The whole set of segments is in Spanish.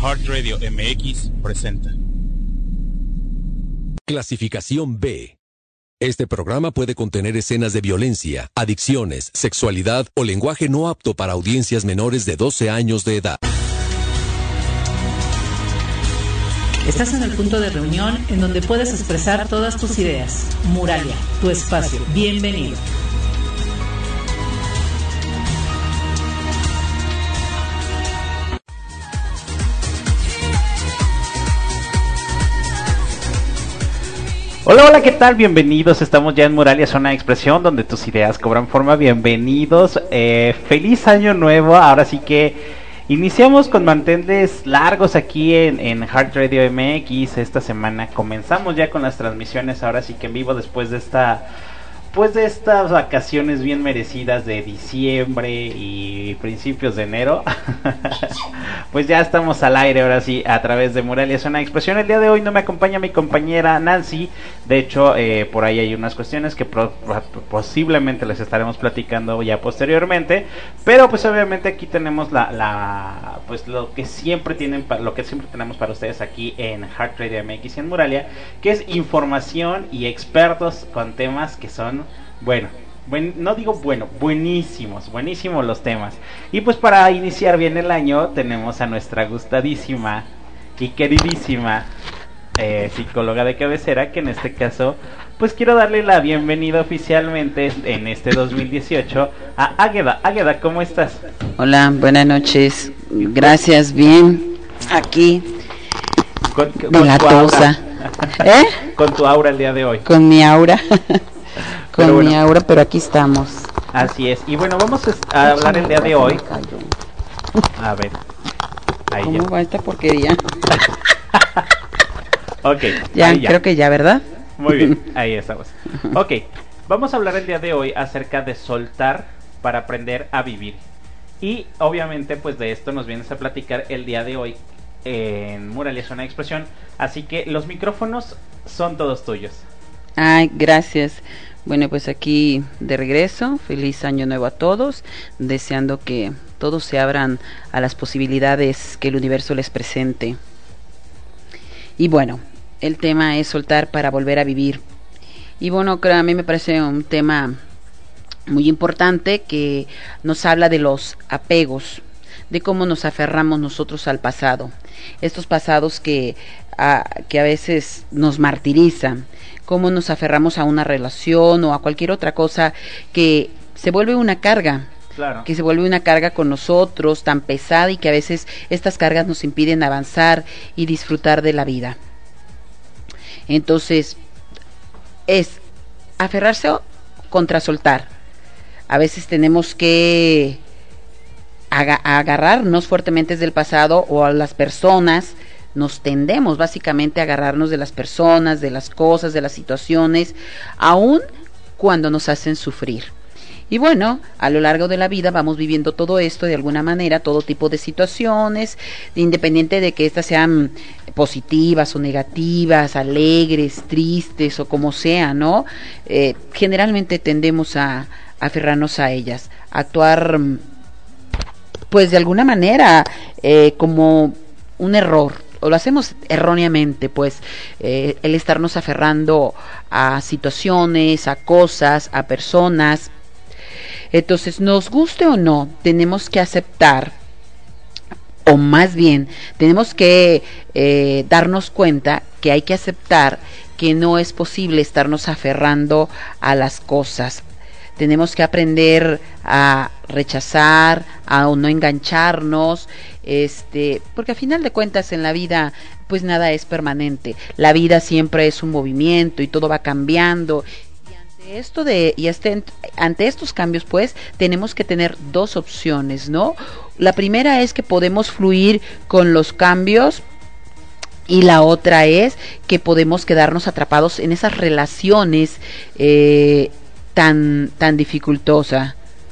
Heart Radio MX presenta. Clasificación B. Este programa puede contener escenas de violencia, adicciones, sexualidad o lenguaje no apto para audiencias menores de 12 años de edad. Estás en el punto de reunión en donde puedes expresar todas tus ideas. Muralia, tu espacio. Bienvenido. Hola, ¿qué tal? Bienvenidos, estamos ya en Muralia, zona de expresión, donde tus ideas cobran forma. Bienvenidos, feliz año nuevo. Ahora sí que iniciamos con manteles largos aquí en Heart Radio MX. Esta semana comenzamos ya con las transmisiones, ahora sí que en vivo, después de estas vacaciones bien merecidas de diciembre y principios de enero. Pues ya estamos al aire ahora sí a través de Muralia, zona de expresión. El día de hoy no me acompaña mi compañera Nancy. De hecho, por ahí hay unas cuestiones que posiblemente les estaremos platicando ya posteriormente. Pero pues obviamente aquí tenemos pues lo que siempre tenemos para ustedes aquí en Heart Radio MX y en Muralia, que es información y expertos con temas que son buenísimos los temas. Y pues para iniciar bien el año tenemos a nuestra gustadísima y queridísima psicóloga de cabecera, que en este caso pues quiero darle la bienvenida oficialmente en este 2018 a Águeda. Águeda, ¿cómo estás? Hola, buenas noches. Gracias, bien. Aquí con la tosa. Con tu aura el día de hoy. Con mi aura. Mi aura, pero aquí estamos. Así es. Y bueno, vamos a hablar el día de hoy. A ver. Ahí ¿Cómo ya va esta porquería? Ok. Ya, creo que ya, ¿verdad? Muy bien, ahí estamos. Ok, vamos a hablar el día de hoy acerca de soltar para aprender a vivir. Y obviamente pues de esto nos vienes a platicar el día de hoy en Muralia, zona de expresión. Así que los micrófonos son todos tuyos. Ay, gracias. Bueno, pues aquí de regreso, feliz año nuevo a todos, deseando que todos se abran a las posibilidades que el universo les presente. Y bueno, el tema es soltar para volver a vivir. Y bueno, a mí me parece un tema muy importante que nos habla de los apegos, de cómo nos aferramos nosotros al pasado. Estos pasados que a veces nos martirizan, cómo nos aferramos a una relación o a cualquier otra cosa que se vuelve una carga. Claro. Que se vuelve una carga con nosotros, tan pesada, y que a veces estas cargas nos impiden avanzar y disfrutar de la vida. Entonces, es aferrarse contra soltar. A veces tenemos que agarrarnos fuertemente del pasado o a las personas. Nos tendemos básicamente a agarrarnos de las personas, de las cosas, de las situaciones, aun cuando nos hacen sufrir. Y bueno, a lo largo de la vida vamos viviendo todo esto de alguna manera, todo tipo de situaciones, independiente de que éstas sean positivas o negativas, alegres, tristes o como sea, ¿no? Generalmente tendemos a aferrarnos a ellas, a actuar pues de alguna manera como un error. O lo hacemos erróneamente, pues el estarnos aferrando a situaciones, a cosas, a personas. Entonces, nos guste o no, tenemos que aceptar, o más bien tenemos que darnos cuenta que hay que aceptar que no es posible estarnos aferrando a las cosas. Tenemos que aprender a rechazar, a no engancharnos, porque a final de cuentas en la vida pues nada es permanente. La vida siempre es un movimiento y todo va cambiando. Y ante estos cambios pues tenemos que tener dos opciones, ¿no? La primera es que podemos fluir con los cambios, y la otra es que podemos quedarnos atrapados en esas relaciones tan dificultosa.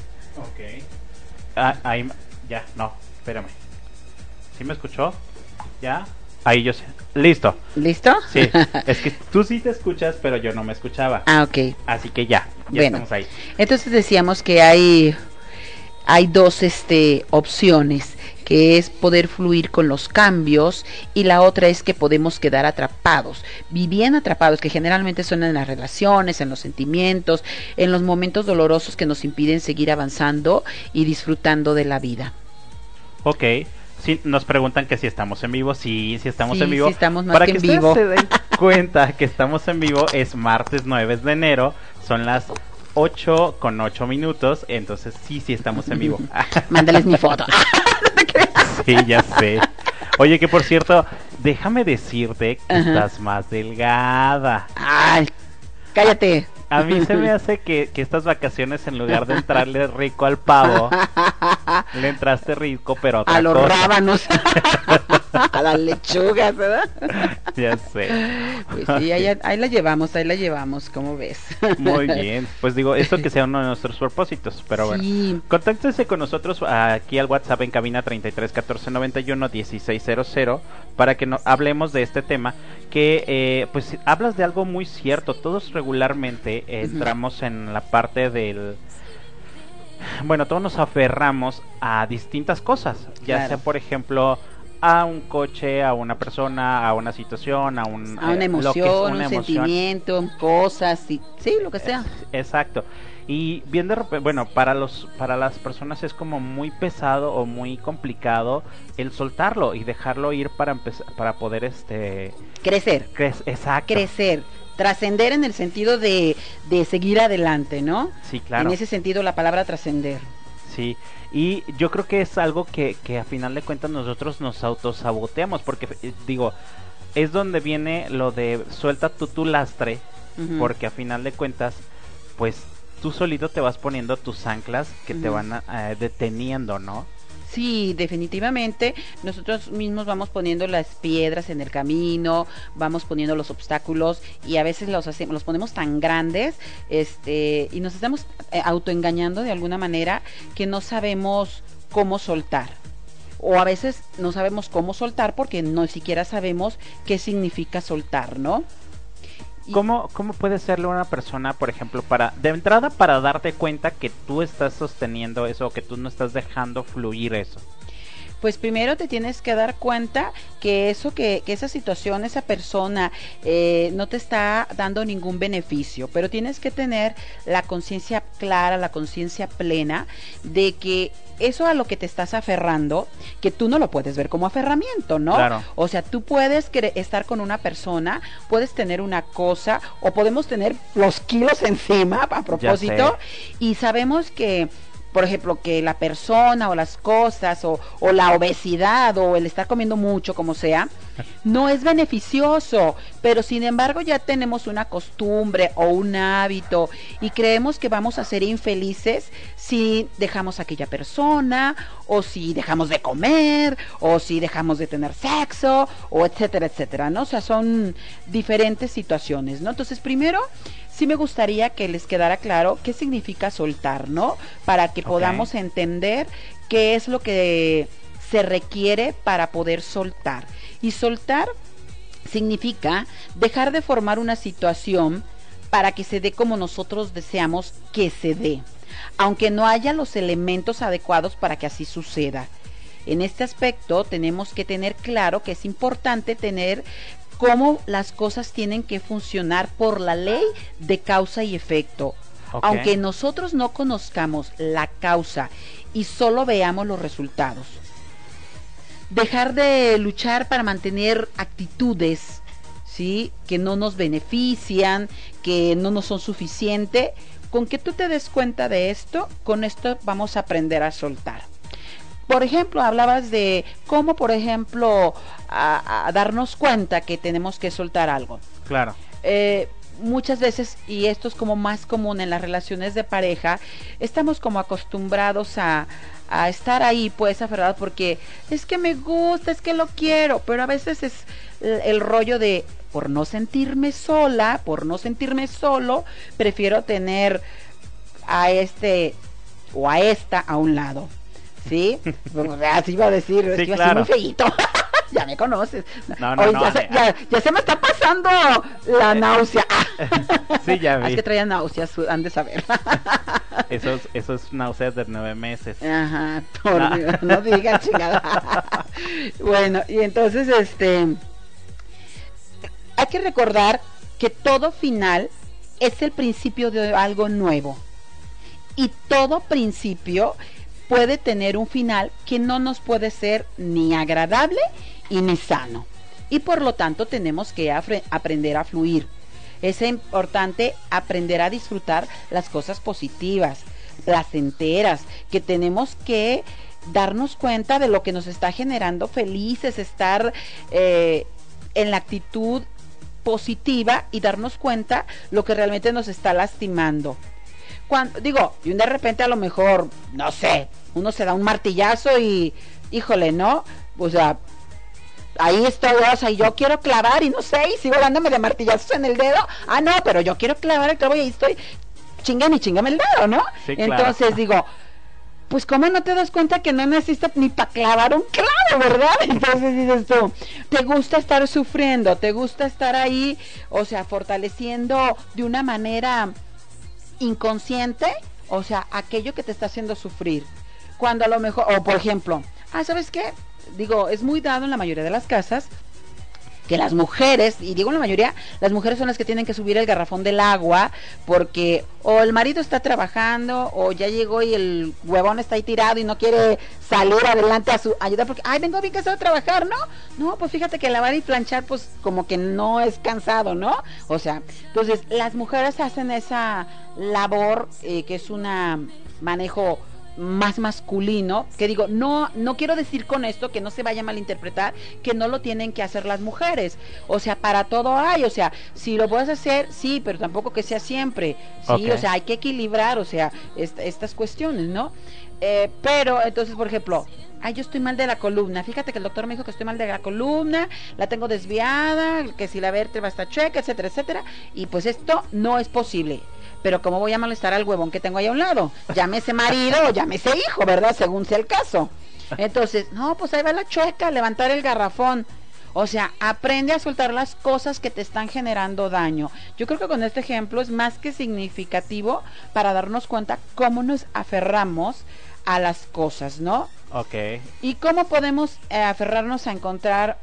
Ok. Ahí, ya, no, espérame. ¿Sí me escuchó? ¿Ya? Ahí yo sé. Listo. ¿Listo? Sí, es que tú sí te escuchas, pero yo no me escuchaba. Ah, ok. Así que ya bueno, estamos ahí. Entonces decíamos que hay dos opciones, que es poder fluir con los cambios, y la otra es que podemos quedar atrapados, bien atrapados, que generalmente son en las relaciones, en los sentimientos, en los momentos dolorosos que nos impiden seguir avanzando y disfrutando de la vida. Ok. Sí, nos preguntan que si estamos en vivo. Sí, sí estamos en vivo. Sí, estamos más Para que que en ustedes vivo. se den cuenta que estamos en vivo, es martes 9 de enero, son las 8:08, entonces sí estamos en vivo. Mándales mi foto. Sí, ya sé. Oye, que por cierto, déjame decirte que Ajá. estás más delgada. Ay, cállate. A mí se me hace que estas vacaciones, en lugar de entrarle rico al pavo, le entraste rico, pero a otra A los cosa. rábanos. A las lechugas, ¿verdad? Ya sé. Pues sí, ahí la llevamos, ¿cómo ves? Muy bien. Pues digo, esto que sea uno de nuestros propósitos, pero bueno. Sí. Contáctese con nosotros aquí al WhatsApp en cabina 33 14 91 1600 para que hablemos de este tema que pues hablas de algo muy cierto. Todos regularmente entramos en la parte del... Bueno, todos nos aferramos a distintas cosas, ya Claro. sea por ejemplo a un coche, a una persona, a una situación, a Una lo que es emoción, una un emoción. sentimiento, cosas, sí, lo que sea. Exacto. Y bien de repente, bueno, para las personas es como muy pesado o muy complicado el soltarlo y dejarlo ir para empezar, para poder Crecer, exacto. crecer, trascender en el sentido de seguir adelante, ¿no? Sí, claro. En ese sentido la palabra trascender. Sí, y yo creo que es algo que a final de cuentas nosotros nos autosaboteamos, porque digo, es donde viene lo de suelta tu lastre, Ujú. porque a final de cuentas, pues tú solito te vas poniendo tus anclas que te Ujú. van deteniendo, ¿no? Sí, definitivamente nosotros mismos vamos poniendo las piedras en el camino, vamos poniendo los obstáculos, y a veces los ponemos tan grandes, y nos estamos autoengañando de alguna manera, que no sabemos cómo soltar. O a veces no sabemos cómo soltar porque no siquiera sabemos qué significa soltar, ¿no? ¿Cómo puede serle una persona, por ejemplo, de entrada para darte cuenta que tú estás sosteniendo eso, o que tú no estás dejando fluir eso? Pues primero te tienes que dar cuenta que esa situación, esa persona no te está dando ningún beneficio, pero tienes que tener la conciencia clara, la conciencia plena de que eso a lo que te estás aferrando, que tú no lo puedes ver como aferramiento, ¿no? Claro. O sea, tú puedes estar con una persona, puedes tener una cosa, o podemos tener los kilos encima, a propósito, y sabemos que, por ejemplo, que la persona o las cosas o la obesidad o el estar comiendo mucho, como sea, no es beneficioso, pero sin embargo ya tenemos una costumbre o un hábito y creemos que vamos a ser infelices si dejamos a aquella persona, o si dejamos de comer, o si dejamos de tener sexo, o etcétera, etcétera, ¿no? O sea, son diferentes situaciones, ¿no? Entonces, primero, sí me gustaría que les quedara claro qué significa soltar, ¿no? Para que podamos entender qué es lo que se requiere para poder soltar. Y soltar significa dejar de formar una situación para que se dé como nosotros deseamos que se dé, aunque no haya los elementos adecuados para que así suceda. En este aspecto tenemos que tener claro que es importante tener cómo las cosas tienen que funcionar por la ley de causa y efecto. Aunque nosotros no conozcamos la causa y solo veamos los resultados. Dejar de luchar para mantener actitudes, ¿sí?, que no nos benefician, que no nos son suficientes. Con que tú te des cuenta de esto, con esto vamos a aprender a soltar. Por ejemplo, hablabas de cómo, por ejemplo, a darnos cuenta que tenemos que soltar algo. Claro. Muchas veces, y esto es como más común en las relaciones de pareja, estamos como acostumbrados a estar ahí, pues, aferrados, porque es que me gusta, es que lo quiero, pero a veces es el rollo de, por no sentirme sola, por no sentirme solo, prefiero tener a este o a esta a un lado, ¿sí? Así iba a decir, sí, es que claro. así muy feíto. Ya me conoces. No, Oye, no, ya se me está pasando la náusea. Sí, ya vi. Es que traía náuseas, han de saber. Esos náuseas de 9 meses. Ajá, por Dios, no digas chingada. Bueno, y entonces hay que recordar que todo final es el principio de algo nuevo. Y todo principio puede tener un final que no nos puede ser ni agradable y ni sano. Y por lo tanto tenemos que aprender a fluir. Es importante aprender a disfrutar las cosas positivas, placenteras, que tenemos que darnos cuenta de lo que nos está generando felices, estar en la actitud positiva y darnos cuenta lo que realmente nos está lastimando. Y de repente a lo mejor, no sé, uno se da un martillazo y, híjole, ¿no? O sea, ahí estoy, o sea, y yo quiero clavar y no sé, y sigo dándome de martillazos en el dedo. Ah, no, pero yo quiero clavar el clavo y ahí estoy, chingame el dedo, ¿no? Sí, entonces claro. Digo, pues ¿cómo no te das cuenta que no necesitas ni para clavar un clavo, verdad? Entonces dices tú, te gusta estar sufriendo, te gusta estar ahí, o sea, fortaleciendo de una manera inconsciente, o sea, aquello que te está haciendo sufrir. Cuando a lo mejor, o por ejemplo, ¿sabes qué? Es muy dado en la mayoría de las casas que las mujeres, y digo la mayoría, las mujeres son las que tienen que subir el garrafón del agua porque o el marido está trabajando o ya llegó y el huevón está ahí tirado y no quiere salir adelante a su ayuda porque, vengo bien cansado de trabajar, ¿no? No, pues fíjate que lavar y planchar pues como que no es cansado, ¿no? O sea, entonces las mujeres hacen esa labor que es una manejo más masculino, que digo, no quiero decir con esto que no se vaya a malinterpretar, que no lo tienen que hacer las mujeres, o sea, para todo hay, o sea, si lo puedes hacer, sí, pero tampoco que sea siempre, sí, okay. O sea, hay que equilibrar, o sea, estas cuestiones, ¿no? Pero, entonces, por ejemplo, yo estoy mal de la columna, fíjate que el doctor me dijo que estoy mal de la columna, la tengo desviada, que si la vértebra está chueca, etcétera, etcétera, y pues esto no es posible. Pero ¿cómo voy a molestar al huevón que tengo ahí a un lado? Llámese marido o llámese hijo, ¿verdad? Según sea el caso. Entonces, no, pues ahí va la chueca, levantar el garrafón. O sea, aprende a soltar las cosas que te están generando daño. Yo creo que con este ejemplo es más que significativo para darnos cuenta cómo nos aferramos a las cosas, ¿no? Ok. Y cómo podemos aferrarnos a encontrar,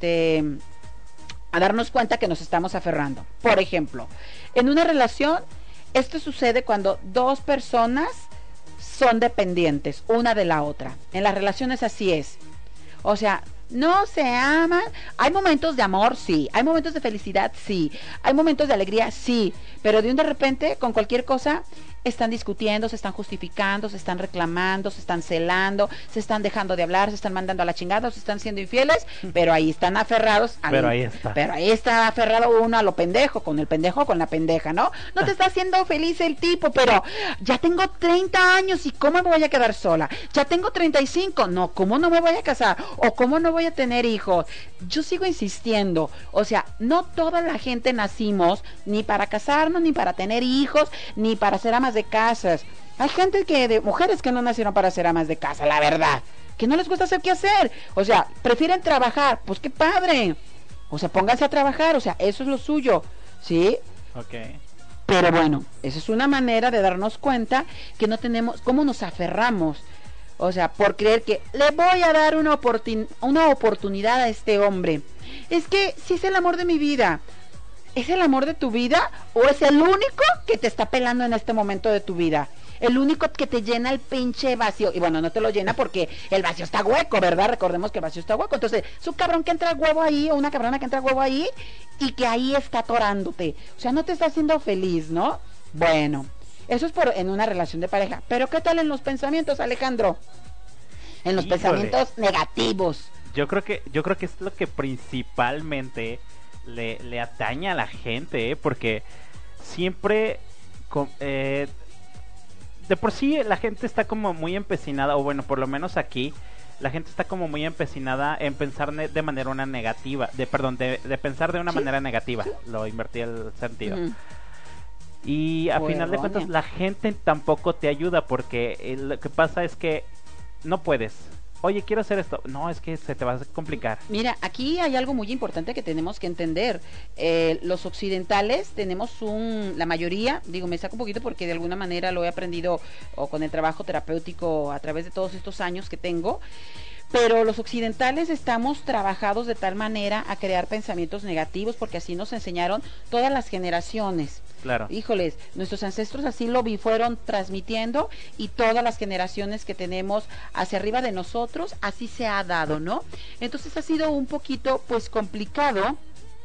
a darnos cuenta que nos estamos aferrando. Por ejemplo, en una relación, esto sucede cuando dos personas son dependientes una de la otra. En las relaciones así es. O sea, no se aman. Hay momentos de amor, sí. Hay momentos de felicidad, sí. Hay momentos de alegría, sí. Pero de repente, con cualquier cosa, están discutiendo, se están justificando, se están reclamando, se están celando, se están dejando de hablar, se están mandando a la chingada, se están siendo infieles, pero ahí están aferrados. Pero ahí está. Pero ahí está aferrado uno a lo pendejo, con el pendejo o con la pendeja, ¿no? No te está haciendo feliz el tipo, pero ya tengo 30 años y ¿cómo me voy a quedar sola? Ya tengo 35, no, ¿cómo no me voy a casar? ¿O cómo no voy a tener hijos? Yo sigo insistiendo, o sea, no toda la gente nacimos ni para casarnos, ni para tener hijos, ni para ser amas de casas. Hay gente de mujeres que no nacieron para ser amas de casa, la verdad, que no les gusta hacer qué hacer, o sea, prefieren trabajar, pues qué padre, o sea, pónganse a trabajar, o sea, eso es lo suyo, ¿sí? Ok. Pero bueno, esa es una manera de darnos cuenta que no tenemos, cómo nos aferramos, o sea, por creer que le voy a dar una oportunidad a este hombre. Es que si es el amor de mi vida, ¿es el amor de tu vida o es el único que te está pelando en este momento de tu vida? El único que te llena el pinche vacío. Y bueno, no te lo llena porque el vacío está hueco, ¿verdad? Recordemos que el vacío está hueco. Entonces, es un cabrón que entra al huevo ahí o una cabrona que entra al huevo ahí y que ahí está atorándote. O sea, no te está haciendo feliz, ¿no? Bueno, eso es en una relación de pareja. Pero ¿qué tal en los pensamientos, Alejandro? En los pensamientos negativos. Yo creo que es lo que principalmente le atañe a la gente, porque siempre de por sí la gente está como muy empecinada, o bueno, por lo menos aquí la gente está como muy empecinada en pensar de manera negativa, de pensar de una manera negativa. Lo invertí el sentido. Y a final de cuentas la gente tampoco te ayuda, porque lo que pasa es que no puedes. oye, quiero hacer esto. No, es que se te va a complicar. Mira, aquí hay algo muy importante que tenemos que entender. Los occidentales tenemos la mayoría, digo, me saco un poquito porque de alguna manera lo he aprendido o con el trabajo terapéutico a través de todos estos años que tengo. Pero los occidentales estamos trabajados de tal manera a crear pensamientos negativos porque así nos enseñaron todas las generaciones. Claro. Híjoles, nuestros ancestros así fueron transmitiendo y todas las generaciones que tenemos hacia arriba de nosotros, así se ha dado, ¿no? Entonces ha sido un poquito, pues, complicado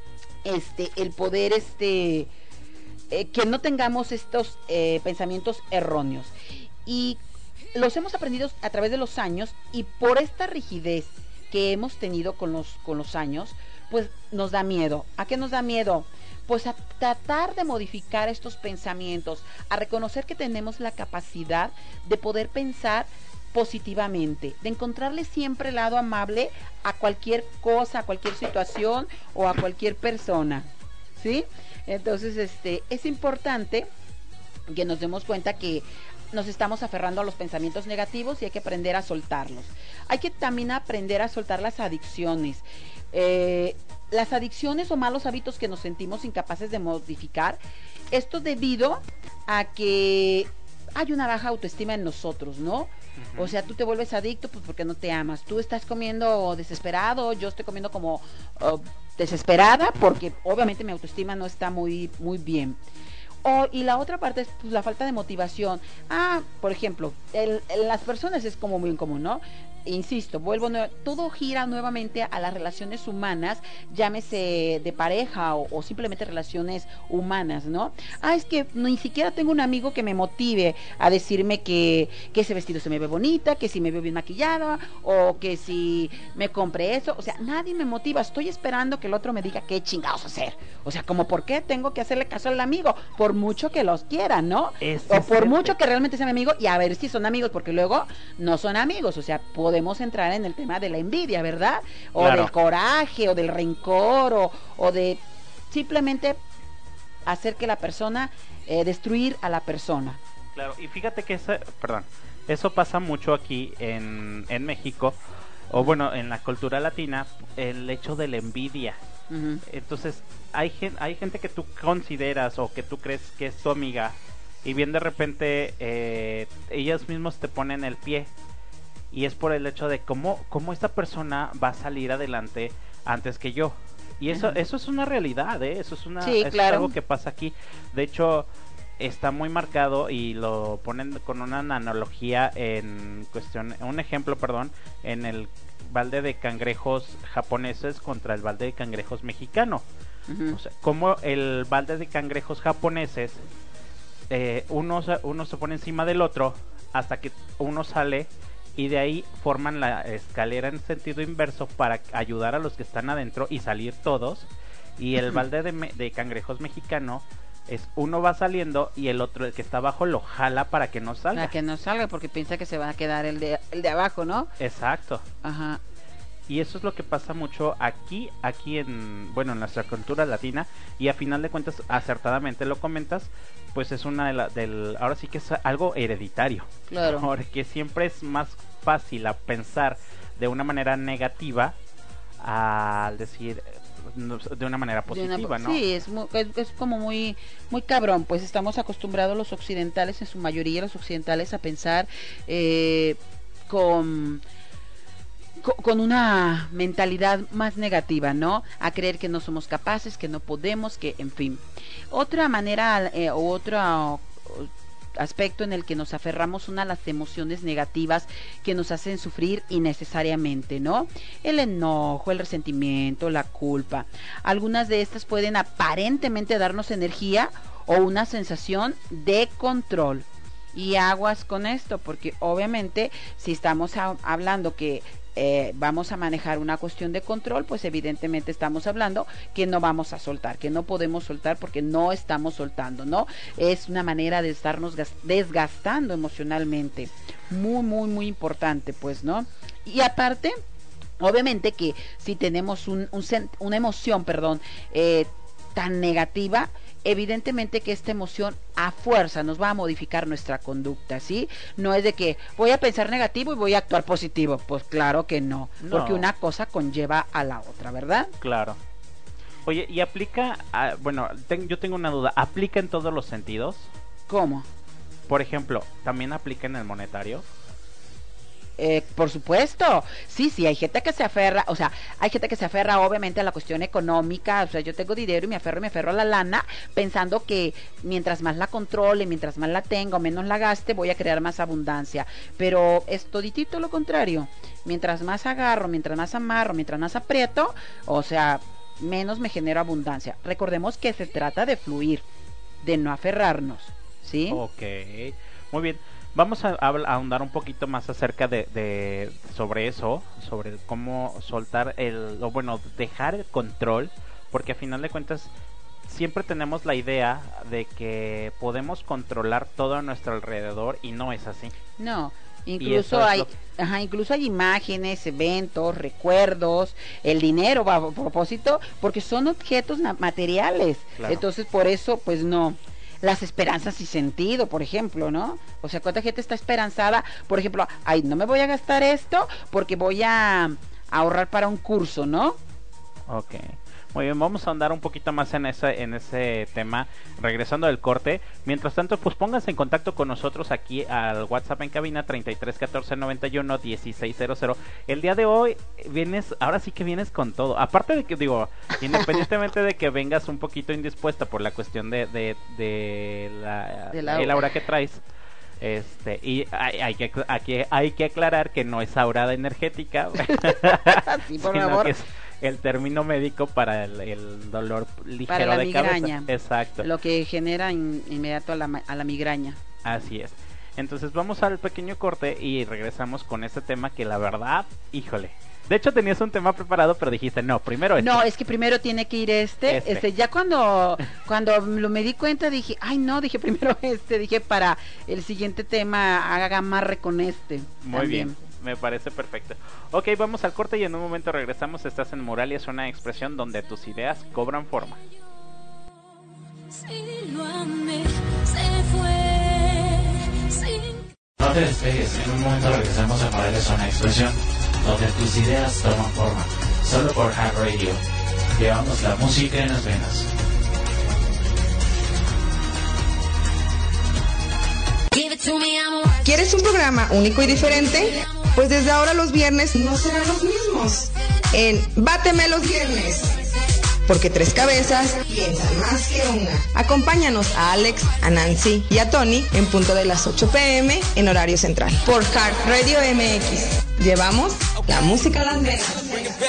el poder, que no tengamos estos pensamientos erróneos. Y los hemos aprendido a través de los años y por esta rigidez que hemos tenido con los años, pues nos da miedo. ¿A qué nos da miedo? Pues a tratar de modificar estos pensamientos, a reconocer que tenemos la capacidad de poder pensar positivamente, de encontrarle siempre el lado amable a cualquier cosa, a cualquier situación o a cualquier persona, ¿sí? Entonces, es importante que nos demos cuenta que nos estamos aferrando a los pensamientos negativos y hay que aprender a soltarlos. Hay que también aprender a soltar las adicciones. Las adicciones o malos hábitos que nos sentimos incapaces de modificar, esto debido a que hay una baja autoestima en nosotros, ¿no? O sea, tú te vuelves adicto pues porque no te amas. Tú estás comiendo desesperado, yo estoy comiendo como desesperada porque obviamente mi autoestima no está muy, muy bien. Y la otra parte es pues, la falta de motivación. Por ejemplo, las personas es como muy común, ¿no? Insisto, todo gira nuevamente a las relaciones humanas, llámese de pareja o simplemente relaciones humanas, ¿no? Es que ni siquiera tengo un amigo que me motive a decirme que ese vestido se me ve bonita, que si me veo bien maquillada, o que si me compré eso. O sea, nadie me motiva, estoy esperando que el otro me diga qué chingados hacer. O sea, como por qué tengo que hacerle caso al amigo, por mucho que los quiera, ¿no? O por mucho que realmente sea mi amigo, y a ver si son amigos, porque luego no son amigos. O sea, podemos entrar en el tema de la envidia, ¿verdad? O claro, del coraje, o del rencor, o de simplemente hacer que la persona, destruir a la persona. Claro, y fíjate que eso pasa mucho aquí en México, o bueno, en la cultura latina, el hecho de la envidia. Uh-huh. Entonces, hay gente que tú consideras o que tú crees que es tu amiga, y bien de repente ellos mismos te ponen el pie. Y es por el hecho de cómo esta persona va a salir adelante antes que yo. Y eso es una realidad, eso es claro, es algo que pasa aquí. De hecho, está muy marcado y lo ponen con una analogía un ejemplo, en el balde de cangrejos japoneses contra el balde de cangrejos mexicano. Uh-huh. O sea, como el balde de cangrejos japoneses, uno se pone encima del otro hasta que uno sale, y de ahí forman la escalera en sentido inverso para ayudar a los que están adentro y salir todos. Y el balde de cangrejos mexicano es uno va saliendo y el otro, el que está abajo, lo jala para que no salga. Para que no salga porque piensa que se va a quedar el de abajo, ¿no? Exacto. Ajá. Y eso es lo que pasa mucho aquí en nuestra cultura latina, y a final de cuentas, acertadamente lo comentas, pues es ahora sí que es algo hereditario. Claro. Porque siempre es más fácil a pensar de una manera negativa al decir de una manera positiva, ¿no? Sí, es como muy muy cabrón, pues estamos acostumbrados los occidentales, en su mayoría los occidentales, a pensar con una mentalidad más negativa, ¿no? A creer que no somos capaces, que no podemos, que en fin. Otra manera otro aspecto en el que nos aferramos son a las emociones negativas que nos hacen sufrir innecesariamente, ¿no? El enojo, el resentimiento, la culpa. Algunas de estas pueden aparentemente darnos energía o una sensación de control. Y aguas con esto, porque obviamente si estamos hablando que vamos a manejar una cuestión de control, pues evidentemente estamos hablando que no vamos a soltar, que no podemos soltar porque no estamos soltando, ¿no? Es una manera de estarnos desgastando emocionalmente, muy, muy, muy importante, pues, ¿no? Y aparte, obviamente que si tenemos una emoción, tan negativa, evidentemente que esta emoción a fuerza nos va a modificar nuestra conducta, ¿sí? No es de que voy a pensar negativo y voy a actuar positivo, pues claro que no. Porque una cosa conlleva a la otra, ¿verdad? Claro. Oye, y aplica, yo tengo una duda, ¿aplica en todos los sentidos? ¿Cómo? Por ejemplo, ¿también aplica en el monetario? Por supuesto, sí, hay gente que se aferra, hay gente que se aferra obviamente a la cuestión económica, yo tengo dinero y me aferro a la lana, pensando que mientras más la controle, mientras más la tenga o menos la gaste, voy a crear más abundancia, pero es toditito lo contrario, mientras más agarro, mientras más amarro, mientras más aprieto, menos me genero abundancia. Recordemos que se trata de fluir, de no aferrarnos, ¿sí? Ok, muy bien. Vamos a ahondar un poquito más acerca de sobre eso, sobre cómo soltar dejar el control, porque a final de cuentas siempre tenemos la idea de que podemos controlar todo a nuestro alrededor y no es así. No, incluso hay imágenes, eventos, recuerdos, el dinero va a propósito, porque son objetos materiales. Claro. Entonces por eso pues no. Las esperanzas y sentido, por ejemplo, ¿no? ¿Cuánta gente está esperanzada? Por ejemplo, no me voy a gastar esto porque voy a ahorrar para un curso, ¿no? Ok. Muy bien, vamos a andar un poquito más en ese tema, regresando del corte. Mientras tanto, pues pónganse en contacto con nosotros aquí al WhatsApp en cabina 33 14 91 1600. El día de hoy ahora sí que vienes con todo. Aparte de que, independientemente de que vengas un poquito indispuesta por la cuestión de la aura que traes. Y hay que aclarar que no es aura energética. Sí, por favor. Que es el término médico para el dolor ligero para la de migraña. Cabeza. Exacto. Lo que genera inmediato a la migraña. Así es. Entonces vamos al pequeño corte y regresamos con este tema que la verdad, híjole. De hecho tenías un tema preparado, pero dijiste, no, primero este. No, es que primero tiene que ir este. Ya cuando me di cuenta dije, dije primero dije para el siguiente tema haga amarre con este. Muy bien, me parece perfecto. Ok, vamos al corte y en un momento regresamos. Estás en Moralia, es una expresión donde tus ideas cobran forma. Si lo amé, se fue sin... No te despegues, en un momento regresamos a Moralia, es una expresión donde tus ideas toman forma. Solo por Hack Radio. Llevamos la música en las venas. ¿Quieres un programa único y diferente? Pues desde ahora los viernes no serán los mismos. En Báteme los viernes. Porque tres cabezas piensan más que una. Acompáñanos a Alex, a Nancy y a Tony en punto de las 8 p.m. en horario central. Por Heart Radio MX. Llevamos la música a las venas.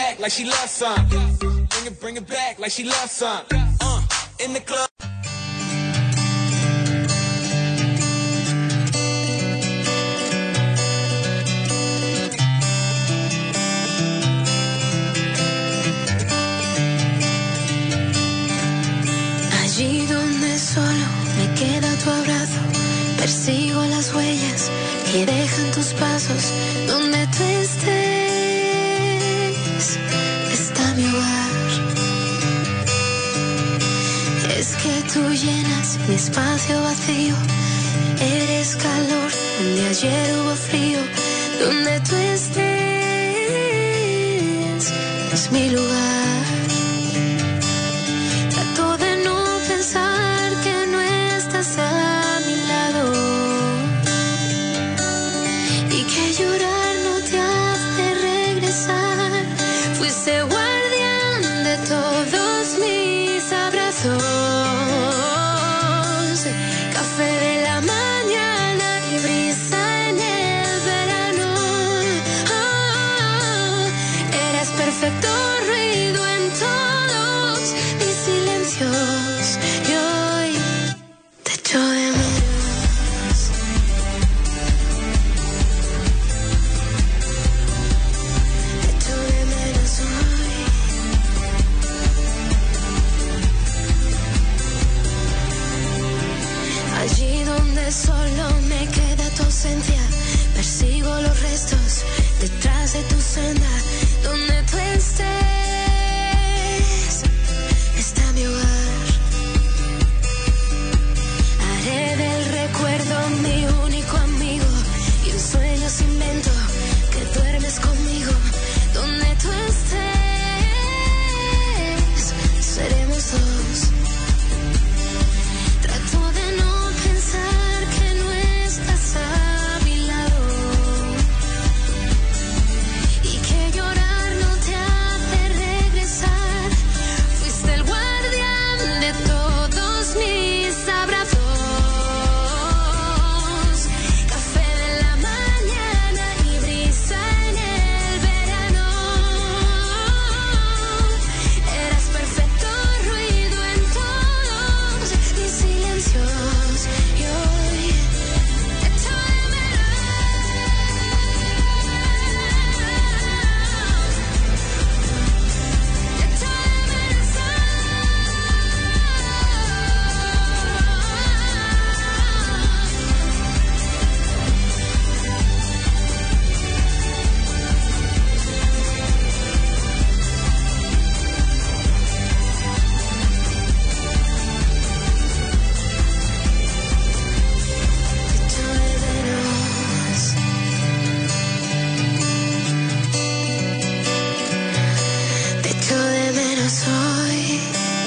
Allí donde solo me queda tu abrazo, persigo las huellas que dejan tus pasos. Donde tú estés, está mi hogar. Es que tú llenas mi espacio vacío. Eres calor donde ayer hubo frío. Donde tú estés, es mi lugar. Pensar que no estás a mi lado y que llorar no te hace regresar. Fuiste guardián de todos mis abrazos, café de la mañana y brisa en el verano. Eres perfecto ruido en todos mis silencios. Solo me queda tu ausencia. Persigo los restos detrás de tu senda. Donde tú estés, está mi hogar. lo soy.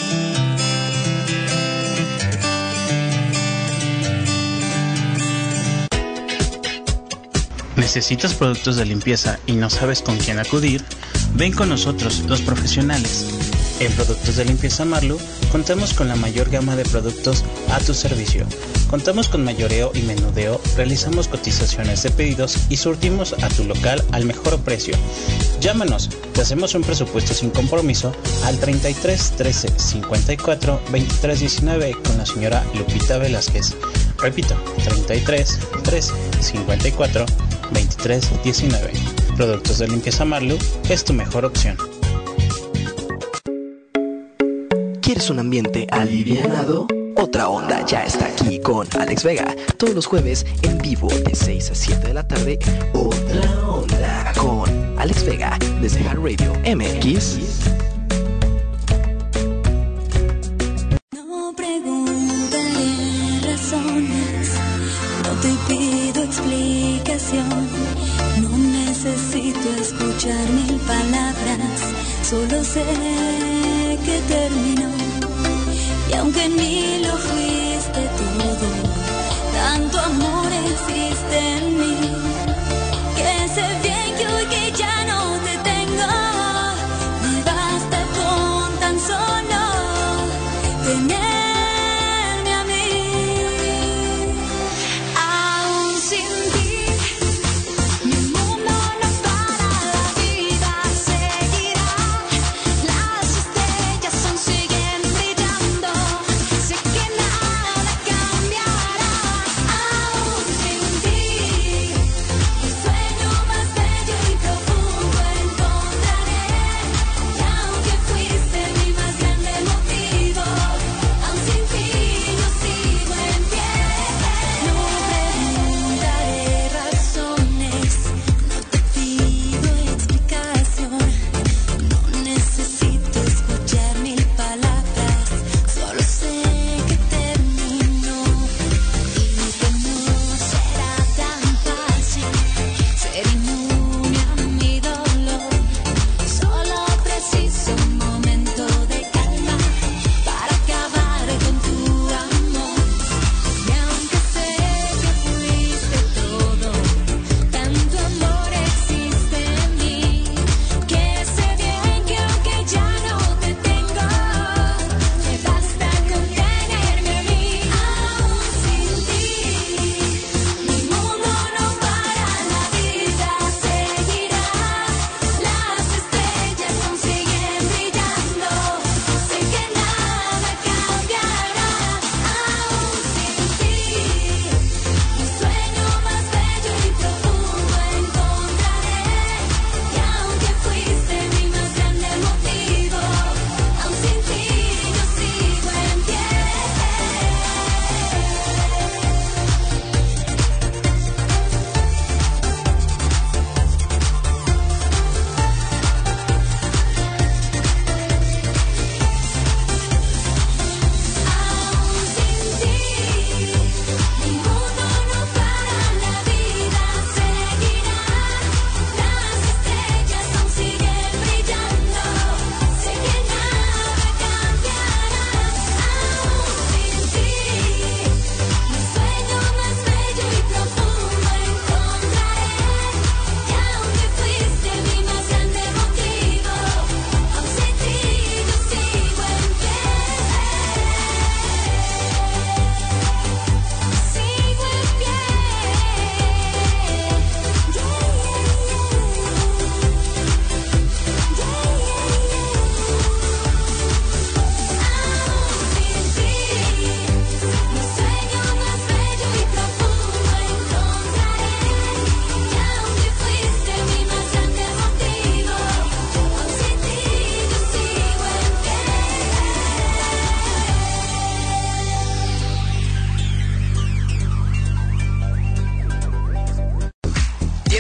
¿Necesitas productos de limpieza y no sabes con quién acudir? Ven con nosotros, los profesionales. En Productos de Limpieza Marlu contamos con la mayor gama de productos a tu servicio. Contamos con mayoreo y menudeo, realizamos cotizaciones de pedidos y surtimos a tu local al mejor precio. Llámanos, te hacemos un presupuesto sin compromiso al 33 13 54 23 19 con la señora Lupita Velázquez. Repito, 33 13 54 23 19. Productos de Limpieza Marlu es tu mejor opción. ¿Quieres un ambiente alivianado? Otra Onda ya está aquí con Alex Vega. Todos los jueves en vivo de 6 a 7 de la tarde. Otra Onda con Alex Vega desde Heart Radio MX. No preguntaré razones, no te pido explicación. No necesito escuchar 1000 palabras, solo sé que terminó. Y aunque ni lo fuiste todo, tanto amor existe en mí, que sé bien que hoy que ya no te tengo, me basta con tan solo tenerme a mí. Aún sin ti, mi mundo no para, la vida seguirá, las estrellas son siguen brillando, sé que nada cambiará. Aún sin ti,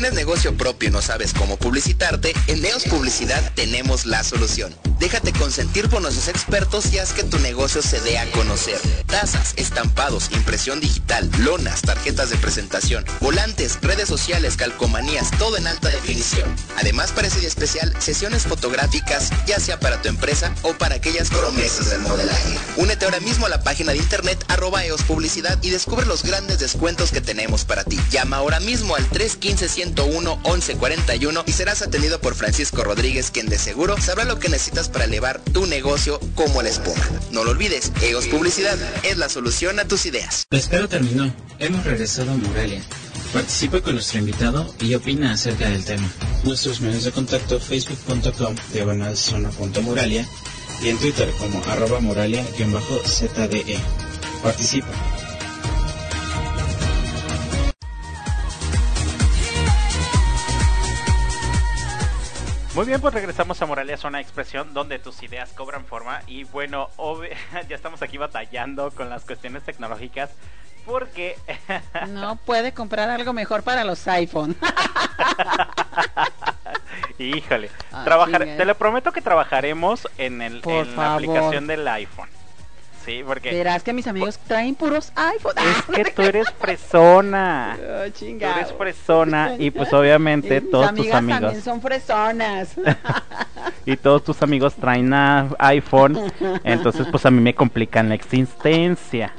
¿Tienes negocio propio y no sabes cómo publicitarte? En Neos Publicidad tenemos la solución. Déjate consentir por nuestros expertos y haz que tu negocio se dé a conocer. Tazas, estampados, impresión digital, lonas, tarjetas de presentación, volantes, redes sociales, calcomanías, todo en alta definición. Además, para ese día especial, sesiones fotográficas, ya sea para tu empresa o para aquellas promesas del modelaje. Únete ahora mismo a la página de internet @eospublicidad y descubre los grandes descuentos que tenemos para ti. Llama ahora mismo al 315-101-1141 y serás atendido por Francisco Rodríguez, quien de seguro sabrá lo que necesitas para elevar tu negocio como la espuma. No lo olvides, EOS Publicidad es la solución a tus ideas. La espera terminó. Hemos regresado a Moralia. Participa con nuestro invitado y opina acerca del tema. Nuestros medios de contacto: facebook.com/zona.moralia y en Twitter como @moralia_ZDE. Participa. Muy bien, pues regresamos a Moralia, Zona de Expresión, donde tus ideas cobran forma. Y bueno, ya estamos aquí batallando con las cuestiones tecnológicas, porque no puede comprar algo mejor para los iPhone. Híjole, te lo prometo que trabajaremos en la aplicación del iPhone. Sí, porque verás que mis amigos traen puros iPhone. Es que tú eres fresona. Oh, tú eres fresona y pues obviamente todos tus amigos también son fresonas. Y todos tus amigos traen iPhone, entonces pues a mí me complican la existencia.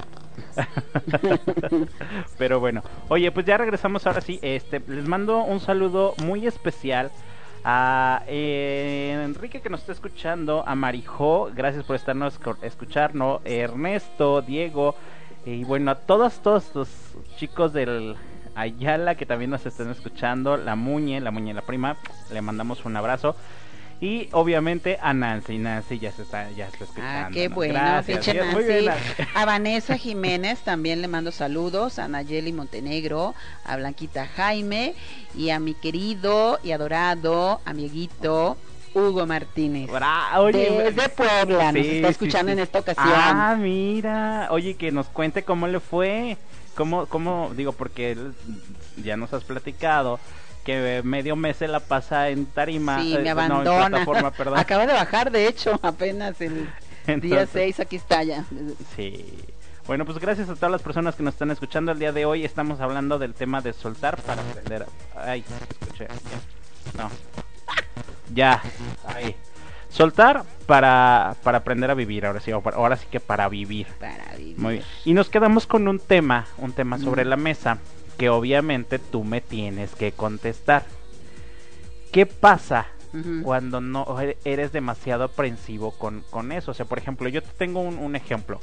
Pero bueno, oye, pues ya regresamos ahora sí. Les mando un saludo muy especial a Enrique, que nos está escuchando, a Marijó, gracias por escucharnos, Ernesto, Diego, y bueno, a todos los chicos del Ayala que también nos están escuchando, la Muñe, la prima, le mandamos un abrazo. Y obviamente a Nancy ya está escuchando. Ah, qué bueno, gracias, Nancy. Muy bien, a Vanessa Jiménez también le mando saludos, a Nayeli Montenegro, a Blanquita Jaime y a mi querido y adorado amiguito Hugo Martínez. Oye, desde Puebla, nos está escuchando en esta ocasión. Ah, mira, oye, que nos cuente cómo le fue, cómo digo, porque él, ya nos has platicado que medio mes se la pasa en tarima. Sí, me abandona. En plataforma, perdón. Acaba de bajar, de hecho, apenas el día 6, aquí está ya. Sí. Bueno, pues gracias a todas las personas que nos están escuchando el día de hoy. Estamos hablando del tema de soltar para aprender. Ay, escuché. No. Ya. Ahí. Soltar para aprender a vivir, ahora sí que para vivir. Muy bien. Y nos quedamos con un tema sobre la mesa, que obviamente tú me tienes que contestar. ¿Qué pasa cuando no eres demasiado aprensivo con eso? O sea, por ejemplo, yo te tengo un ejemplo.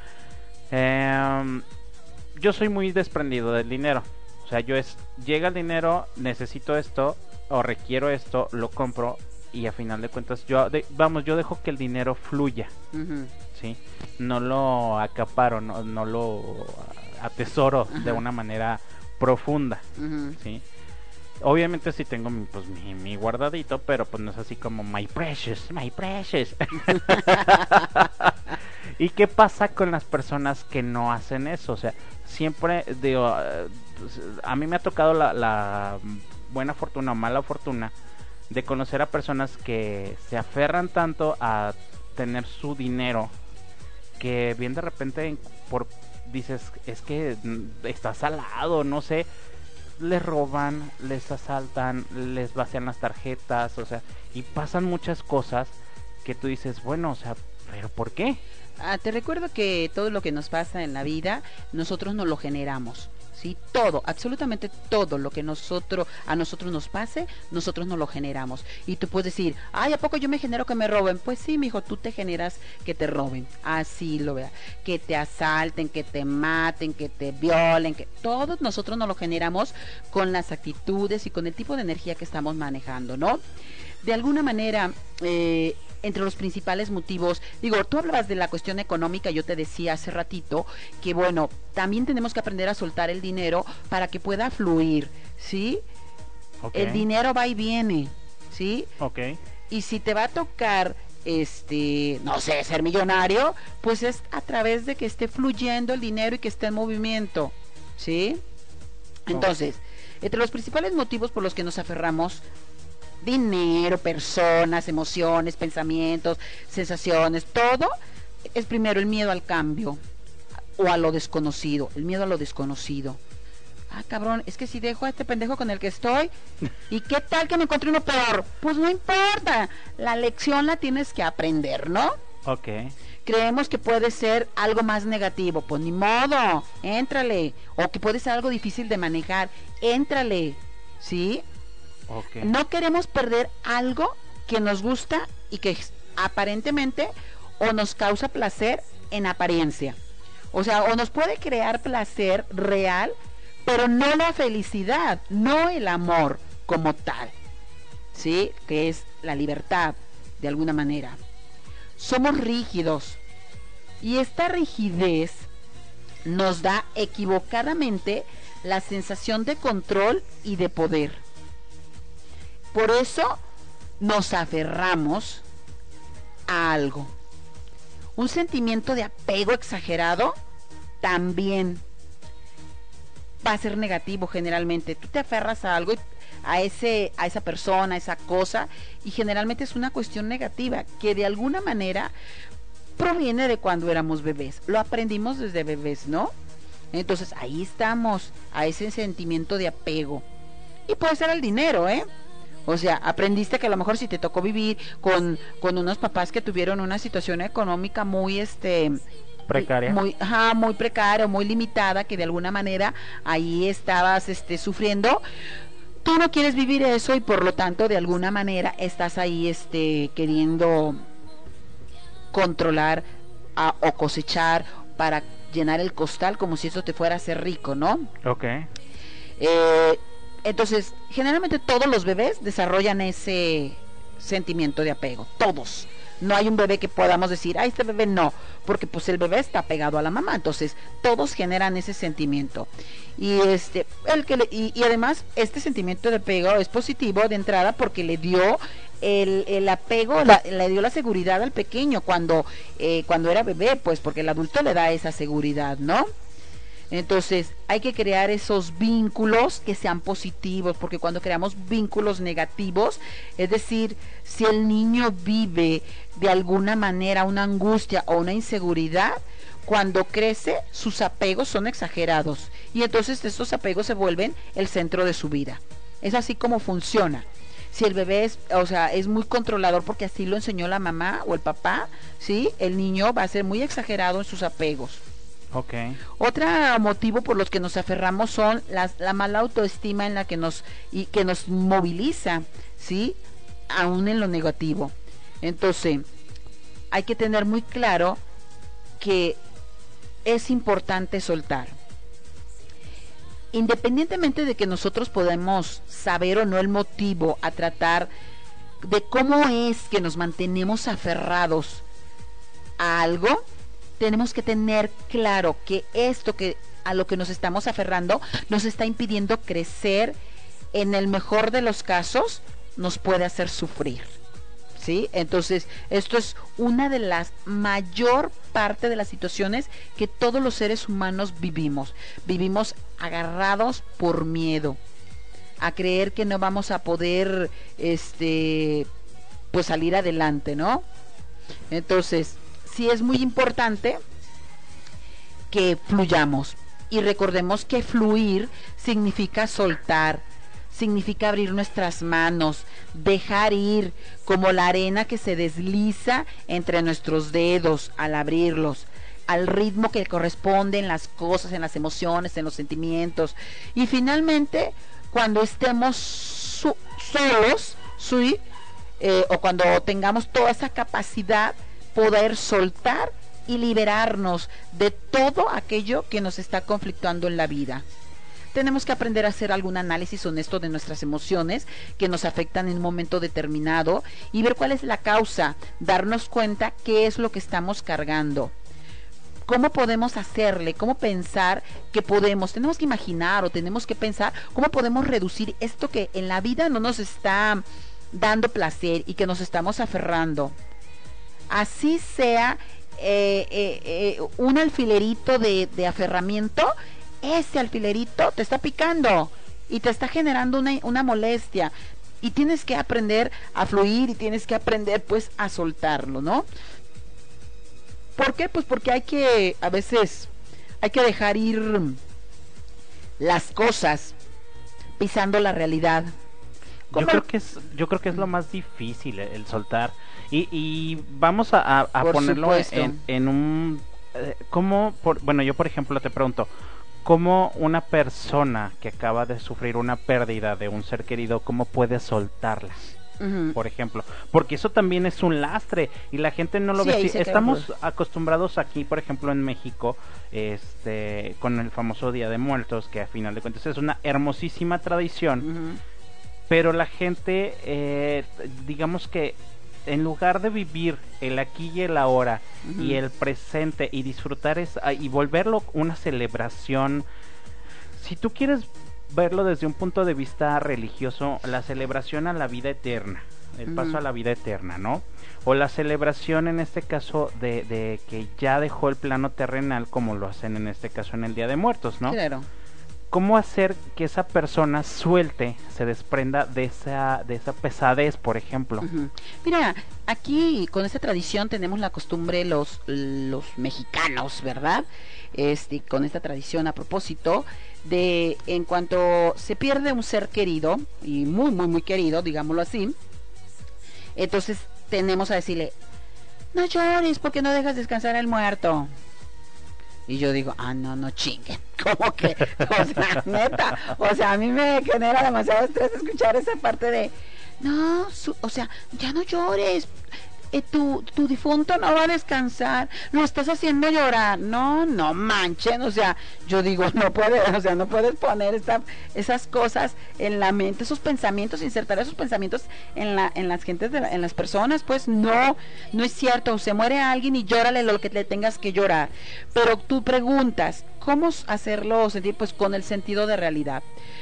Yo soy muy desprendido del dinero. O sea, llega el dinero, necesito esto o requiero esto, lo compro y a final de cuentas yo dejo que el dinero fluya. ¿Sí? No lo acaparo, no lo atesoro de una manera profunda, ¿sí? Obviamente sí tengo mi guardadito, pero pues no es así como my precious. ¿Y qué pasa con las personas que no hacen eso? O sea, siempre digo, a mí me ha tocado la buena fortuna o mala fortuna de conocer a personas que se aferran tanto a tener su dinero que bien de repente dices, es que estás al lado, no sé, les roban, les asaltan, les vacían las tarjetas, o sea, y pasan muchas cosas que tú dices, bueno, o sea, ¿pero por qué? Te recuerdo que todo lo que nos pasa en la vida, nosotros nos lo generamos. ¿Sí? Todo, absolutamente todo lo que a nosotros nos pase, nosotros nos lo generamos. Y tú puedes decir, ay, ¿a poco yo me genero que me roben? Pues sí, mijo, tú te generas que te roben, así lo vea, que te asalten, que te maten, que te violen, que todos nosotros nos lo generamos con las actitudes y con el tipo de energía que estamos manejando, ¿no? De alguna manera, entre los principales motivos, digo, tú hablabas de la cuestión económica, yo te decía hace ratito que bueno, también tenemos que aprender a soltar el dinero para que pueda fluir, ¿sí? Okay. El dinero va y viene, ¿sí? Okay. Y si te va a tocar, no sé, ser millonario, pues es a través de que esté fluyendo el dinero y que esté en movimiento, ¿sí? Entonces, Entre los principales motivos por los que nos aferramos, dinero, personas, emociones, pensamientos, sensaciones, todo, es primero el miedo al cambio o a lo desconocido, el miedo a lo desconocido. Ah, cabrón, es que si dejo a este pendejo con el que estoy, ¿y qué tal que me encuentre uno peor? Pues no importa, la lección la tienes que aprender, ¿no? Ok. Creemos que puede ser algo más negativo, pues ni modo, éntrale. O que puede ser algo difícil de manejar, éntrale, ¿sí? Okay. No queremos perder algo que nos gusta y que aparentemente o nos causa placer en apariencia. O sea, o nos puede crear placer real, pero no la felicidad, no el amor como tal, ¿sí? Que es la libertad, de alguna manera. Somos rígidos y esta rigidez nos da equivocadamente la sensación de control y de poder. Por eso nos aferramos a algo. Un sentimiento de apego exagerado también va a ser negativo generalmente. Tú te aferras a algo, a esa persona, a esa cosa, y generalmente es una cuestión negativa que de alguna manera proviene de cuando éramos bebés. Lo aprendimos desde bebés, ¿no? Entonces ahí estamos, a ese sentimiento de apego. Y puede ser el dinero, ¿eh? O sea, aprendiste que a lo mejor si te tocó vivir con unos papás que tuvieron una situación económica muy precaria, muy precaria, muy limitada, que de alguna manera ahí estabas sufriendo. Tú no quieres vivir eso y por lo tanto de alguna manera estás ahí queriendo controlar o cosechar para llenar el costal como si eso te fuera a hacer rico, ¿no? Okay. Entonces, generalmente todos los bebés desarrollan ese sentimiento de apego, todos. No hay un bebé que podamos decir, ah, este bebé no, porque pues el bebé está pegado a la mamá, entonces todos generan ese sentimiento. Y y además este sentimiento de apego es positivo de entrada porque le dio el apego, le dio la seguridad al pequeño cuando era bebé, pues porque el adulto le da esa seguridad, ¿no? Entonces hay que crear esos vínculos que sean positivos, porque cuando creamos vínculos negativos, es decir, si el niño vive de alguna manera una angustia o una inseguridad, cuando crece sus apegos son exagerados y entonces estos apegos se vuelven el centro de su vida. Es así como funciona. Si el bebé es muy controlador porque así lo enseñó la mamá o el papá, ¿sí? El niño va a ser muy exagerado en sus apegos. Okay. Otro motivo por los que nos aferramos son la mala autoestima en la que nos moviliza, ¿sí? Aún en lo negativo. Entonces, hay que tener muy claro que es importante soltar. Independientemente de que nosotros podemos saber o no el motivo a tratar de cómo es que nos mantenemos aferrados a algo, tenemos que tener claro que esto a lo que nos estamos aferrando nos está impidiendo crecer. En el mejor de los casos nos puede hacer sufrir, ¿sí? Entonces esto es una de las mayor parte de las situaciones que todos los seres humanos vivimos agarrados por miedo a creer que no vamos a poder pues salir adelante, ¿no? Entonces sí es muy importante que fluyamos y recordemos que fluir significa soltar, significa abrir nuestras manos, dejar ir como la arena que se desliza entre nuestros dedos al abrirlos, al ritmo que corresponde en las cosas, en las emociones, en los sentimientos. Y finalmente, cuando estemos solos, ¿sí? O cuando tengamos toda esa capacidad, poder soltar y liberarnos de todo aquello que nos está conflictuando en la vida. Tenemos que aprender a hacer algún análisis honesto de nuestras emociones que nos afectan en un momento determinado y ver cuál es la causa, darnos cuenta qué es lo que estamos cargando. ¿Cómo podemos hacerle? ¿Cómo pensar que podemos? Tenemos que imaginar o tenemos que pensar cómo podemos reducir esto que en la vida no nos está dando placer y que nos estamos aferrando. Así sea un alfilerito de aferramiento, ese alfilerito te está picando y te está generando una molestia. Y tienes que aprender a fluir y tienes que aprender pues a soltarlo, ¿no? ¿Por qué? Pues porque a veces hay que dejar ir las cosas pisando la realidad. Yo creo que es lo más difícil el soltar. Y vamos a ponerlo en un... bueno, yo por ejemplo te pregunto, ¿cómo una persona que acaba de sufrir una pérdida de un ser querido, cómo puede soltarla? Por ejemplo, porque eso también es un lastre y la gente no lo ve. Estamos acostumbrados aquí, por ejemplo, en México, con el famoso Día de Muertos, que a final de cuentas es una hermosísima tradición, pero la gente, digamos que en lugar de vivir el aquí y el ahora y el presente y disfrutar y volverlo una celebración, si tú quieres verlo desde un punto de vista religioso, la celebración a la vida eterna, el paso a la vida eterna, ¿no? O la celebración en este caso de que ya dejó el plano terrenal, como lo hacen en este caso en el Día de Muertos, ¿no? Claro. ¿Cómo hacer que esa persona suelte, se desprenda de esa pesadez, por ejemplo? Mira, aquí con esta tradición tenemos la costumbre los mexicanos, ¿verdad? Con esta tradición a propósito de en cuanto se pierde un ser querido y muy muy muy querido, digámoslo así, entonces tenemos a decirle, no llores porque no dejas descansar al muerto. Y yo digo, no chinguen, como que, o sea, neta, o sea, a mí me genera demasiado estrés escuchar esa parte de, no, o sea, ya no llores, tu difunto no va a descansar, lo estás haciendo llorar. No manchen, o sea, yo digo, no puedes poner esas cosas en la mente, esos pensamientos, insertar esos pensamientos en las gentes, en las personas, pues no es cierto. Se muere alguien y llórale lo que le tengas que llorar, pero tú preguntas, ¿cómo hacerlo sentir? Pues con el sentido de realidad.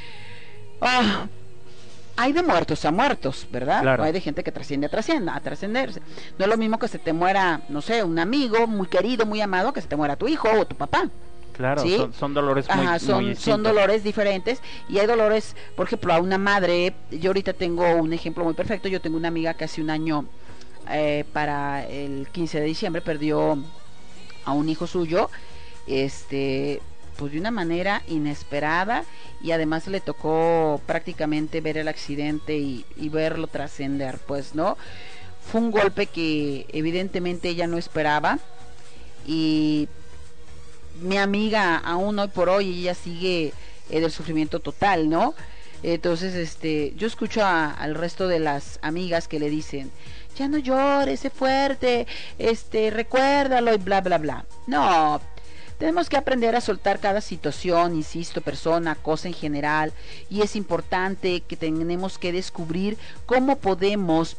Hay de muertos a muertos, ¿verdad? Claro. Hay de gente que trasciende a trascenderse. No es lo mismo que se te muera, no sé, un amigo muy querido, muy amado, que se te muera tu hijo o tu papá. Claro, ¿sí? son dolores muy distintos. Son dolores diferentes. Y hay dolores, por ejemplo, a una madre. Yo ahorita tengo un ejemplo muy perfecto. Yo tengo una amiga que hace un año, para el 15 de diciembre, perdió a un hijo suyo, pues de una manera inesperada, y además le tocó prácticamente ver el accidente y verlo trascender, pues, ¿no? Fue un golpe que evidentemente ella no esperaba, y mi amiga aún hoy por hoy ella sigue del sufrimiento total, ¿no? Entonces, yo escucho al resto de las amigas que le dicen, ya no llores, sé fuerte, recuérdalo y bla bla bla. No, tenemos que aprender a soltar cada situación, insisto, persona, cosa en general, y es importante que tenemos que descubrir cómo podemos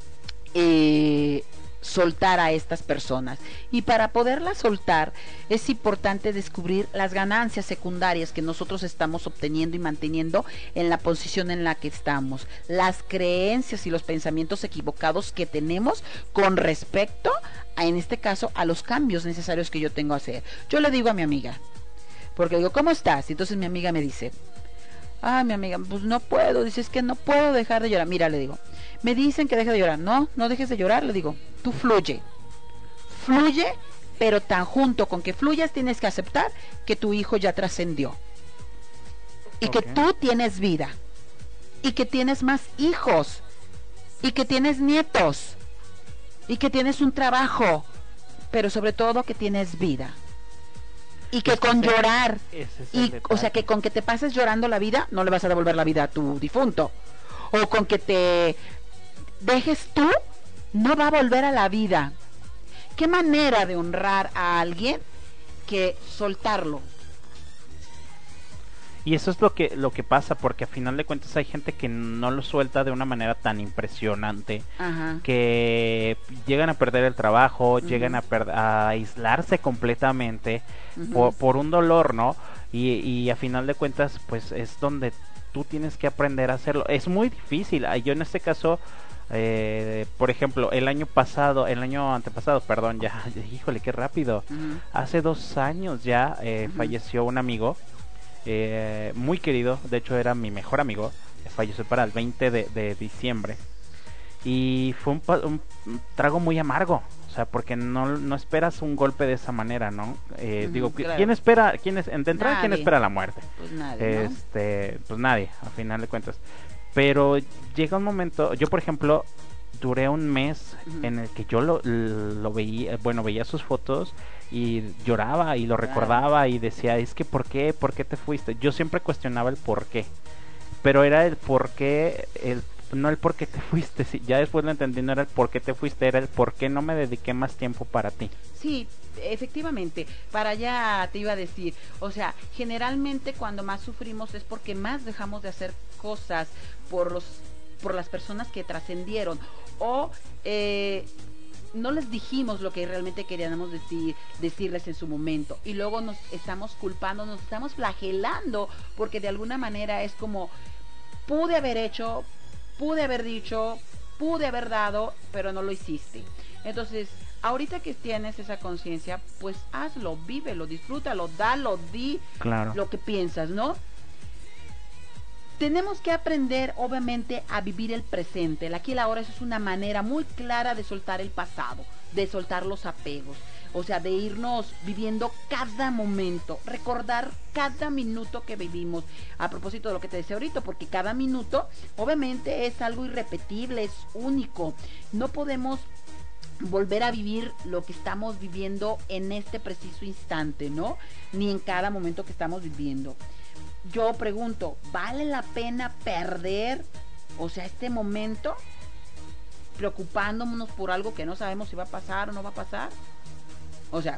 soltar a estas personas, y para poderlas soltar es importante descubrir las ganancias secundarias que nosotros estamos obteniendo y manteniendo en la posición en la que estamos, las creencias y los pensamientos equivocados que tenemos con respecto a, en este caso, a los cambios necesarios que yo tengo que hacer. Yo le digo a mi amiga, porque le digo, ¿cómo estás? Y entonces mi amiga me dice, mi amiga, pues no puedo, dice, es que no puedo dejar de llorar. Mira, le digo, me dicen que deje de llorar. No dejes de llorar, le digo, tú fluye, pero tan junto con que fluyas tienes que aceptar que tu hijo ya trascendió, y que tú tienes vida, y que tienes más hijos, y que tienes nietos, y que tienes un trabajo, pero sobre todo que tienes vida. Y que con llorar, o sea, que con que te pases llorando la vida, no le vas a devolver la vida a tu difunto. O con que te dejes tú, no va a volver a la vida. ¿Qué manera de honrar a alguien que soltarlo? Y eso es lo que pasa, porque a final de cuentas hay gente que no lo suelta de una manera tan impresionante, que llegan a perder el trabajo, llegan a aislarse completamente por un dolor, ¿no? Y a final de cuentas, pues es donde tú tienes que aprender a hacerlo. Es muy difícil. Yo en este caso, por ejemplo, el año antepasado, perdón, híjole, qué rápido. Hace 2 años ya falleció un amigo. muy querido, de hecho era mi mejor amigo, falleció para el 20 de diciembre. Y fue un trago muy amargo, o sea, porque no esperas un golpe de esa manera, ¿no? Digo, claro. ¿quién espera, de entrada, quién espera la muerte? Pues nadie, ¿no? Pues nadie, a final de cuentas. Pero llega un momento, yo por ejemplo, duré un mes en el que yo lo veía, bueno, veía sus fotos y lloraba y lo recordaba y decía, es que ¿por qué te fuiste? Yo siempre cuestionaba el por qué, pero era el por qué, no el por qué te fuiste, sí, ya después lo entendí, no era el por qué te fuiste, era el por qué no me dediqué más tiempo para ti. Sí, efectivamente, para allá te iba a decir, o sea, generalmente cuando más sufrimos es porque más dejamos de hacer cosas por las personas que trascendieron, o no les dijimos lo que realmente queríamos decirles en su momento, y luego nos estamos culpando, nos estamos flagelando, porque de alguna manera es como, pude haber hecho, pude haber dicho, pude haber dado, pero no lo hiciste. Entonces, ahorita que tienes esa conciencia, pues hazlo, vívelo, disfrútalo, dalo, di claro. Lo que piensas, ¿no? Tenemos que aprender, obviamente, a vivir el presente. El aquí y el ahora, eso es una manera muy clara de soltar el pasado, de soltar los apegos. O sea, de irnos viviendo cada momento, recordar cada minuto que vivimos. A propósito de lo que te decía ahorita, porque cada minuto, obviamente, es algo irrepetible, es único. No podemos volver a vivir lo que estamos viviendo en este preciso instante, ¿no? Ni en cada momento que estamos viviendo. Yo pregunto, ¿vale la pena perder, o sea, este momento, preocupándonos por algo que no sabemos si va a pasar o no va a pasar? O sea,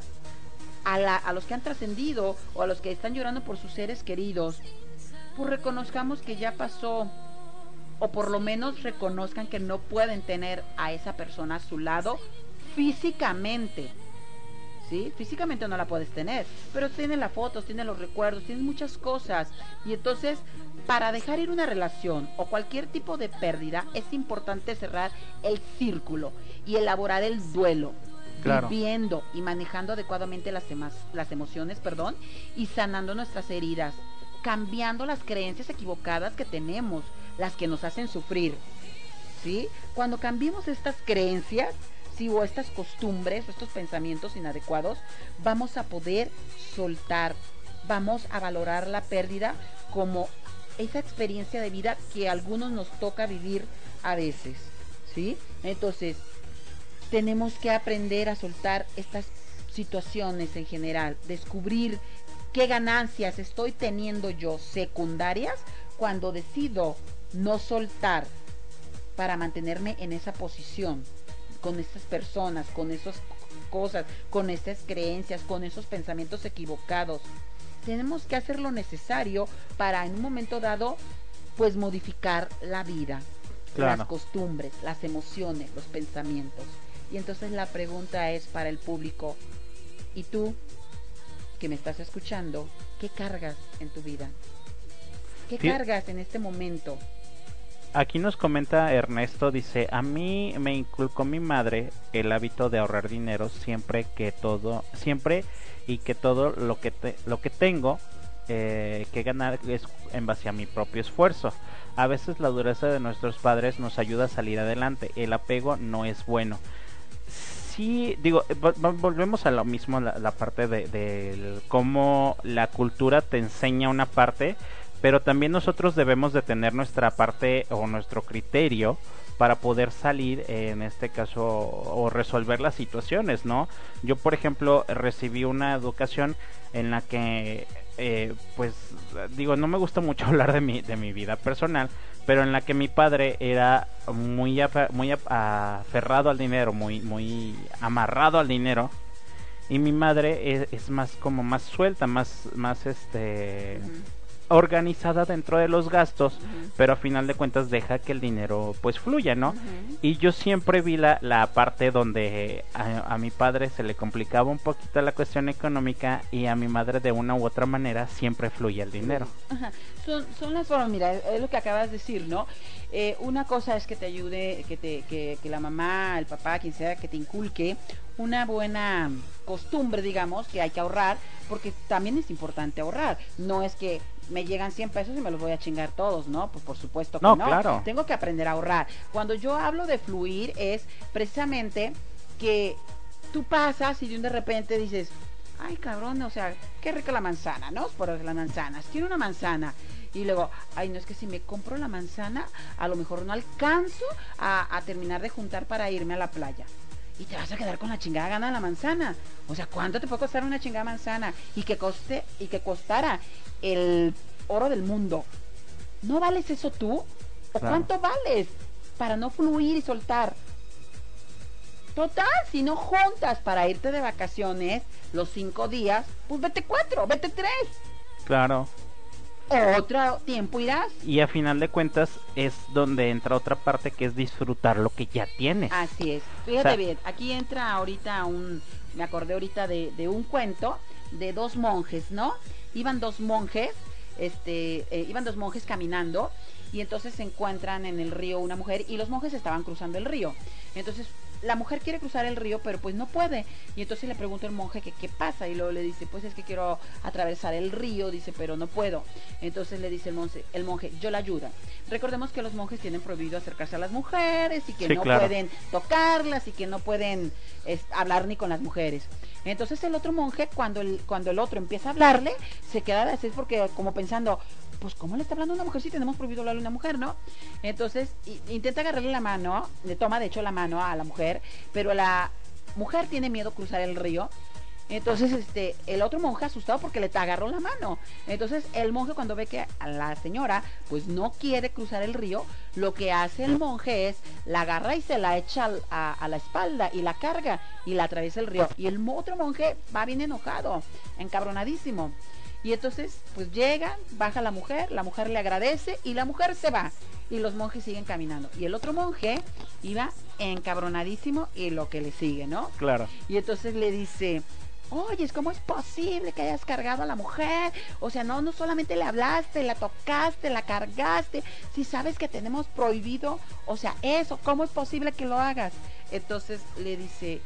a los que han trascendido o a los que están llorando por sus seres queridos, pues reconozcamos que ya pasó, o por lo menos reconozcan que no pueden tener a esa persona a su lado físicamente. ¿Sí? Físicamente no la puedes tener, pero tiene las fotos, tiene los recuerdos, tiene muchas cosas. Y entonces, para dejar ir una relación o cualquier tipo de pérdida, es importante cerrar el círculo y elaborar el duelo. Claro. Viviendo y manejando adecuadamente las emociones, y sanando nuestras heridas, cambiando las creencias equivocadas que tenemos, las que nos hacen sufrir, ¿sí? Cuando cambiemos estas creencias, sí, o estas costumbres, o estos pensamientos inadecuados, vamos a poder soltar, vamos a valorar la pérdida como esa experiencia de vida que a algunos nos toca vivir a veces, ¿sí? Entonces, tenemos que aprender a soltar estas situaciones en general, descubrir qué ganancias estoy teniendo yo secundarias cuando decido no soltar para mantenerme en esa posición, con estas personas, con esas cosas, con estas creencias, con esos pensamientos equivocados. Tenemos que hacer lo necesario para en un momento dado, pues modificar la vida, claro, las costumbres, las emociones, los pensamientos. Y entonces la pregunta es para el público, ¿y tú, que me estás escuchando, qué cargas en tu vida? ¿Qué cargas en este momento? Aquí nos comenta Ernesto, dice, a mí me inculcó mi madre el hábito de ahorrar dinero siempre y que todo lo que tengo que ganar es en base a mi propio esfuerzo. A veces la dureza de nuestros padres nos ayuda a salir adelante, el apego no es bueno. Sí, digo, volvemos a lo mismo, la parte de cómo la cultura te enseña una parte, pero también nosotros debemos de tener nuestra parte o nuestro criterio para poder salir, en este caso, o resolver las situaciones, ¿no? Yo, por ejemplo, recibí una educación en la que, pues, digo, no me gusta mucho hablar de mi vida personal, pero en la que mi padre era muy aferrado al dinero, muy amarrado al dinero, y mi madre es más como más suelta, más organizada dentro de los gastos, pero a final de cuentas deja que el dinero pues fluya, ¿no? Y yo siempre vi la parte donde a mi padre se le complicaba un poquito la cuestión económica y a mi madre de una u otra manera siempre fluía el dinero. Ajá. Son las formas, mira, es lo que acabas de decir, ¿no? Una cosa es que te ayude, que la mamá, el papá, quien sea, que te inculque una buena costumbre, digamos, que hay que ahorrar, porque también es importante ahorrar. No es que me llegan 100 pesos y me los voy a chingar todos, ¿no? Pues por supuesto que no. no. Claro. Tengo que aprender a ahorrar. Cuando yo hablo de fluir es precisamente que tú pasas y de repente dices, ay cabrón, o sea, qué rica la manzana, ¿no? Por las manzanas, quiero una manzana. Y luego, ay, no, es que si me compro la manzana, a lo mejor no alcanzo a terminar de juntar para irme a la playa. Y te vas a quedar con la chingada gana de la manzana. O sea, ¿cuánto te puede costar una chingada manzana? Y que costara el oro del mundo. ¿No vales eso tú? ¿O claro. cuánto vales para no fluir y soltar? Total, si no juntas para irte de vacaciones los 5 días, pues vete 4, vete 3. Claro. Otro tiempo irás. Y a final de cuentas es donde entra otra parte, que es disfrutar lo que ya tienes. Así es. Fíjate bien, aquí entra ahorita me acordé ahorita de un cuento de 2 monjes, ¿no? Iban 2 monjes, iban 2 monjes caminando y entonces se encuentran en el río una mujer y los monjes estaban cruzando el río. Entonces la mujer quiere cruzar el río, pero pues no puede. Y entonces le pregunta el monje que qué pasa. Y luego le dice, pues es que quiero atravesar el río, dice, pero no puedo. Entonces le dice el monje, yo la ayudo. Recordemos que los monjes tienen prohibido acercarse a las mujeres y que sí, no claro. pueden tocarlas y que no pueden hablar ni con las mujeres. Entonces el otro monje, cuando el otro empieza a hablarle, se queda así porque como pensando, pues ¿cómo le está hablando a una mujer si tenemos prohibido hablarle a una mujer, no? Entonces intenta agarrarle la mano, le toma de hecho la mano a la mujer, pero la mujer tiene miedo a cruzar el río. Entonces el otro monje asustado porque le agarró la mano. Entonces el monje, cuando ve que a la señora pues no quiere cruzar el río, lo que hace el monje es la agarra y se la echa a la espalda y la carga y la atraviesa el río. Y el otro monje va bien enojado, encabronadísimo. Y entonces pues llega, baja la mujer le agradece y la mujer se va. Y los monjes siguen caminando. Y el otro monje iba encabronadísimo y lo que le sigue, ¿no? Claro. Y entonces le dice, oye, ¿cómo es posible que hayas cargado a la mujer? O sea, no solamente le hablaste, la tocaste, la cargaste, si sabes que tenemos prohibido, o sea, eso, ¿cómo es posible que lo hagas? Entonces le dice,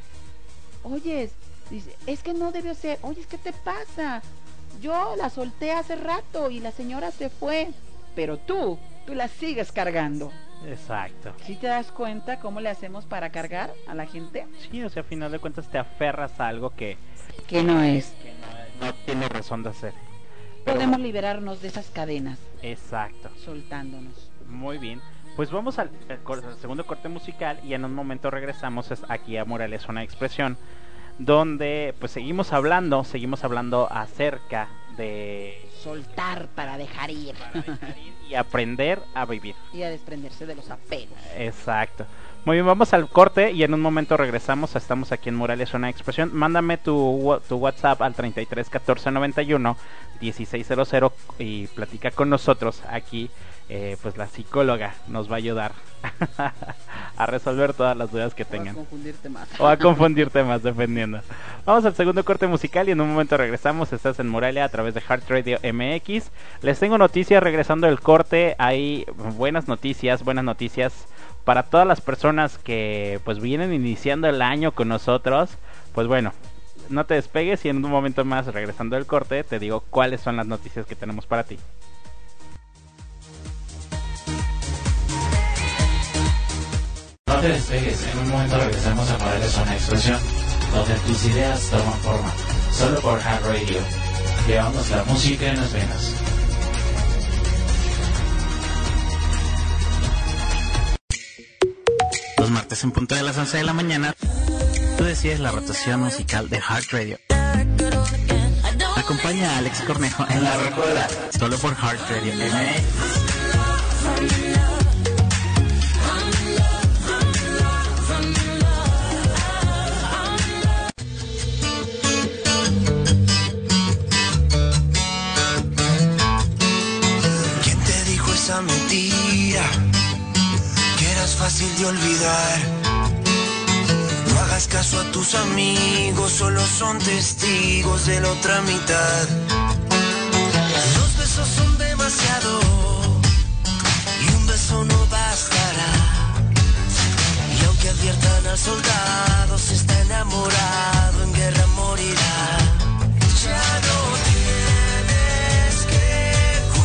oye, dice, es que no debió ser, oye, ¿qué te pasa? Yo la solté hace rato y la señora se fue, pero tú la sigues cargando. Exacto. ¿Sí te das cuenta cómo le hacemos para cargar a la gente? Sí, o sea, a final de cuentas te aferras a algo que no es. Que no tiene razón de hacer. Podemos liberarnos de esas cadenas. Exacto. Soltándonos. Muy bien. Pues vamos al segundo corte musical y en un momento regresamos aquí a Morales Zona de Expresión, donde pues seguimos hablando acerca de soltar para dejar ir y aprender a vivir y a desprenderse de los apegos. Exacto. Muy bien, vamos al corte y en un momento regresamos. Estamos aquí en Morales Zona de Expresión. Mándame tu WhatsApp al 33 14 91 1600 y platica con nosotros aquí. Pues la psicóloga nos va a ayudar a resolver todas las dudas que tengan. O a confundirte más, dependiendo. Vamos al segundo corte musical y en un momento regresamos. Estás en Morelia a través de Heart Radio MX. Les tengo noticias regresando del corte. Hay buenas noticias para todas las personas que pues vienen iniciando el año con nosotros. Pues bueno, no te despegues y en un momento más, regresando del corte, te digo cuáles son las noticias que tenemos para ti. No te despegues, en un momento regresamos a Morales Zona de Expresión, donde tus ideas toman forma, solo por Heart Radio. Llevamos la música en las venas. Los martes en punto de las 11 de la mañana, tú decides la rotación musical de Heart Radio. Acompaña a Alex Cornejo en la recuerda, solo por Heart Radio MX. Esa mentira que eras fácil de olvidar. No hagas caso a tus amigos, solo son testigos de la otra mitad. Dos besos son demasiado y un beso no bastará. Y aunque adviertan al soldado, si está enamorado en guerra morirá. Ya no tienes que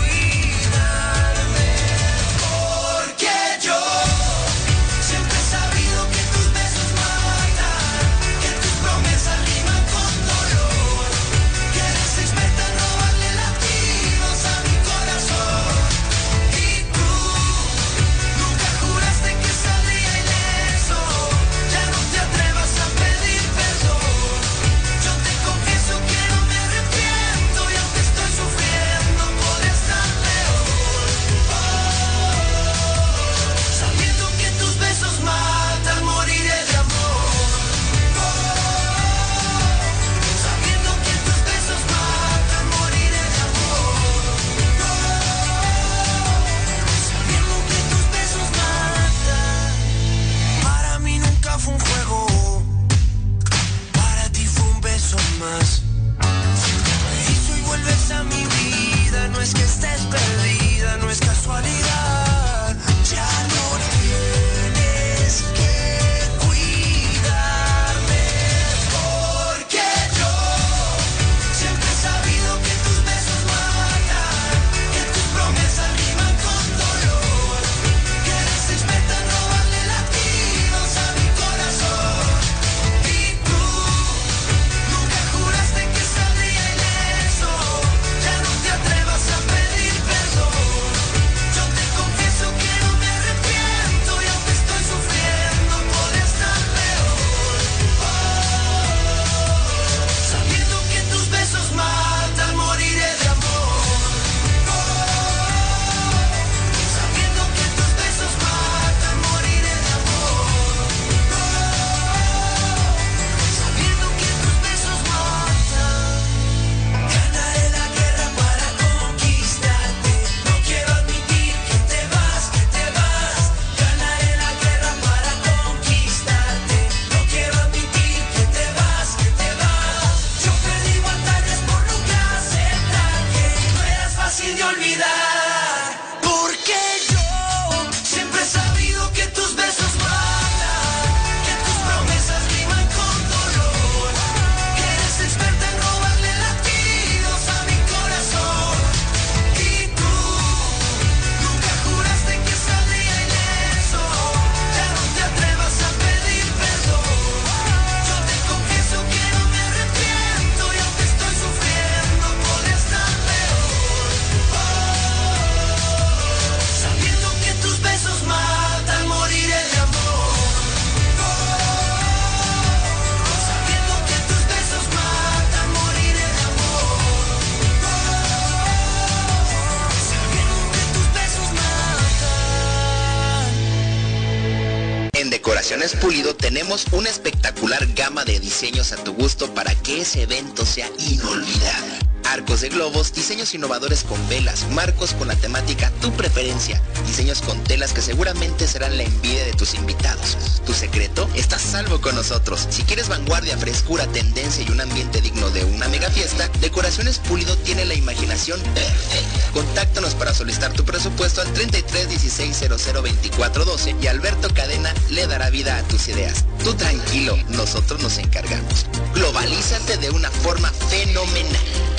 Decoraciones Pulido tenemos una espectacular gama de diseños a tu gusto para que ese evento sea inolvidable. Arcos de globos, diseños innovadores con velas, marcos con la temática tu preferencia, diseños con telas que seguramente serán la envidia de tus invitados. Tu secreto está a salvo con nosotros. Si quieres vanguardia, frescura, tendencia y un ambiente digno de una mega fiesta, Decoraciones Pulido tiene la imaginación perfecta. Contáctanos para solicitar tu presupuesto al 33 16 00 24 12 y Alberto Cadena le dará vida a tus ideas. Tú tranquilo, nosotros nos encargamos. Globalízate de una forma fenomenal.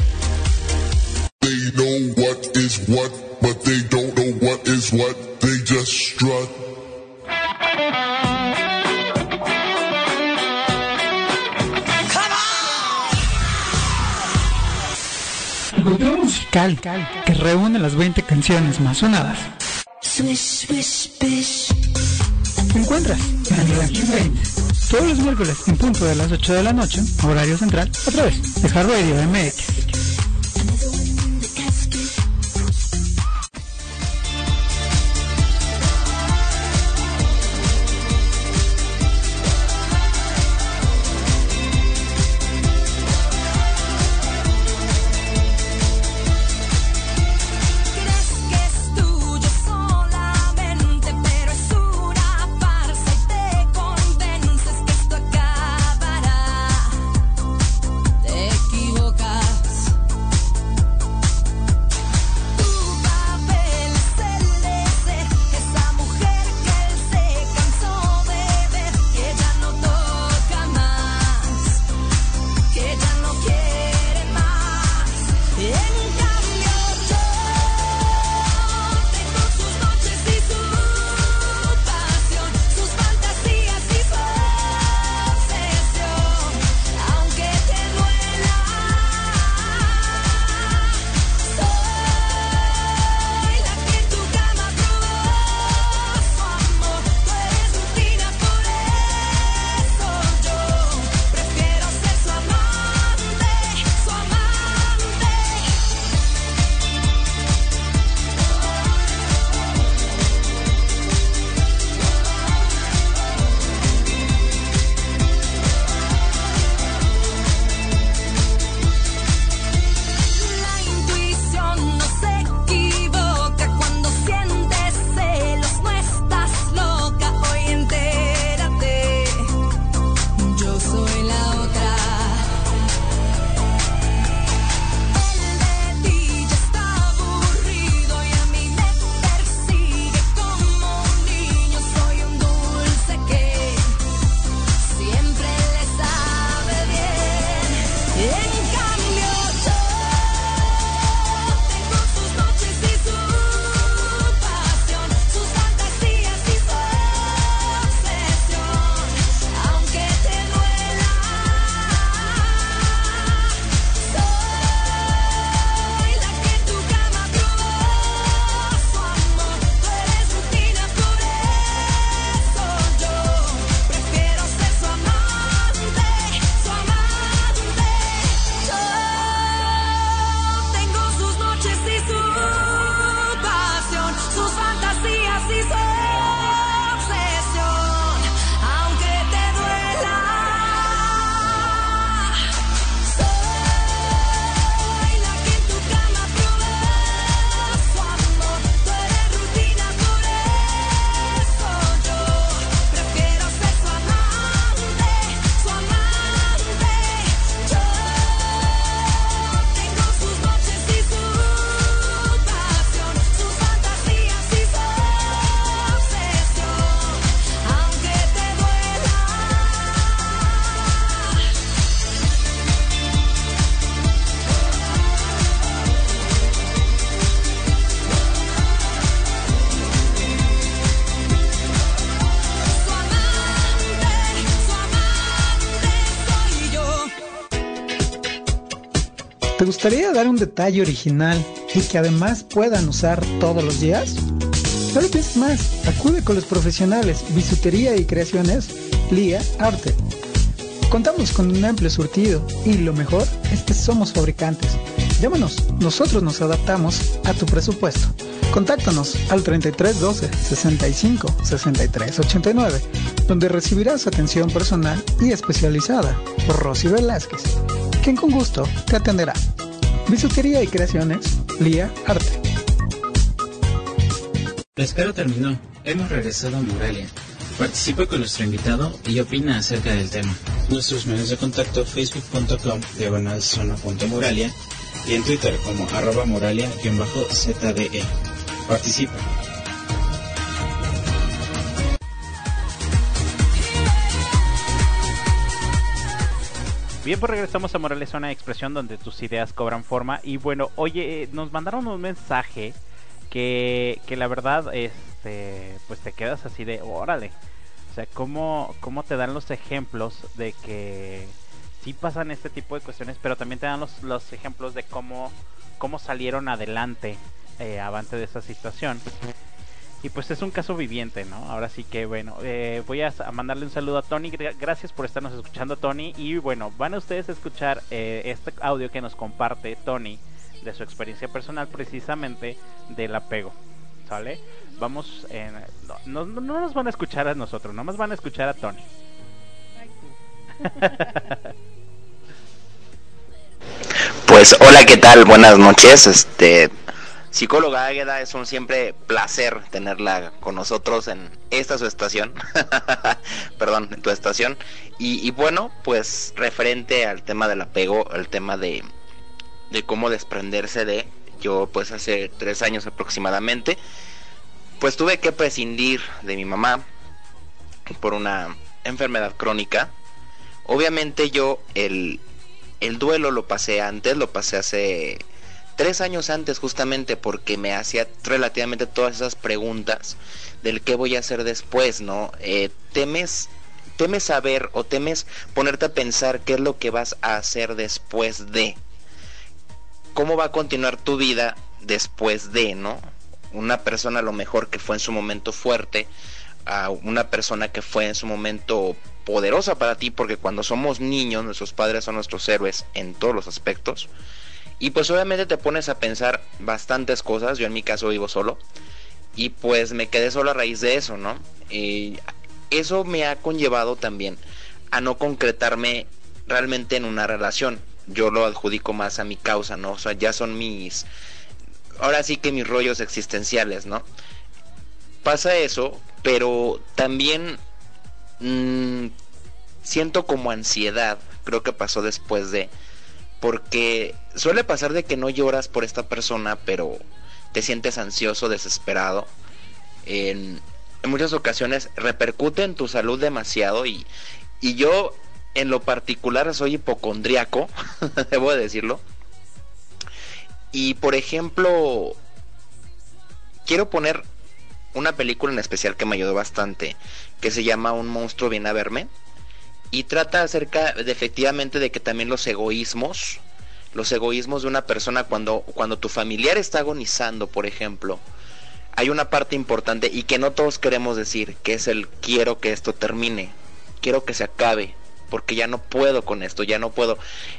They know what is what, but they don't know what is what. They just strut. Cultura musical que reúne las 20 canciones más sonadas. Te encuentras en el Ranking 20 todos los miércoles en punto de las 8 de la noche, horario central, a través de Hard Radio MX. ¿Te gustaría dar un detalle original y que además puedan usar todos los días? No lo pienses más, acude con los profesionales Bisutería y Creaciones Lía Arte. Contamos con un amplio surtido y lo mejor es que somos fabricantes. Llámanos, nosotros nos adaptamos a tu presupuesto. Contáctanos al 33 12 65 63 89 donde recibirás atención personal y especializada por Rosy Velázquez, quien con gusto te atenderá. Bisutería y creaciones, Lía Arte. La espera terminó. Hemos regresado a Moralia. Participa con nuestro invitado y opina acerca del tema. Nuestros medios de contacto: facebook.com/zona.moralia y en Twitter como @moralia_ZDE. Participa. Bien, pues regresamos a Moralia, Zona de Expresión, donde tus ideas cobran forma. Y bueno, oye, nos mandaron un mensaje que la verdad, pues te quedas así de, órale. O sea, ¿cómo te dan los ejemplos de que sí pasan este tipo de cuestiones, pero también te dan los ejemplos de cómo salieron adelante avante de esa situación? Y pues es un caso viviente, ¿no? Ahora sí que, bueno, voy a mandarle un saludo a Tony. Gracias por estarnos escuchando, Tony. Y bueno, van a ustedes a escuchar este audio que nos comparte Tony de su experiencia personal, precisamente del apego, ¿sale? Vamos, no nos van a escuchar a nosotros, nomás van a escuchar a Tony. Pues hola, ¿qué tal? Buenas noches. Psicóloga Águeda, es un siempre placer tenerla con nosotros en esta su estación. Perdón, en tu estación. Y bueno, pues referente al tema del apego, al tema de cómo desprenderse de, yo pues hace 3 años aproximadamente, pues tuve que prescindir de mi mamá por una enfermedad crónica. Obviamente yo el duelo lo pasé hace 3 años antes, justamente porque me hacía relativamente todas esas preguntas del qué voy a hacer después, ¿no? Temes saber o temes ponerte a pensar qué es lo que vas a hacer después de, cómo va a continuar tu vida después de, ¿no? Una persona a lo mejor que fue en su momento fuerte, a una persona que fue en su momento poderosa para ti, porque cuando somos niños nuestros padres son nuestros héroes en todos los aspectos. Y pues obviamente te pones a pensar bastantes cosas. Yo en mi caso vivo solo y pues me quedé solo a raíz de eso, ¿no? Eso me ha conllevado también a no concretarme realmente en una relación. Yo lo adjudico más a mi causa, ¿no? O sea, ya son ahora sí que mis rollos existenciales, ¿no? Pasa eso, pero también siento como ansiedad. Creo que pasó después de... Porque suele pasar de que no lloras por esta persona, pero te sientes ansioso, desesperado. En muchas ocasiones repercute en tu salud demasiado y yo en lo particular soy hipocondriaco, debo de decirlo. Y por ejemplo, quiero poner una película en especial que me ayudó bastante, que se llama Un monstruo viene a verme. Y trata acerca de efectivamente de que también los egoísmos de una persona cuando tu familiar está agonizando, por ejemplo, hay una parte importante y que no todos queremos decir, que es el quiero que esto termine, quiero que se acabe, porque ya no puedo con esto, ya no puedo.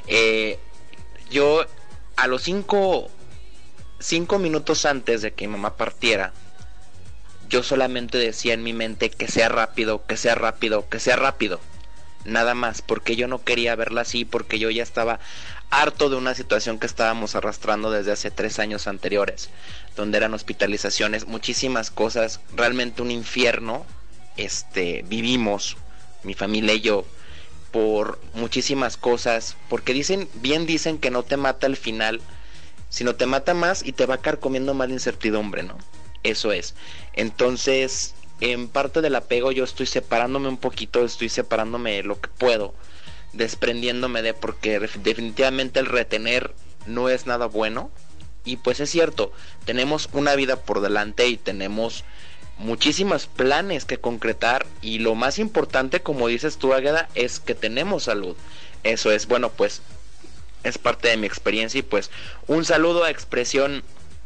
Yo a los 5 minutos antes de que mi mamá partiera, yo solamente decía en mi mente que sea rápido, que sea rápido, que sea rápido. Nada más, porque yo no quería verla así, porque yo ya estaba harto de una situación que estábamos arrastrando desde hace 3 años anteriores, donde eran hospitalizaciones, muchísimas cosas, realmente un infierno, vivimos, mi familia y yo, por muchísimas cosas, porque dicen que no te mata el final, sino te mata más y te va carcomiendo más la incertidumbre, ¿no? Eso es. Entonces, en parte del apego yo estoy separándome un poquito, estoy separándome lo que puedo, desprendiéndome de, porque definitivamente el retener no es nada bueno. Y pues es cierto, tenemos una vida por delante y tenemos muchísimos planes que concretar, y lo más importante, como dices tú, Águeda, es que tenemos salud. Eso es, bueno, pues es parte de mi experiencia. Y pues un saludo a Expresión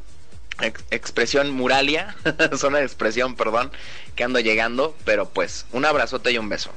Moralia, zona de expresión, perdón, que ando llegando, pero pues un abrazote y un beso.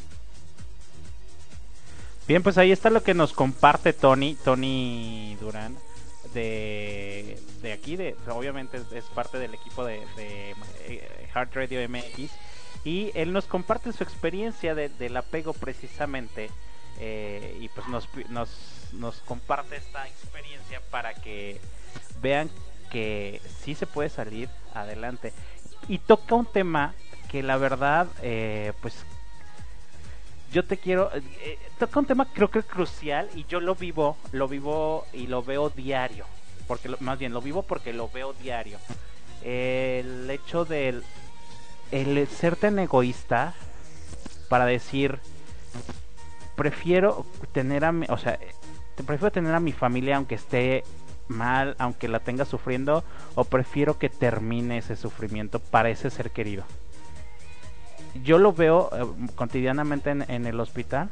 Bien, pues ahí está lo que nos comparte Tony Durán, de aquí, obviamente es parte del equipo de Heart Radio MX, y él nos comparte su experiencia del apego precisamente, y pues nos comparte esta experiencia para que vean que sí se puede salir adelante, y toca un tema que la verdad, pues yo te quiero, toca un tema creo que crucial, y yo lo vivo y lo veo diario, porque más bien lo vivo porque lo veo diario. El hecho del el ser tan egoísta para decir prefiero tener prefiero tener a mi familia aunque esté mal, aunque la tenga sufriendo, o prefiero que termine ese sufrimiento para ese ser querido. Yo lo veo cotidianamente en el hospital,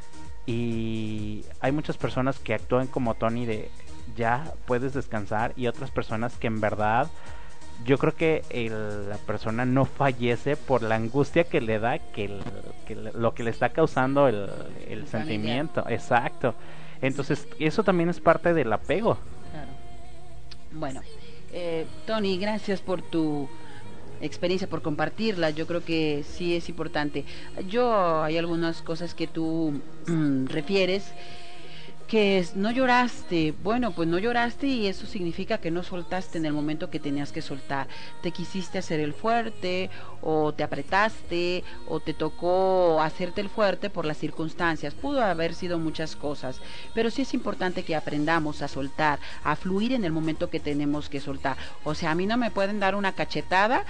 y hay muchas personas que actúan como Tony de ya puedes descansar, y otras personas que en verdad yo creo que la persona no fallece por la angustia que le da, lo que le está causando el sentimiento. Exacto. Entonces eso también es parte del apego. Claro. Bueno, Tony, gracias por tu experiencia, por compartirla. Yo creo que sí es importante. Hay algunas cosas que tú refieres, que no lloraste. Bueno, pues no lloraste, y eso significa que no soltaste en el momento que tenías que soltar. Te quisiste hacer el fuerte, o te apretaste, o te tocó hacerte el fuerte por las circunstancias. Pudo haber sido muchas cosas, pero sí es importante que aprendamos a soltar, a fluir en el momento que tenemos que soltar. O sea, a mí no me pueden dar una cachetada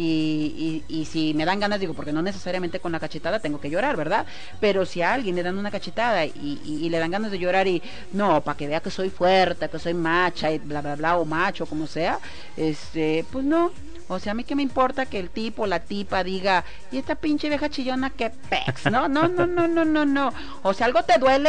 y si me dan ganas, digo, porque no necesariamente con la cachetada tengo que llorar, ¿verdad? Pero si a alguien le dan una cachetada y le dan ganas de llorar, y no, para que vea que soy fuerte, que soy macha, y bla bla bla, o macho, como sea, pues no. O sea, a mí qué me importa que el tipo, la tipa diga, y esta pinche vieja chillona, que pex. No. O sea, algo te duele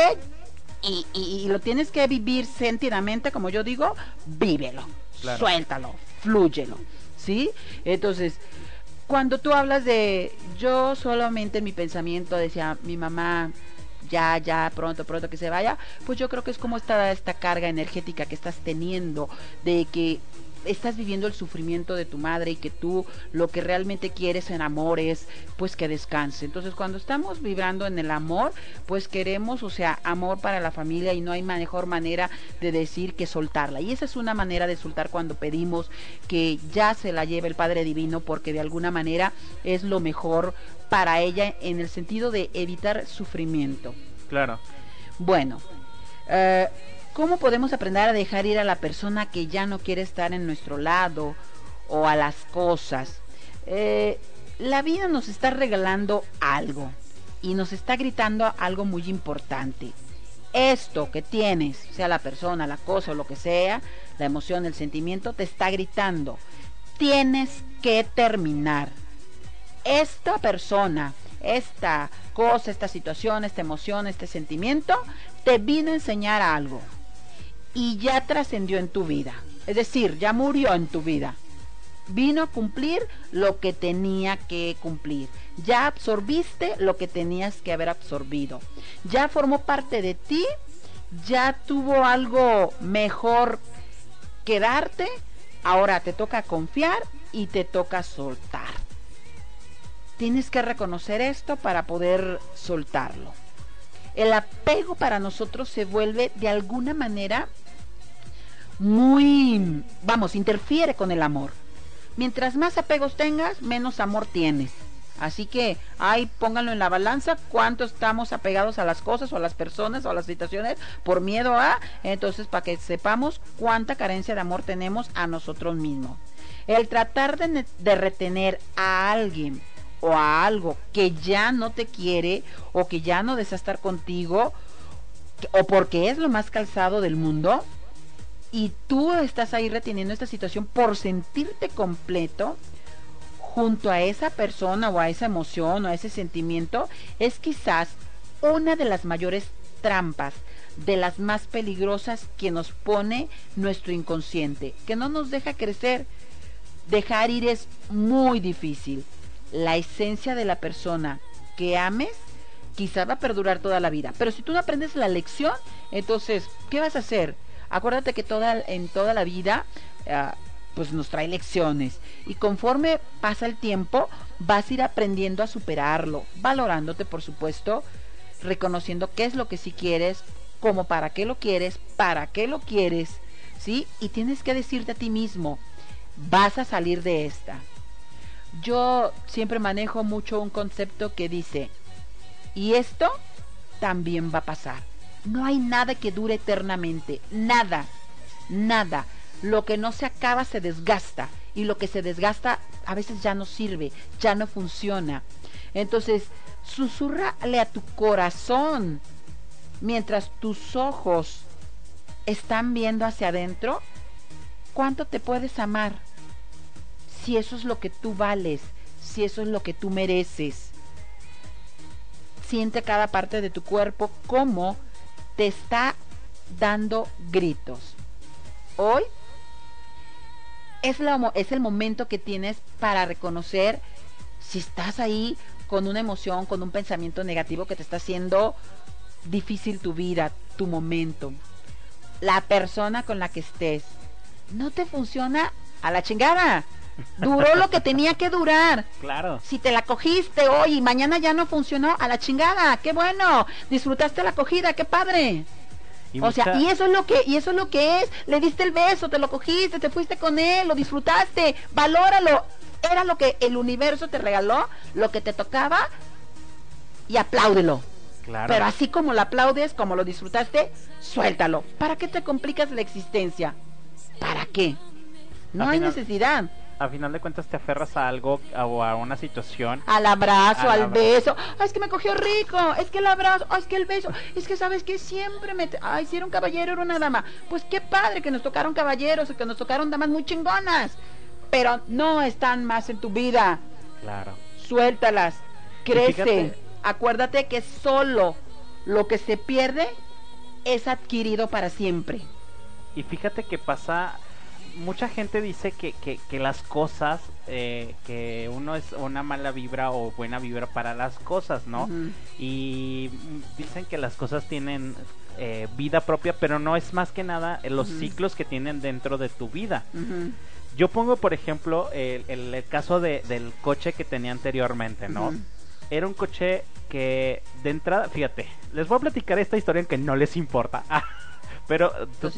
y lo tienes que vivir sentidamente, como yo digo, vívelo, claro. Suéltalo, flúyelo, ¿sí? Entonces, cuando tú hablas yo solamente en mi pensamiento decía, mi mamá ya, pronto que se vaya, pues yo creo que es como esta carga energética que estás teniendo, de que estás viviendo el sufrimiento de tu madre, y que tú lo que realmente quieres en amor es pues que descanse. Entonces, cuando estamos vibrando en el amor, pues queremos, o sea, amor para la familia, y no hay mejor manera de decir que soltarla. Y esa es una manera de soltar, cuando pedimos que ya se la lleve el Padre Divino, porque de alguna manera es lo mejor para ella, en el sentido de evitar sufrimiento. Claro. Bueno, ¿cómo podemos aprender a dejar ir a la persona que ya no quiere estar en nuestro lado, o a las cosas? La vida nos está regalando algo, y nos está gritando algo muy importante. Esto que tienes, sea la persona, la cosa o lo que sea, la emoción, el sentimiento, te está gritando: tienes que terminar. Esta persona, esta cosa, esta situación, esta emoción, este sentimiento, te vino a enseñar algo, y ya trascendió en tu vida. Es decir, ya murió en tu vida. Vino a cumplir lo que tenía que cumplir. Ya absorbiste lo que tenías que haber absorbido. Ya formó parte de ti. Ya tuvo algo mejor que darte. Ahora te toca confiar y te toca soltar. Tienes que reconocer esto para poder soltarlo. El apego para nosotros se vuelve de alguna manera interfiere con el amor. Mientras más apegos tengas, menos amor tienes. Así que, pónganlo en la balanza, cuánto estamos apegados a las cosas, o a las personas, o a las situaciones, por miedo a, entonces, para que sepamos cuánta carencia de amor tenemos a nosotros mismos. El tratar de retener a alguien o a algo que ya no te quiere, o que ya no desea estar contigo, o porque es lo más calzado del mundo, y tú estás ahí reteniendo esta situación por sentirte completo junto a esa persona, o a esa emoción, o a ese sentimiento, es quizás una de las mayores trampas, de las más peligrosas que nos pone nuestro inconsciente, que no nos deja crecer. Dejar ir es muy difícil. La esencia de la persona que ames quizás va a perdurar toda la vida, pero si tú no aprendes la lección, entonces, ¿qué vas a hacer? Acuérdate que en toda la vida pues nos trae lecciones. Y conforme pasa el tiempo, vas a ir aprendiendo a superarlo, valorándote, por supuesto, reconociendo qué es lo que sí quieres, como para qué lo quieres, ¿sí? Y tienes que decirte a ti mismo, vas a salir de esta. Yo siempre manejo mucho un concepto que dice, y esto también va a pasar. No hay nada que dure eternamente, nada. Lo que no se acaba se desgasta, y lo que se desgasta a veces ya no sirve, ya no funciona. Entonces, susúrrale a tu corazón, mientras tus ojos están viendo hacia adentro, ¿cuánto te puedes amar? Si eso es lo que tú vales, si eso es lo que tú mereces. Siente cada parte de tu cuerpo cómo te está dando gritos. Hoy es el momento que tienes para reconocer si estás ahí con una emoción, con un pensamiento negativo que te está haciendo difícil tu vida, tu momento. La persona con la que estés no te funciona, a la chingada. Duró lo que tenía que durar. Claro. Si te la cogiste hoy y mañana ya no funcionó, a la chingada. Qué bueno. Disfrutaste la acogida, qué padre. Y eso es lo que es. Le diste el beso, te lo cogiste, te fuiste con él, lo disfrutaste. Valóralo. Era lo que el universo te regaló, lo que te tocaba, y apláudelo. Claro. Pero así como lo aplaudes, como lo disfrutaste, suéltalo. ¿Para qué te complicas la existencia? ¿Para qué? No hay necesidad. A final de cuentas te aferras a algo o a una situación. Al abrazo, al beso. Ay, es que me cogió rico. Es que el abrazo. Ay, es que el beso. Es que sabes que siempre ay, si era un caballero, era una dama. Pues qué padre que nos tocaron caballeros y que nos tocaron damas muy chingonas. Pero no están más en tu vida. Claro. Suéltalas. Crece. Acuérdate que solo lo que se pierde es adquirido para siempre. Y fíjate que pasa, mucha gente dice que las cosas, que uno es una mala vibra o buena vibra para las cosas, ¿no? Uh-huh. Y dicen que las cosas tienen vida propia, pero no es más que nada los ciclos que tienen dentro de tu vida. Uh-huh. Yo pongo, por ejemplo, el caso del coche que tenía anteriormente, ¿no? Uh-huh. Era un coche que de entrada, fíjate, les voy a platicar esta historia en que no les importa. Pero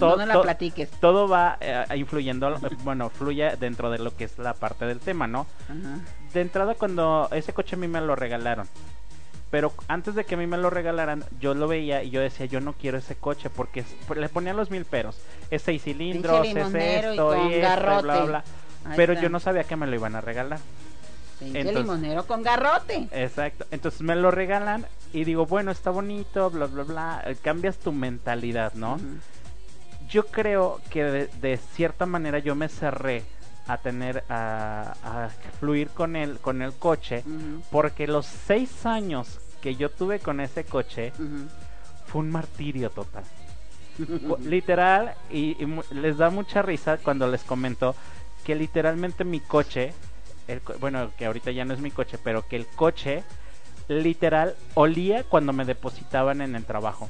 todo va influyendo, bueno, fluye dentro de lo que es la parte del tema, ¿no? Uh-huh. De entrada, cuando ese coche a mí me lo regalaron, pero antes de que a mí me lo regalaran, yo lo veía y yo decía, yo no quiero ese coche, porque le ponían los 1000 peros. Es 6 cilindros, es esto, y esto, bla, bla. Pero yo no sabía que me lo iban a regalar. Limonero con garrote. Exacto. Entonces me lo regalan y digo, bueno, está bonito, bla, bla, bla. Cambias tu mentalidad, ¿no? Uh-huh. Yo creo que de cierta manera yo me cerré a tener, a fluir con el coche, uh-huh, porque los 6 años que yo tuve con ese coche, uh-huh, fue un martirio total. Literal, y les da mucha risa cuando les comento que literalmente mi coche, bueno, que ahorita ya no es mi coche, pero que el coche literal olía cuando me depositaban en el trabajo.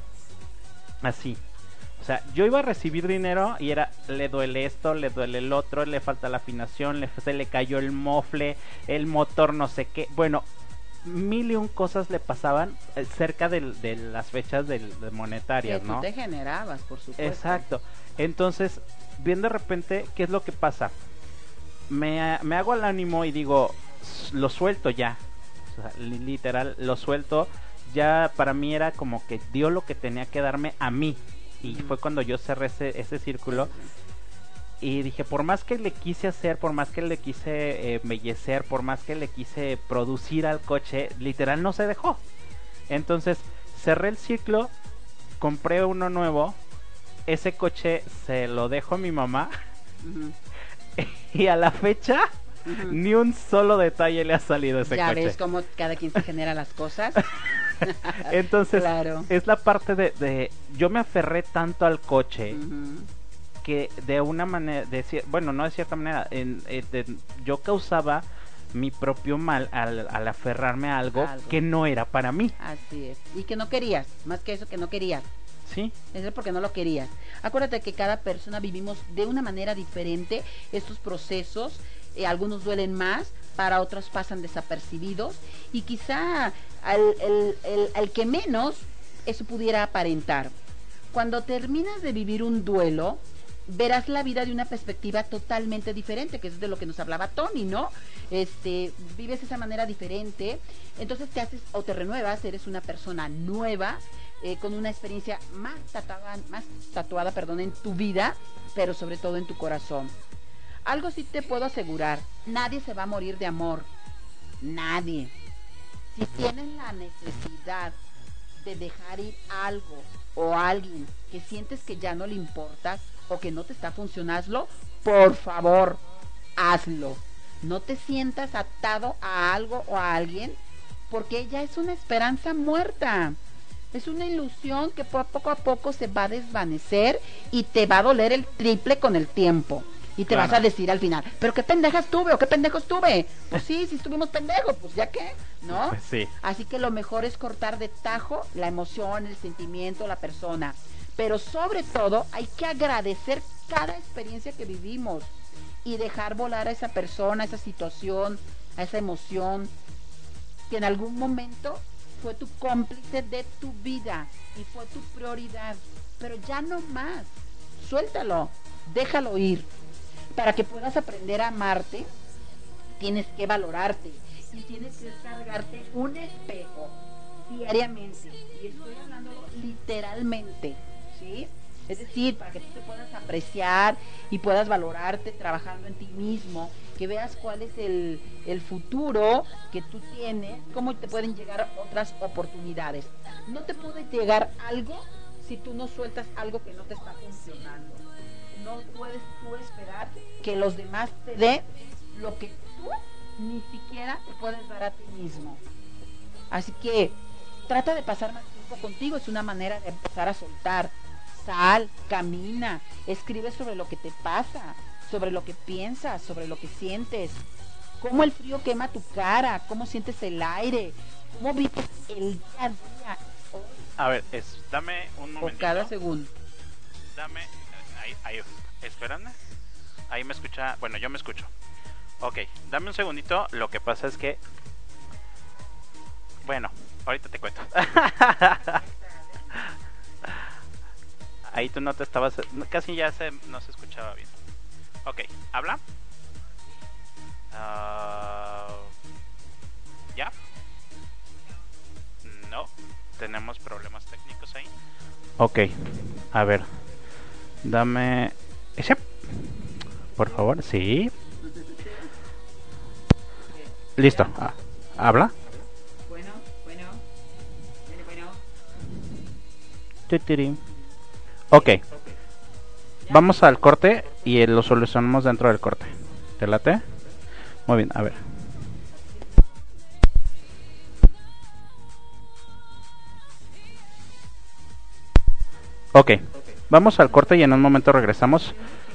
Así. O sea, yo iba a recibir dinero y era, le duele esto, le duele el otro, le falta la afinación, se le cayó el mofle, el motor no sé qué. Bueno, 1001 cosas le pasaban cerca de las fechas de monetarias, ¿no? Que tú te generabas, por supuesto. Exacto. Entonces, bien de repente, ¿qué es lo que pasa? Me hago al ánimo y digo, lo suelto ya. O sea, literal, lo suelto. Ya para mí era como que dio lo que tenía que darme a mí. Y fue cuando yo cerré ese círculo. Y dije, por más que le quise hacer, por más que le quise embellecer, por más que le quise producir al coche, literal no se dejó. Entonces cerré el ciclo, compré uno nuevo. Ese coche se lo dejo a mi mamá. Uh-huh. Y a la fecha, uh-huh, ni un solo detalle le ha salido a ese coche. Ya ves cómo cada quien se genera las cosas. Entonces, claro, es la parte de yo me aferré tanto al coche, uh-huh, que de una manera, bueno, no de cierta manera, yo causaba mi propio mal al aferrarme a algo que no era para mí. Así es. Y que no querías, más que eso, que no querías. Sí. Eso es porque no lo querías. Acuérdate que cada persona vivimos de una manera diferente estos procesos. Algunos duelen más, para otros pasan desapercibidos. Y quizá al que menos eso pudiera aparentar. Cuando terminas de vivir un duelo, verás la vida de una perspectiva totalmente diferente, que es de lo que nos hablaba Tony, ¿no? Vives de esa manera diferente, entonces te haces o te renuevas, eres una persona nueva, con una experiencia más tatuada, en tu vida, pero sobre todo en tu corazón. Algo sí te puedo asegurar, nadie se va a morir de amor, nadie. Si tienes la necesidad de dejar ir algo o alguien que sientes que ya no le importas o que no te está funcionando, por favor, hazlo. No te sientas atado a algo o a alguien, porque ya es una esperanza muerta. Es una ilusión que poco a poco se va a desvanecer y te va a doler el triple con el tiempo. Y te vas a decir al final, pero qué pendeja estuve o qué pendejo estuve. Pues sí, si estuvimos pendejos, pues ya qué, ¿no? Pues sí. Así que lo mejor es cortar de tajo la emoción, el sentimiento, la persona. Pero sobre todo hay que agradecer cada experiencia que vivimos y dejar volar a esa persona, a esa situación, a esa emoción que en algún momento fue tu cómplice de tu vida y fue tu prioridad. Pero ya no más. Suéltalo, déjalo ir. Para que puedas aprender a amarte, tienes que valorarte y tienes que cargarte un espejo diariamente. Y estoy hablando literalmente, ¿sí? Es decir, para que tú te puedas apreciar y puedas valorarte trabajando en ti mismo, que veas cuál es el futuro que tú tienes, cómo te pueden llegar otras oportunidades. No te puede llegar algo si tú no sueltas algo que no te está funcionando. No puedes tú esperar que los demás te den lo que tú ni siquiera te puedes dar a ti mismo. Así que trata de pasar más tiempo contigo, es una manera de empezar a soltar. Sal, camina, escribe sobre lo que te pasa, sobre lo que piensas, sobre lo que sientes, cómo el frío quema tu cara, cómo sientes el aire, cómo vives el día a día. A ver, dame un momentito. O cada segundo. Dame, ahí, espérame. Ahí me escucha, bueno, yo me escucho. Ok, dame un segundito, lo que pasa es que... Bueno, ahorita te cuento. Ahí tú no te estabas... Casi ya no se escuchaba bien. Ok, ¿habla? ¿Ya? No, tenemos problemas técnicos ahí. Ok, a ver. Dame... ¿Ese? Por favor, sí. Listo, ¿habla? Bueno. Ok, vamos al corte y lo solucionamos dentro del corte. ¿Te late? Muy bien, a ver. Ok, vamos al corte y en un momento regresamos.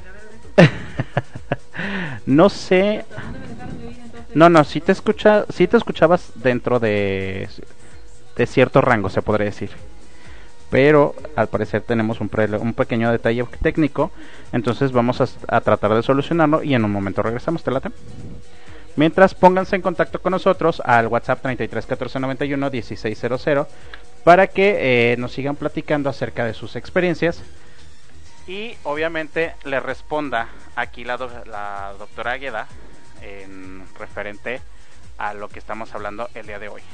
No sé. No, sí te escuchabas dentro de cierto rango, se podría decir. Pero al parecer tenemos un pequeño detalle técnico, entonces vamos a tratar de solucionarlo y en un momento regresamos, ¿te late? Mientras, pónganse en contacto con nosotros al WhatsApp 33 14 91 1600 para que nos sigan platicando acerca de sus experiencias y obviamente le responda aquí la doctora Águeda en referente a lo que estamos hablando el día de hoy.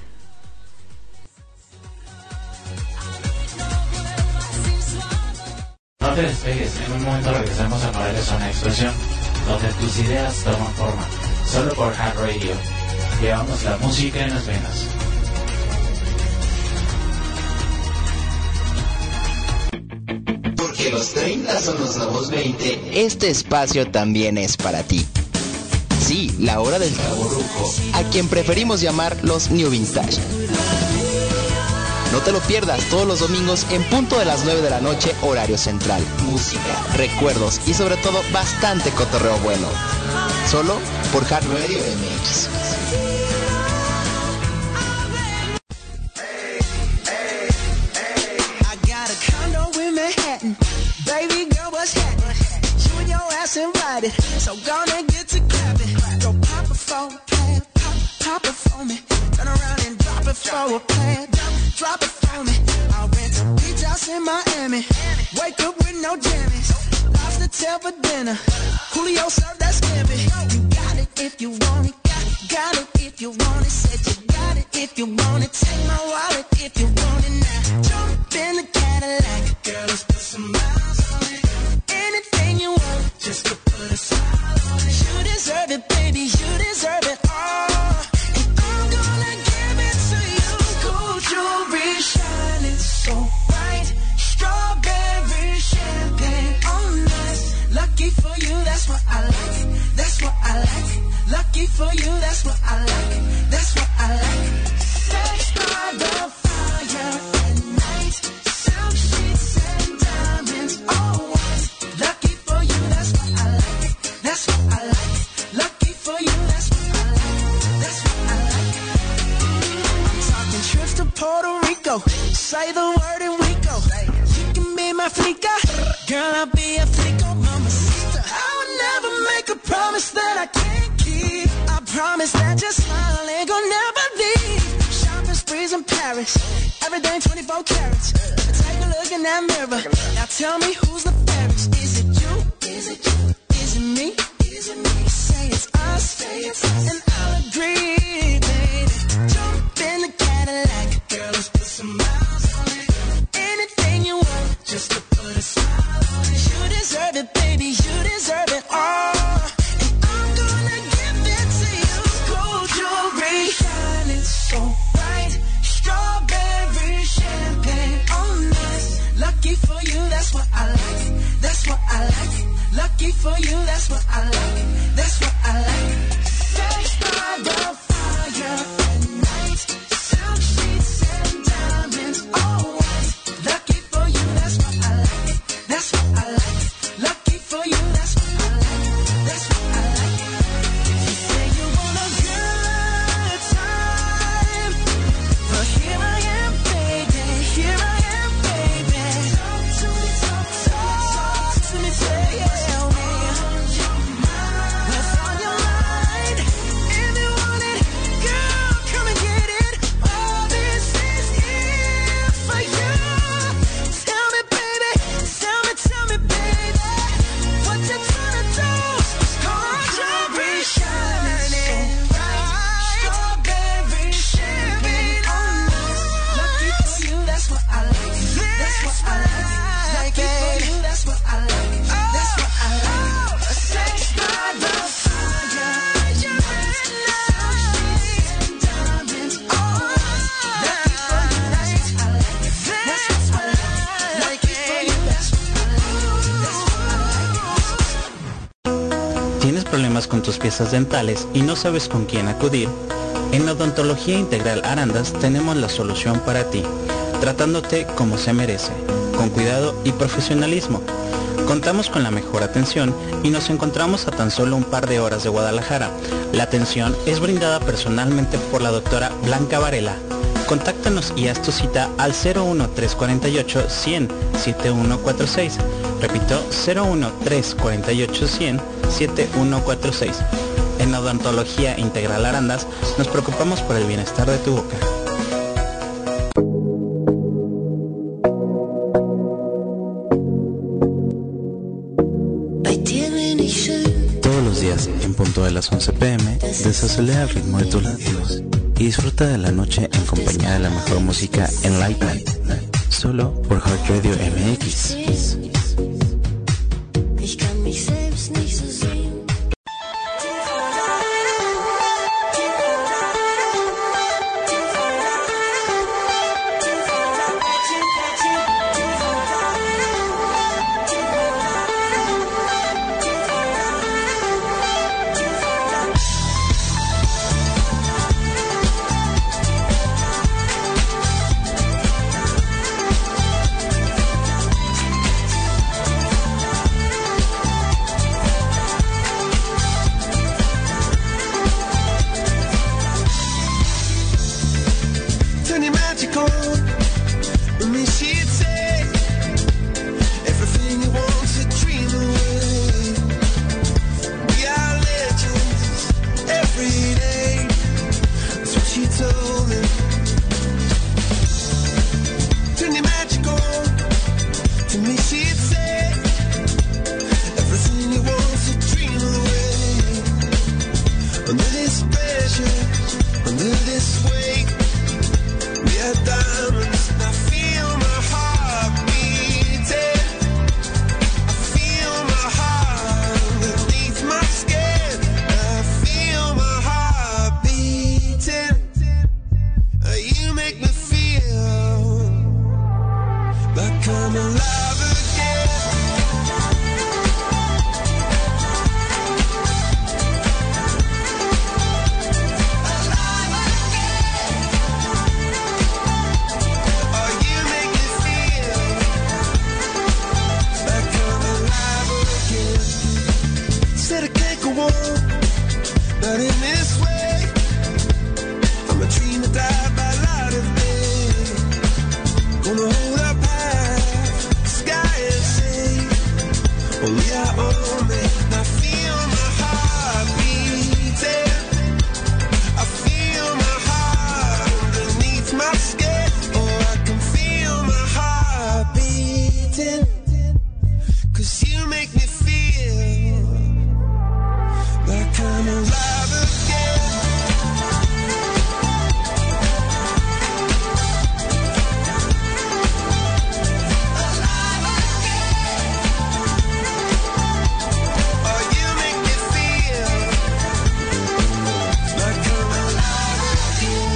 No te despegues, en un momento regresamos a Morelia Zona Expresión, donde tus ideas toman forma, solo por Hard Radio. Llevamos la música en las venas. Porque los 30 son los nuevos 20, este espacio también es para ti. Sí, la hora del chavorruco, a quien preferimos llamar los New Vintage. No te lo pierdas todos los domingos en punto de las 9 de la noche, horario central. Música, recuerdos y sobre todo bastante cotorreo bueno. Solo por Hard Radio MX. I got a condo Baby girl, what's happening? You and your ass invited, so gonna get to clapping. Go pop it for a plan, pop it for me. Turn around and drop it for a plan, drop it for me. I'll rent a beach house in Miami. Wake up with no jammies. Lobster tail for dinner. Julio served that scampi. You got it if you want it. Got it if you want it. Said you got it if you want it. Take my wallet if you want it now. Jump in the Cadillac. Girl, let's put some miles on it. Anything you want, just to put a smile on it. You deserve it, baby. You deserve it all. And I'm gonna give it to you. Gold jewelry shining so bright. Strawberry champagne on us. Lucky for you, that's what I like. That's what I like. Lucky for you, that's what I like. That's what I like. Sex by the fire at night. Silk sheets and diamonds, all white. Lucky for you, that's what I like. That's what I like. Lucky for you, that's what I like. That's what I like. I'm talking trips to Puerto Rico. Say the word and we go. You can be my flica. Girl, I'll be a flico, mamacita. I would never make a promise that I can't keep. I promise that your smile ain't gonna never leave. Shopping sprees in Paris, everything 24 carats. Take a look in that mirror. Now tell me who's the fairest. Is it you? Is it you? Is it me? Is it me? Say it's us. Say it's us. And I'll agree, baby. Jump in the Cadillac. Girl, let's put some miles on it. Anything you want, just to put a smile on it. You deserve it, baby. You deserve it all. So bright, strawberry champagne on us. Lucky for you, that's what I like. That's what I like. Lucky for you, that's what I like. That's what I like. Sex by the fire at night. Silk sheets and diamonds, all white. Lucky for you, that's what I like. That's what I like. Lucky for you, that's what I like. That's what I like. You say you want a good time. But here I am, baby. Here I am, baby. Talk to me, talk to me, tell me what's on your mind. If you want it, girl, come and get it. All this is it for you. Tell me, baby. Tell me, baby. What you tryna do? Gold jewelry shining bright. Strawberry champagne on us. Lucky for you, that's what I like. That's what I like. Lucky for you, that's what I like. That's what I like. Sex by the fire at night. And diamonds on us. Lucky for you, that's what I like. That's what I like. Lucky for you, that's what I like. That's what I like. ¿Tienes problemas con tus piezas dentales y no sabes con quién acudir? En Odontología Integral Arandas tenemos la solución para ti, tratándote como se merece, con cuidado y profesionalismo. Contamos con la mejor atención y nos encontramos a tan solo un par de horas de Guadalajara. La atención es brindada personalmente por la doctora Blanca Varela. Contáctanos y haz tu cita al 01348 100 7146. Repito, 01348 100 7146. En Odontología Integral Arandas nos preocupamos por el bienestar de tu boca. Todos los días, en punto de las 11 p.m., desacelera el ritmo de tus latidos y disfruta de la noche en compañía de la mejor música en Light Night, solo por Heart Radio MX. come alive again. Alive again. Oh, you make me feel like I'm alive again. Said I can't go on, not in this way. I'm a dream that died by light of day. Gonna hold up high, the sky and say, oh yeah, oh man. I feel my heart beating. I feel my heart underneath my skin. Oh, I can feel my heart beating. 'Cause you make me feel like I'm alive again. Alive again. Oh, you make me feel like I'm alive again.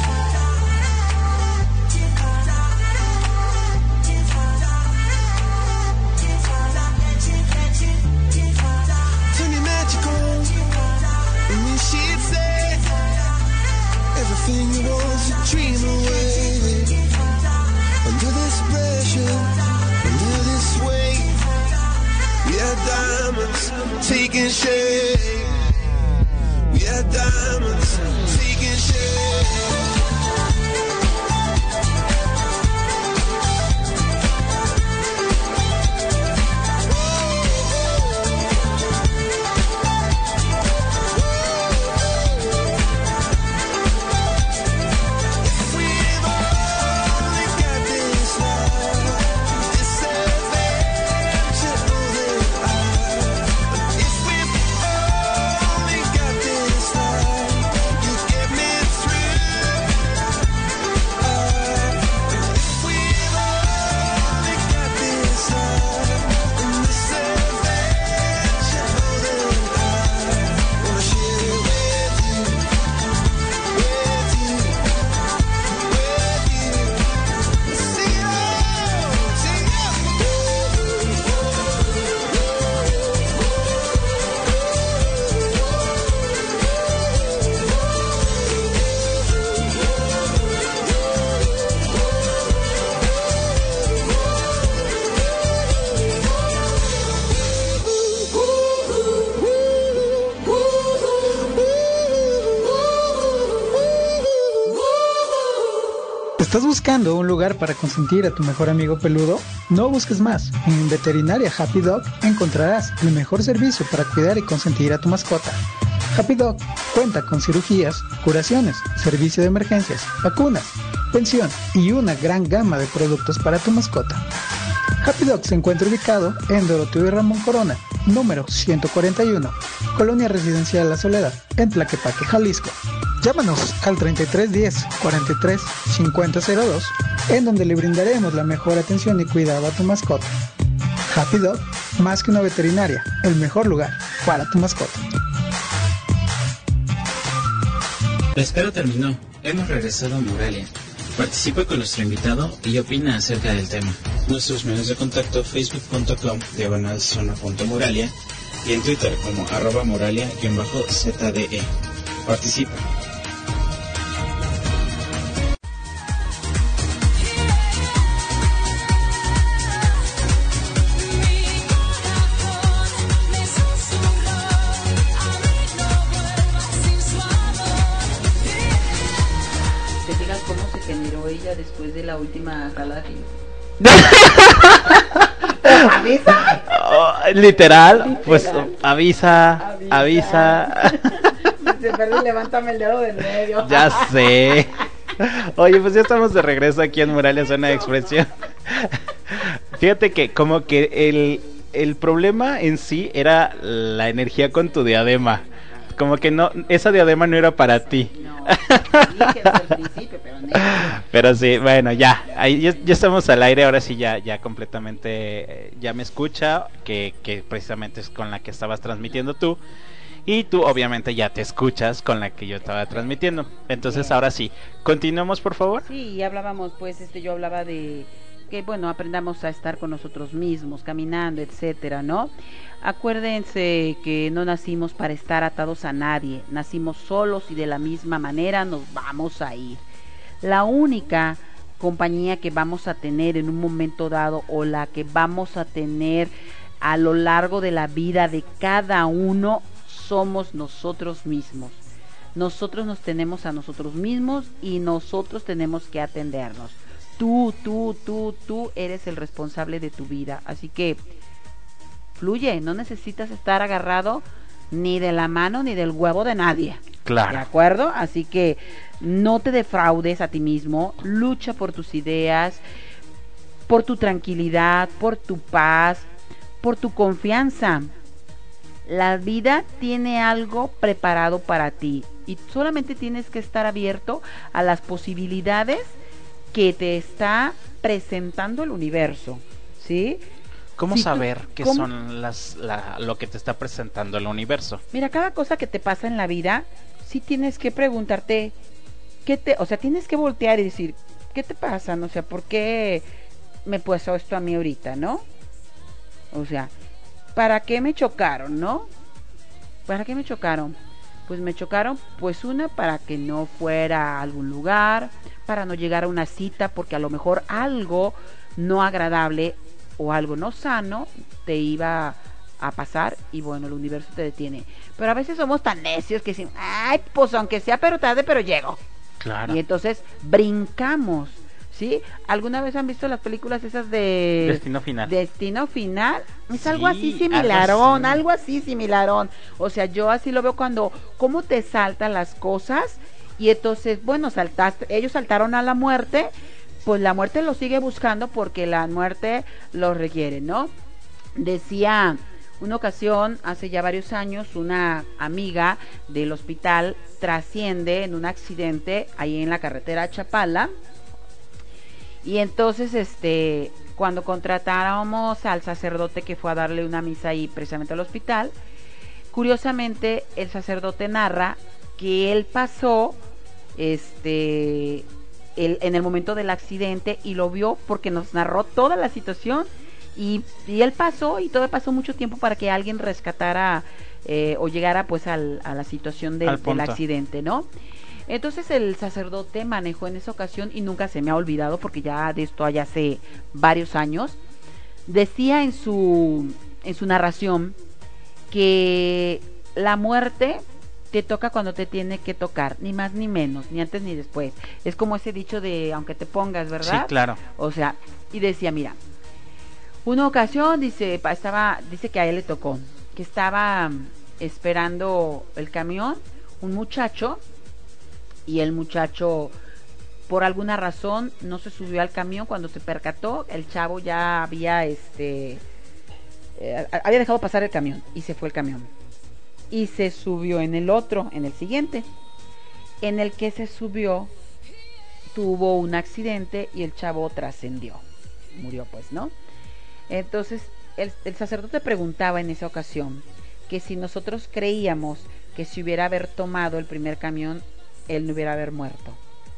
Turn me magical, and then she'd say everything you want to dream away. Under this pressure, under this weight, we are diamonds taking shape. We are diamonds taking shape. We've only got this love, this adventure if we've only got this love, you get me through. If we've only got this love and this adventure wanna share it with you, with you. ¿Estás buscando un lugar para consentir a tu mejor amigo peludo? No busques más. En Veterinaria Happy Dog encontrarás el mejor servicio para cuidar y consentir a tu mascota. Happy Dog cuenta con cirugías, curaciones, servicio de emergencias, vacunas, pensión y una gran gama de productos para tu mascota. Happy Dog se encuentra ubicado en Doroteo y Ramón Corona, número 141, Colonia Residencial La Soledad, en Tlaquepaque, Jalisco. Llámanos al 3310 43 5002, en donde le brindaremos la mejor atención y cuidado a tu mascota. Happy Dog, más que una veterinaria, el mejor lugar para tu mascota. La espera terminó. Hemos regresado a Moralia. Participa con nuestro invitado y opina acerca del tema. Nuestros medios de contacto: facebook.com/zona.moralia y en Twitter como @moralia_ZDE. Participa. Después de la última jalada que ¿Avisa? Literal, pues avisa. Dice, Perry, levántame el dedo del medio. Ya sé. Oye, pues ya estamos de regreso aquí en Moralia, Zona de Expresión. Fíjate que como que el problema en sí era la energía con tu diadema. Como que no, esa diadema no era para ti. Dije desde el principio, pero sí, bueno, ya, ahí ya estamos al aire, ahora sí ya completamente ya me escucha, que precisamente es con la que estabas transmitiendo tú, y tú obviamente ya te escuchas con la que yo estaba transmitiendo. Entonces ahora sí, continuemos por favor. Sí, y hablábamos, pues yo hablaba de que, bueno, aprendamos a estar con nosotros mismos, caminando, etcétera, ¿no? Acuérdense que no nacimos para estar atados a nadie, nacimos solos y de la misma manera nos vamos a ir. La única compañía que vamos a tener en un momento dado, o la que vamos a tener a lo largo de la vida de cada uno, somos nosotros mismos. Nosotros nos tenemos a nosotros mismos y nosotros tenemos que atendernos. Tú eres el responsable de tu vida, así que fluye, no necesitas estar agarrado ni de la mano ni del huevo de nadie. Claro. ¿De acuerdo? Así que no te defraudes a ti mismo, lucha por tus ideas, por tu tranquilidad, por tu paz, por tu confianza. La vida tiene algo preparado para ti y solamente tienes que estar abierto a las posibilidades que te está presentando el universo, ¿sí? ¿Cómo Si saber tú, qué ¿cómo? son lo que te está presentando el universo? Mira, cada cosa que te pasa en la vida, sí tienes que preguntarte, o sea, tienes que voltear y decir, ¿qué te pasa? O sea, ¿por qué me pasó esto a mí ahorita, no? O sea, ¿para qué me chocaron, no? ¿Para qué me chocaron? Pues me chocaron, pues una, para que no fuera a algún lugar, para no llegar a una cita, porque a lo mejor algo no agradable o algo no sano te iba a pasar y bueno, el universo te detiene. Pero a veces somos tan necios que decimos, ay, pues aunque sea pero tarde, pero llego. Claro. Y entonces brincamos, ¿sí? ¿Alguna vez han visto las películas esas de Destino Final? Destino Final. Es Sí, algo así similarón, O sea, yo así lo veo cuando, cómo te saltan las cosas y entonces, bueno, ellos saltaron a la muerte, pues la muerte los sigue buscando porque la muerte los requiere, ¿no? Decía una ocasión, hace ya varios años, una amiga del hospital trasciende en un accidente ahí en la carretera Chapala. Y entonces, cuando contratáramos al sacerdote que fue a darle una misa ahí precisamente al hospital, curiosamente el sacerdote narra que él pasó, en el momento del accidente y lo vio porque nos narró toda la situación y él pasó y todo pasó mucho tiempo para que alguien rescatara o llegara pues a la situación del accidente, ¿no? Entonces el sacerdote manejó en esa ocasión y nunca se me ha olvidado porque ya de esto ya hace varios años. Decía en su narración que la muerte te toca cuando te tiene que tocar, ni más ni menos, ni antes ni después. Es como ese dicho de aunque te pongas, ¿verdad? Sí, claro. O sea, y decía, mira, una ocasión dice que a él le tocó, que estaba esperando el camión, un muchacho, y el muchacho por alguna razón no se subió al camión. Cuando se percató, el chavo ya había había dejado pasar el camión y se fue el camión y se subió en el siguiente, en el que se subió, tuvo un accidente y el chavo trascendió, murió pues, ¿no? Entonces el sacerdote preguntaba en esa ocasión que si nosotros creíamos que si hubiera haber tomado el primer camión él no hubiera haber muerto.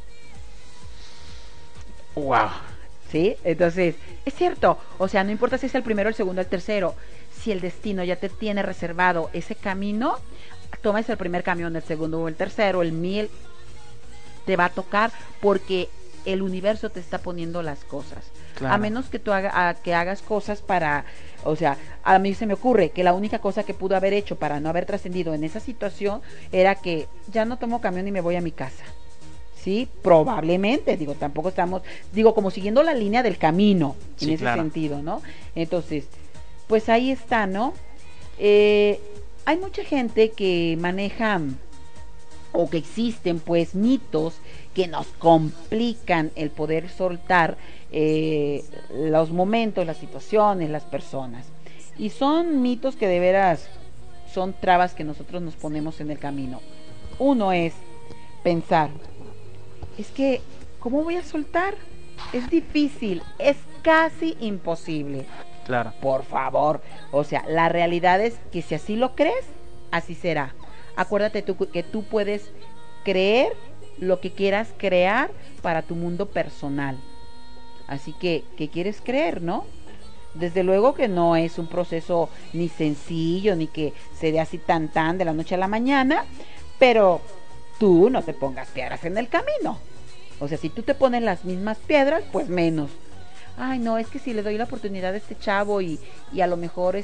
Wow. ¿Sí? Entonces, es cierto, o sea, no importa si es el primero, el segundo, el tercero, si el destino ya te tiene reservado ese camino, tomes el primer camión, el segundo o el tercero, el 1000, te va a tocar porque el universo te está poniendo las cosas. Claro. A menos que tú hagas cosas para, o sea, a mí se me ocurre que la única cosa que pudo haber hecho para no haber trascendido en esa situación era que ya no tomo camión y me voy a mi casa. Sí, probablemente, tampoco estamos, como siguiendo la línea del camino, en ese sentido, ¿no? Entonces, pues ahí está, ¿no? Hay mucha gente que maneja o que existen pues mitos que nos complican el poder soltar los momentos, las situaciones, las personas, y son mitos que de veras son trabas que nosotros nos ponemos en el camino. Uno es pensar, es que ¿cómo voy a soltar? Es difícil, es casi imposible. Claro. Por favor, o sea, la realidad es que si así lo crees, así será. Acuérdate que tú puedes creer lo que quieras crear para tu mundo personal. Así que, ¿qué quieres creer, no? Desde luego que no es un proceso ni sencillo, ni que se dé así tan de la noche a la mañana, pero tú no te pongas piedras en el camino. O sea, si tú te pones las mismas piedras, pues menos. Ay, no, es que si le doy la oportunidad a este chavo y a lo mejor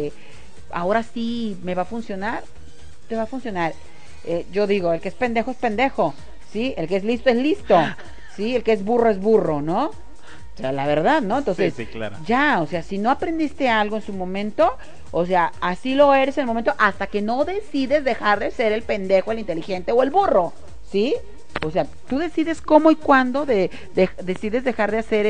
ahora sí me va a funcionar, te va a funcionar. Yo digo, el que es pendejo, ¿sí? El que es listo, ¿sí? El que es burro, ¿no? O sea, la verdad, ¿no? Entonces, sí, claro. Ya, o sea, si no aprendiste algo en su momento, o sea, así lo eres en el momento hasta que no decides dejar de ser el pendejo, el inteligente o el burro, ¿sí? O sea, tú decides cómo y cuándo decides dejar de ser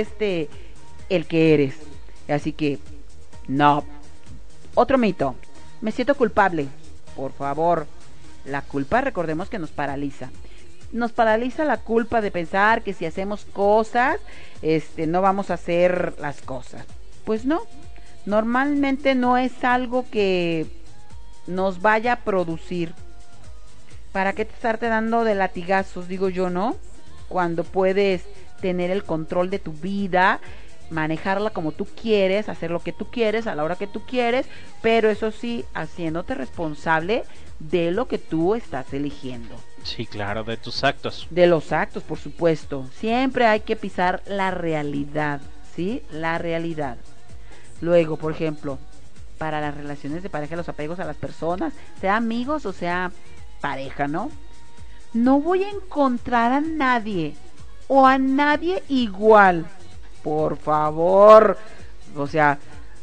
el que eres. Así que, no. Otro mito. Me siento culpable. Por favor, la culpa, recordemos que nos paraliza. Nos paraliza la culpa de pensar que si hacemos cosas, no vamos a hacer las cosas. Pues no, normalmente no es algo que nos vaya a producir. ¿Para qué estarte dando de latigazos, digo yo, no? Cuando puedes tener el control de tu vida, manejarla como tú quieres, hacer lo que tú quieres, a la hora que tú quieres, pero eso sí, haciéndote responsable de lo que tú estás eligiendo. Sí, claro, de tus actos. De los actos, por supuesto. Siempre hay que pisar la realidad, ¿sí? La realidad. Luego, por ejemplo, para las relaciones de pareja, los apegos a las personas, sea amigos o sea pareja, ¿no? No voy a encontrar a nadie o a nadie igual. Por favor. O sea,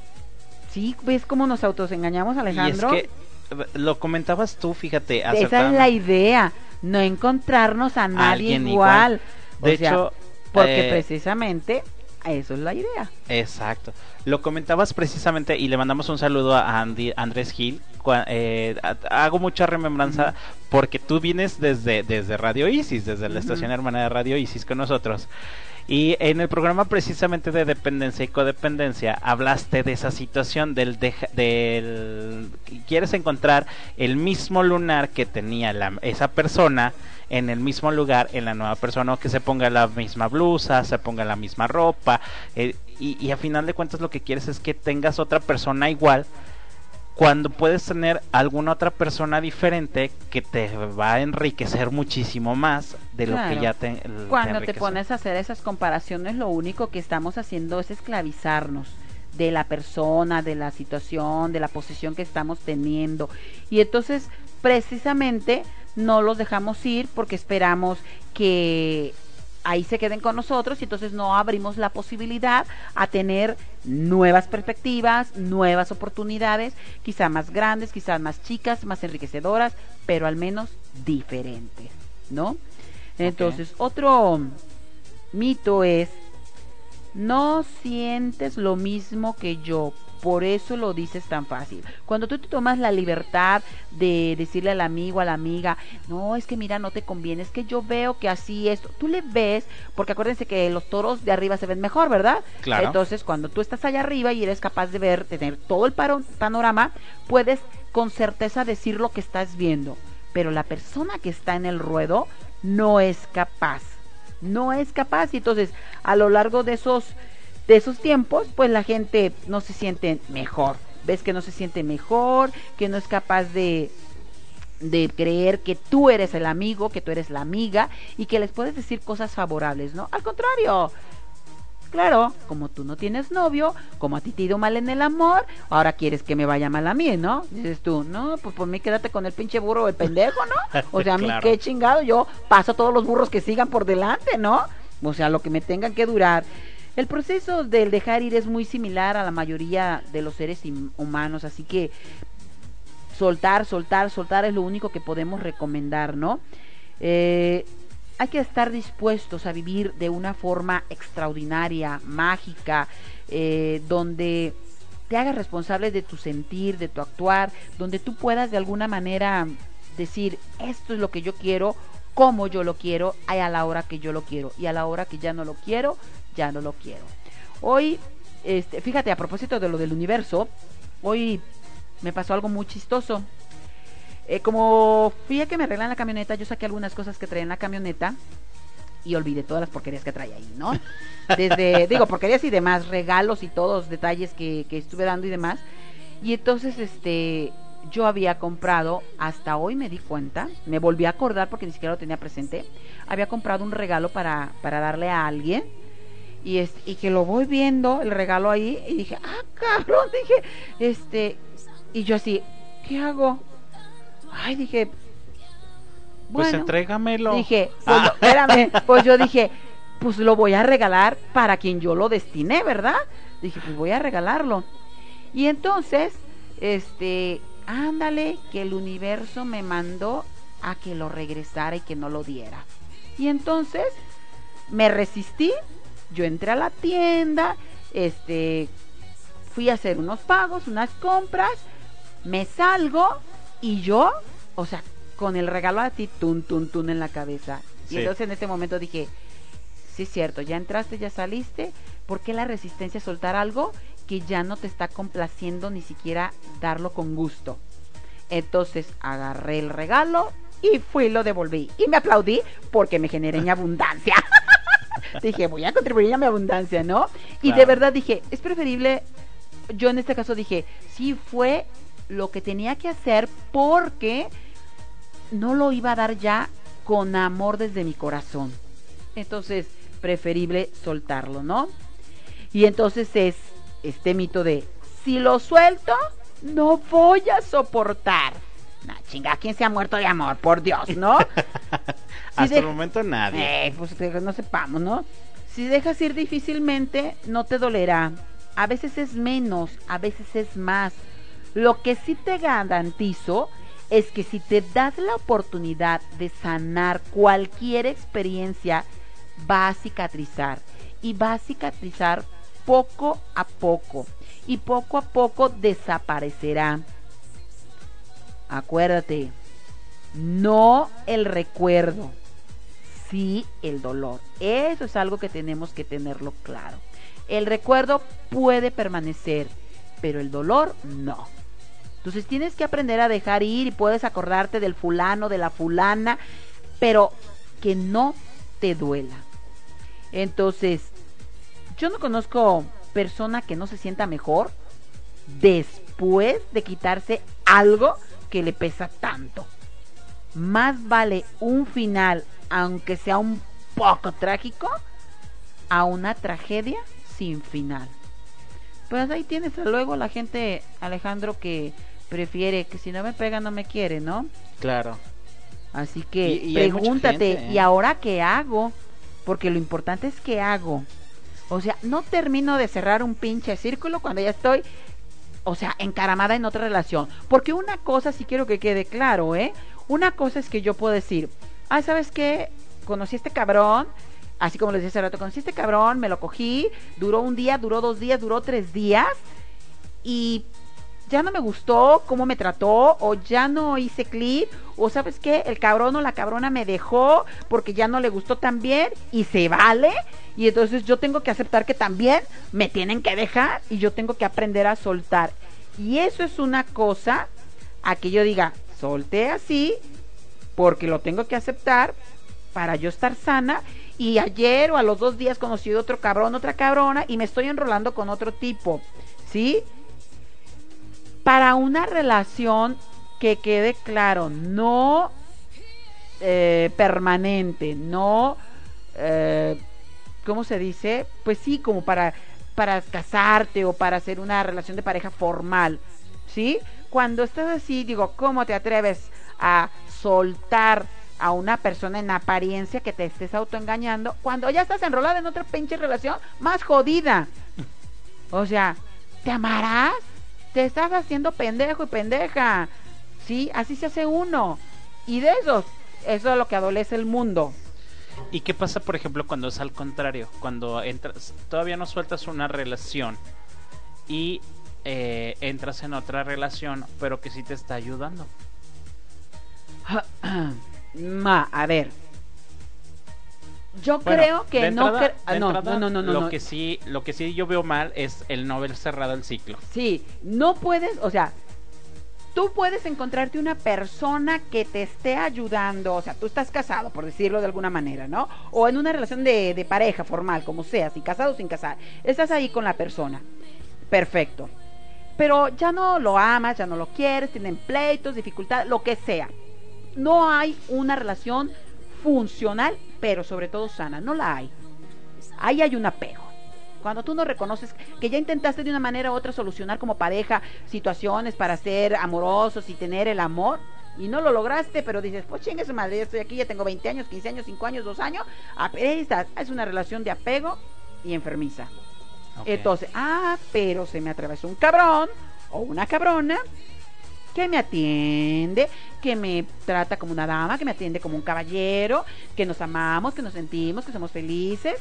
¿sí ves cómo nos autoengañamos, Alejandro? Y es que lo comentabas tú, fíjate. Esa es la idea. No encontrarnos a nadie igual. De hecho, porque precisamente eso es la idea. Exacto. Lo comentabas precisamente y le mandamos un saludo a Andrés Gil. Hago mucha remembranza porque tú vienes desde Radio Isis, desde la estación hermana de Radio Isis con nosotros. Y en el programa precisamente de dependencia y codependencia hablaste de esa situación del quieres encontrar el mismo lunar que tenía esa persona en el mismo lugar en la nueva persona, o que se ponga la misma blusa, se ponga la misma ropa, y a final de cuentas lo que quieres es que tengas otra persona igual, cuando puedes tener alguna otra persona diferente que te va a enriquecer muchísimo más de lo que ya te cuando te pones a hacer esas comparaciones, lo único que estamos haciendo es esclavizarnos de la persona, de la situación, de la posición que estamos teniendo, y entonces precisamente no los dejamos ir porque esperamos que ahí se queden con nosotros, y entonces no abrimos la posibilidad a tener nuevas perspectivas, nuevas oportunidades, quizá más grandes, quizás más chicas, más enriquecedoras, pero al menos diferentes, ¿no? Entonces, otro mito es: no sientes lo mismo que yo, por eso lo dices tan fácil. Cuando tú te tomas la libertad de decirle al amigo, a la amiga, no, es que mira, no te conviene, es que yo veo que así es, tú le ves, porque acuérdense que los toros de arriba se ven mejor, ¿verdad? Claro. Entonces, cuando tú estás allá arriba y eres capaz de ver, de tener todo el panorama, puedes con certeza decir lo que estás viendo, pero la persona que está en el ruedo no es capaz, y entonces a lo largo de esos tiempos, pues la gente no se siente mejor. Ves que no se siente mejor, que no es capaz de creer que tú eres el amigo, que tú eres la amiga, y que les puedes decir cosas favorables, ¿no? Al contrario, claro, como tú no tienes novio, como a ti te ha ido mal en el amor, ahora quieres que me vaya mal a mí, ¿no? Dices tú, no, pues por mí quédate con el pinche burro o el pendejo, ¿no? O sea, a mí qué chingado, yo paso a todos los burros que sigan por delante, ¿no? O sea, lo que me tengan que durar. El proceso del dejar ir es muy similar a la mayoría de los seres humanos, así que soltar es lo único que podemos recomendar, ¿no? Hay que estar dispuestos a vivir de una forma extraordinaria, mágica, donde te hagas responsable de tu sentir, de tu actuar, donde tú puedas de alguna manera decir, esto es lo que yo quiero, como yo lo quiero, a la hora que yo lo quiero, y a la hora que ya no lo quiero, ya no lo quiero. Hoy, fíjate, a propósito de lo del universo, hoy me pasó algo muy chistoso. Como fui a que me arreglan la camioneta, yo saqué algunas cosas que traía en la camioneta, y olvidé todas las porquerías que traía ahí, ¿no? Desde, digo, porquerías y demás, regalos y todos detalles que estuve dando y demás. Y entonces, yo había comprado, hasta hoy me di cuenta, me volví a acordar porque ni siquiera lo tenía presente, había comprado un regalo para darle a alguien, y que lo voy viendo, el regalo ahí, y dije, cabrón, dije, y yo así, ¿qué hago? Ay, dije, bueno, pues entrégamelo. Dije, pues, espérame, pues yo dije, pues lo voy a regalar para quien yo lo destiné, ¿verdad? Dije, pues voy a regalarlo. Y entonces, ándale, que el universo me mandó a que lo regresara y que no lo diera. Y entonces me resistí, yo entré a la tienda, fui a hacer unos pagos, unas compras, me salgo y yo, o sea, con el regalo a ti, tun en la cabeza. Sí. Y entonces en ese momento dije, sí es cierto, ya entraste, ya saliste, ¿por qué la resistencia a soltar algo que ya no te está complaciendo ni siquiera darlo con gusto? Entonces agarré el regalo y fui y lo devolví. Y me aplaudí porque me generé mi abundancia. Dije, voy a contribuir a mi abundancia, ¿no? Y claro, de verdad dije, es preferible, yo en este caso dije, sí fue lo que tenía que hacer porque no lo iba a dar ya con amor desde mi corazón. Entonces, preferible soltarlo, ¿no? Y entonces es este mito de, si lo suelto, no voy a soportar. Nah, chinga, ¿quién se ha muerto de amor? Por Dios, ¿no? Hasta el momento nadie. Pues no sepamos, ¿no? Si dejas ir difícilmente, no te dolerá. A veces es menos, a veces es más. Lo que sí te garantizo es que si te das la oportunidad de sanar cualquier experiencia, va a cicatrizar. Y va a cicatrizar poco a poco. Y poco a poco desaparecerá. Acuérdate, no el recuerdo, sí el dolor. Eso es algo que tenemos que tenerlo claro. El recuerdo puede permanecer, pero el dolor no. Entonces tienes que aprender a dejar ir y puedes acordarte del fulano, de la fulana, pero que no te duela. Entonces, yo no conozco persona que no se sienta mejor después de quitarse algo que le pesa tanto. Más vale un final, aunque sea un poco trágico, a una tragedia sin final. Pues ahí tienes luego la gente, Alejandro, que prefiere que si no me pega no me quiere, ¿no? Claro. Así que y pregúntate, gente, ¿y ahora qué hago? Porque lo importante es qué hago. O sea, no termino de cerrar un pinche círculo cuando ya estoy, o sea, encaramada en otra relación. Porque una cosa sí quiero que quede claro, una cosa es que yo puedo decir, ¿sabes qué? Conocí a este cabrón, así como les decía hace rato, conocí a este cabrón, me lo cogí, duró un día, duró 2 días, duró 3 días, y ya no me gustó cómo me trató, o ya no hice clic, o ¿sabes qué? El cabrón o la cabrona me dejó porque ya no le gustó tan bien, y se vale, y entonces yo tengo que aceptar que también me tienen que dejar, y yo tengo que aprender a soltar. Y eso es una cosa a que yo diga, solté así, porque lo tengo que aceptar para yo estar sana, y ayer o a los 2 días conocí otro cabrón, otra cabrona, y me estoy enrolando con otro tipo, ¿sí? Para una relación que quede claro, no permanente, no, ¿cómo se dice? Pues sí, como para casarte o para hacer una relación de pareja formal, ¿sí? Cuando estás así, digo, ¿cómo te atreves a soltar a una persona en apariencia que te estés autoengañando cuando ya estás enrolada en otra pinche relación más jodida? O sea, ¿te amarás? Te estás haciendo pendejo y pendeja, ¿sí? Así se hace uno. Y de eso es lo que adolece el mundo. ¿Y qué pasa, por ejemplo, cuando es al contrario? Cuando entras, todavía no sueltas una relación y entras en otra relación, pero que sí te está ayudando. A ver, yo creo que no. Lo que sí yo veo mal es el no haber cerrado el ciclo. Sí, no puedes, o sea, tú puedes encontrarte una persona que te esté ayudando, o sea, tú estás casado, por decirlo de alguna manera, ¿no? O en una relación de pareja formal, como sea, si casado o sin casar, estás ahí con la persona, perfecto, pero ya no lo amas, ya no lo quieres, tienen pleitos, dificultades, lo que sea, no hay una relación funcional, pero sobre todo sana, no la hay, ahí hay un apego. Cuando tú no reconoces que ya intentaste de una manera u otra solucionar como pareja situaciones para ser amorosos y tener el amor, y no lo lograste, pero dices, pues chingue su madre, ya estoy aquí, ya tengo 20 años, 15 años, 5 años, 2 años, ahí está, es una relación de apego y enfermiza. Okay. Entonces, pero se me atravesó un cabrón o una cabrona que me atiende, que me trata como una dama, que me atiende como un caballero, que nos amamos, que nos sentimos, que somos felices,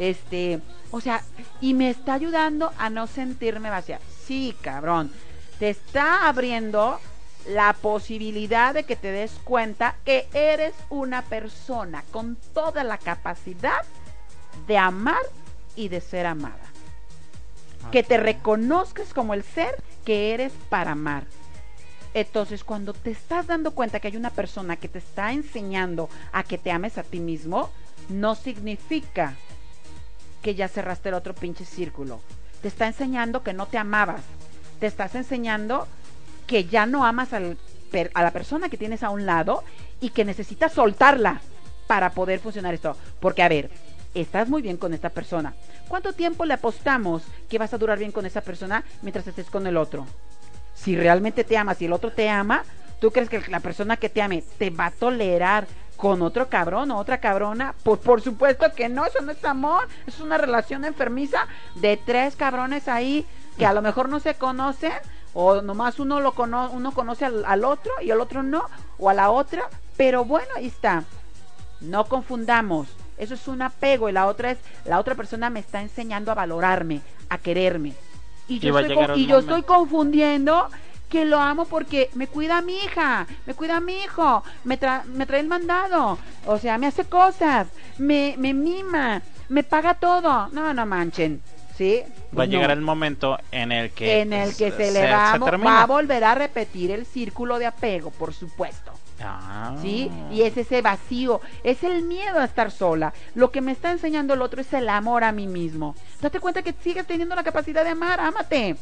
o sea, y me está ayudando a no sentirme vacía. Sí, cabrón, te está abriendo la posibilidad de que te des cuenta que eres una persona con toda la capacidad de amar y de ser amada. Que te reconozcas como el ser que eres para amar. Entonces, cuando te estás dando cuenta que hay una persona que te está enseñando a que te ames a ti mismo, no significa que ya cerraste el otro pinche círculo. Te está enseñando que no te amabas. Te estás enseñando que ya no amas a la persona que tienes a un lado y que necesitas soltarla para poder funcionar esto. Porque, a ver, estás muy bien con esta persona. ¿Cuánto tiempo le apostamos que vas a durar bien con esa persona mientras estés con el otro? Si realmente te amas y el otro te ama, ¿tú crees que la persona que te ame te va a tolerar con otro cabrón o otra cabrona? Pues por supuesto que no, eso no es amor, es una relación enfermiza de 3 cabrones ahí que a lo mejor no se conocen, o nomás uno conoce al otro y el otro no, o a la otra, pero bueno, ahí está. No confundamos, eso es un apego y la otra persona me está enseñando a valorarme, a quererme. Y yo estoy confundiendo que lo amo porque me cuida a mi hija, me cuida a mi hijo, me trae el mandado, o sea, me hace cosas, me mima, me paga todo. No manchen, ¿sí? Va a llegar el momento en el que se le va a volver a repetir el círculo de apego, por supuesto. ¿Sí? Y es ese vacío, es el miedo a estar sola. Lo que me está enseñando el otro es el amor a mí mismo. Date cuenta que sigues teniendo la capacidad de amar, ámate.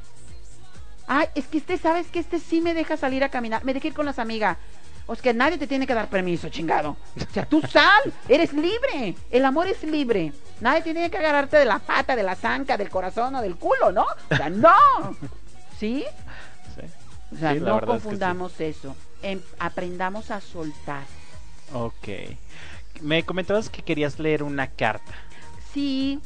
Ay, es que ¿sabes que sí me deja salir a caminar? Me deja ir con las amigas. O es que nadie te tiene que dar permiso, chingado. O sea, tú sal, eres libre. El amor es libre. Nadie tiene que agarrarte de la pata, de la zanca, del corazón o del culo, ¿no? O sea, no. ¿Sí? O sea, no confundamos eso. Aprendamos a soltar. Ok. Me comentabas que querías leer una carta. Sí,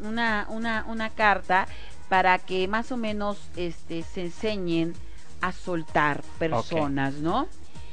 una carta para que más o menos se enseñen a soltar personas, okay, ¿no?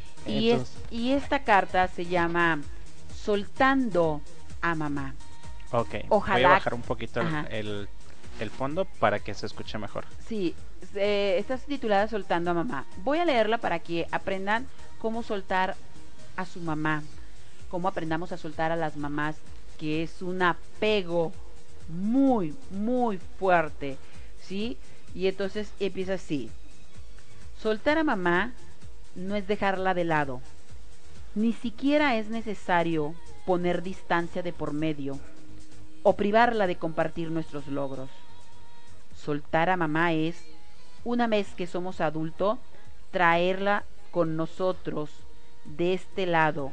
Y esta carta se llama Soltando a Mamá. Ok. Ojalá. Voy a bajar un poquito el fondo para que se escuche mejor. Sí, está titulada Soltando a Mamá. Voy a leerla para que aprendan cómo soltar a su mamá, cómo aprendamos a soltar a las mamás, que es un apego muy, muy fuerte, ¿sí? Y entonces empieza así. Soltar a mamá no es dejarla de lado, ni siquiera es necesario poner distancia de por medio o privarla de compartir nuestros logros. Soltar a mamá es, una vez que somos adultos, traerla con nosotros de este lado.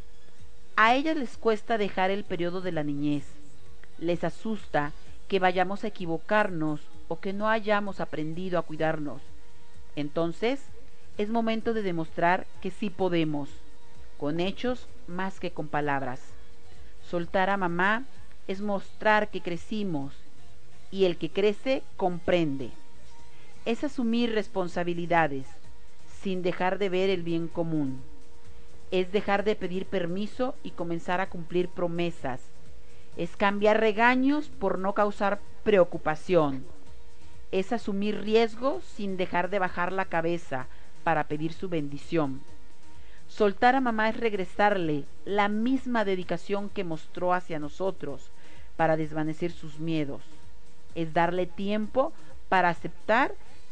A ellas les cuesta dejar el periodo de la niñez, les asusta que vayamos a equivocarnos o que no hayamos aprendido a cuidarnos. Entonces, es momento de demostrar que sí podemos, con hechos más que con palabras. Soltar a mamá es mostrar que crecimos, y el que crece comprende. Es asumir responsabilidades sin dejar de ver el bien común. Es dejar de pedir permiso y comenzar a cumplir promesas. Es cambiar regaños por no causar preocupación. Es asumir riesgos sin dejar de bajar la cabeza para pedir su bendición. Soltar a mamá es regresarle la misma dedicación que mostró hacia nosotros para desvanecer sus miedos. Es darle tiempo para aceptar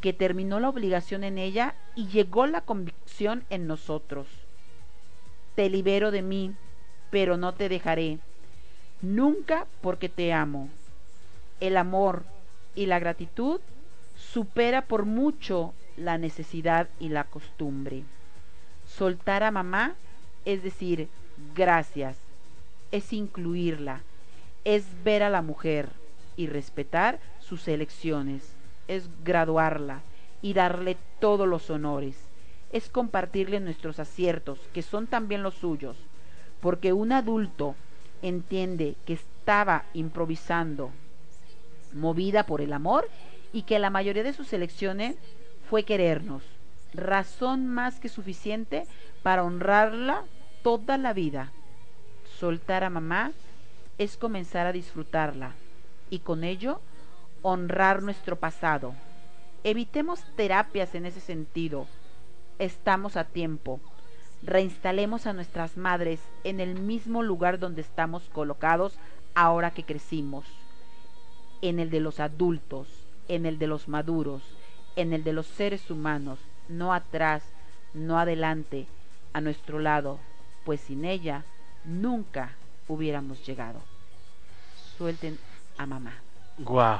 que terminó la obligación en ella y llegó la convicción en nosotros. Te libero de mí, pero no te dejaré, nunca, porque te amo. El amor y la gratitud supera por mucho la necesidad y la costumbre. Soltar a mamá es decir gracias, es incluirla, es ver a la mujer y respetar sus elecciones, es graduarla y darle todos los honores, es compartirle nuestros aciertos, que son también los suyos, porque un adulto entiende que estaba improvisando, movida por el amor, y que la mayoría de sus elecciones fue querernos, razón más que suficiente para honrarla toda la vida. Soltar a mamá es comenzar a disfrutarla y con ello honrar nuestro pasado. Evitemos terapias en ese sentido. Estamos a tiempo. Reinstalemos a nuestras madres en el mismo lugar donde estamos colocados ahora que crecimos, en el de los adultos, en el de los maduros, en el de los seres humanos, no atrás, no adelante, a nuestro lado, pues sin ella nunca hubiéramos llegado. Suelten a mamá. Guau.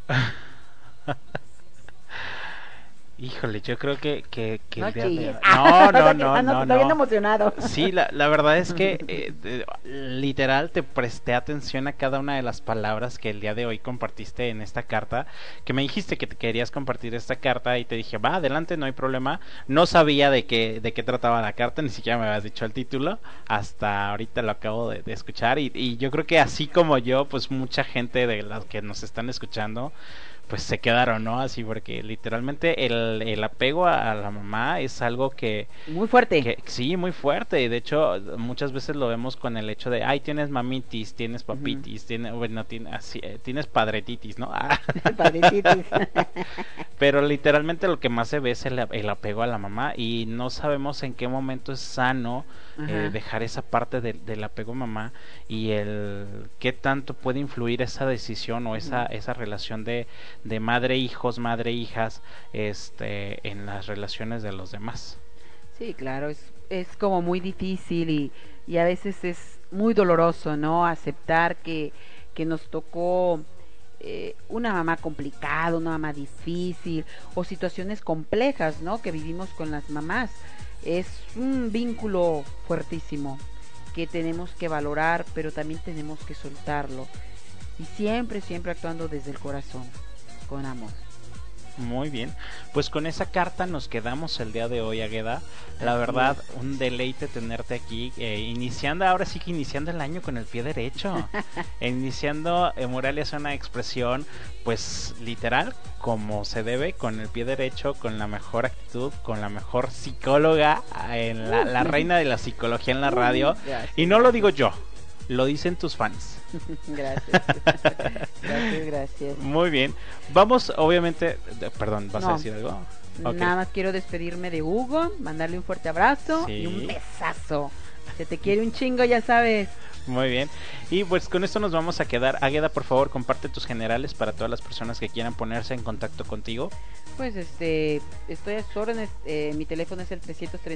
Híjole, yo creo que no, el día de... No, estoy bien emocionado. Sí, la verdad es que literal te presté atención a cada una de las palabras que el día de hoy compartiste en esta carta, que me dijiste que te querías compartir esta carta y te dije, va, adelante, no hay problema. No sabía de qué trataba la carta, ni siquiera me habías dicho el título, hasta ahorita lo acabo de escuchar y yo creo que así como yo, pues mucha gente de las que nos están escuchando pues se quedaron, ¿no? Así porque literalmente el apego a la mamá es algo que... Muy fuerte. Que, sí, muy fuerte. Y de hecho, muchas veces lo vemos con el hecho de, ay, tienes mamitis, tienes papitis, tienes padretitis, ¿no? Padretitis. Pero literalmente lo que más se ve es el apego a la mamá y no sabemos en qué momento es sano dejar esa parte del apego a mamá y el qué tanto puede influir esa decisión o esa relación de madre-hijos, madre-hijas en las relaciones de los demás. Sí, claro, es como muy difícil y a veces es muy doloroso, ¿no? Aceptar que nos tocó una mamá complicada, una mamá difícil o situaciones complejas, ¿no? Que vivimos con las mamás. Es un vínculo fuertísimo que tenemos que valorar, pero también tenemos que soltarlo y siempre actuando desde el corazón, con amor. Muy bien, pues con esa carta nos quedamos el día de hoy, Águeda. La verdad, un deleite tenerte aquí, ahora sí que iniciando el año con el pie derecho, iniciando Moralia es una expresión, pues literal, como se debe, con el pie derecho, con la mejor actitud, con la mejor psicóloga, en la reina de la psicología en la radio, y no lo digo yo, lo dicen tus fans. Gracias. Gracias. Muy bien. Vamos, obviamente, perdón, ¿vas a decir algo? Okay. Nada más quiero despedirme de Hugo, mandarle un fuerte abrazo y un besazo. Se te quiere un chingo, ya sabes. Muy bien. Y pues con esto nos vamos a quedar. Águeda, por favor, comparte tus generales para todas las personas que quieran ponerse en contacto contigo. Pues estoy a sus órdenes. Mi teléfono es el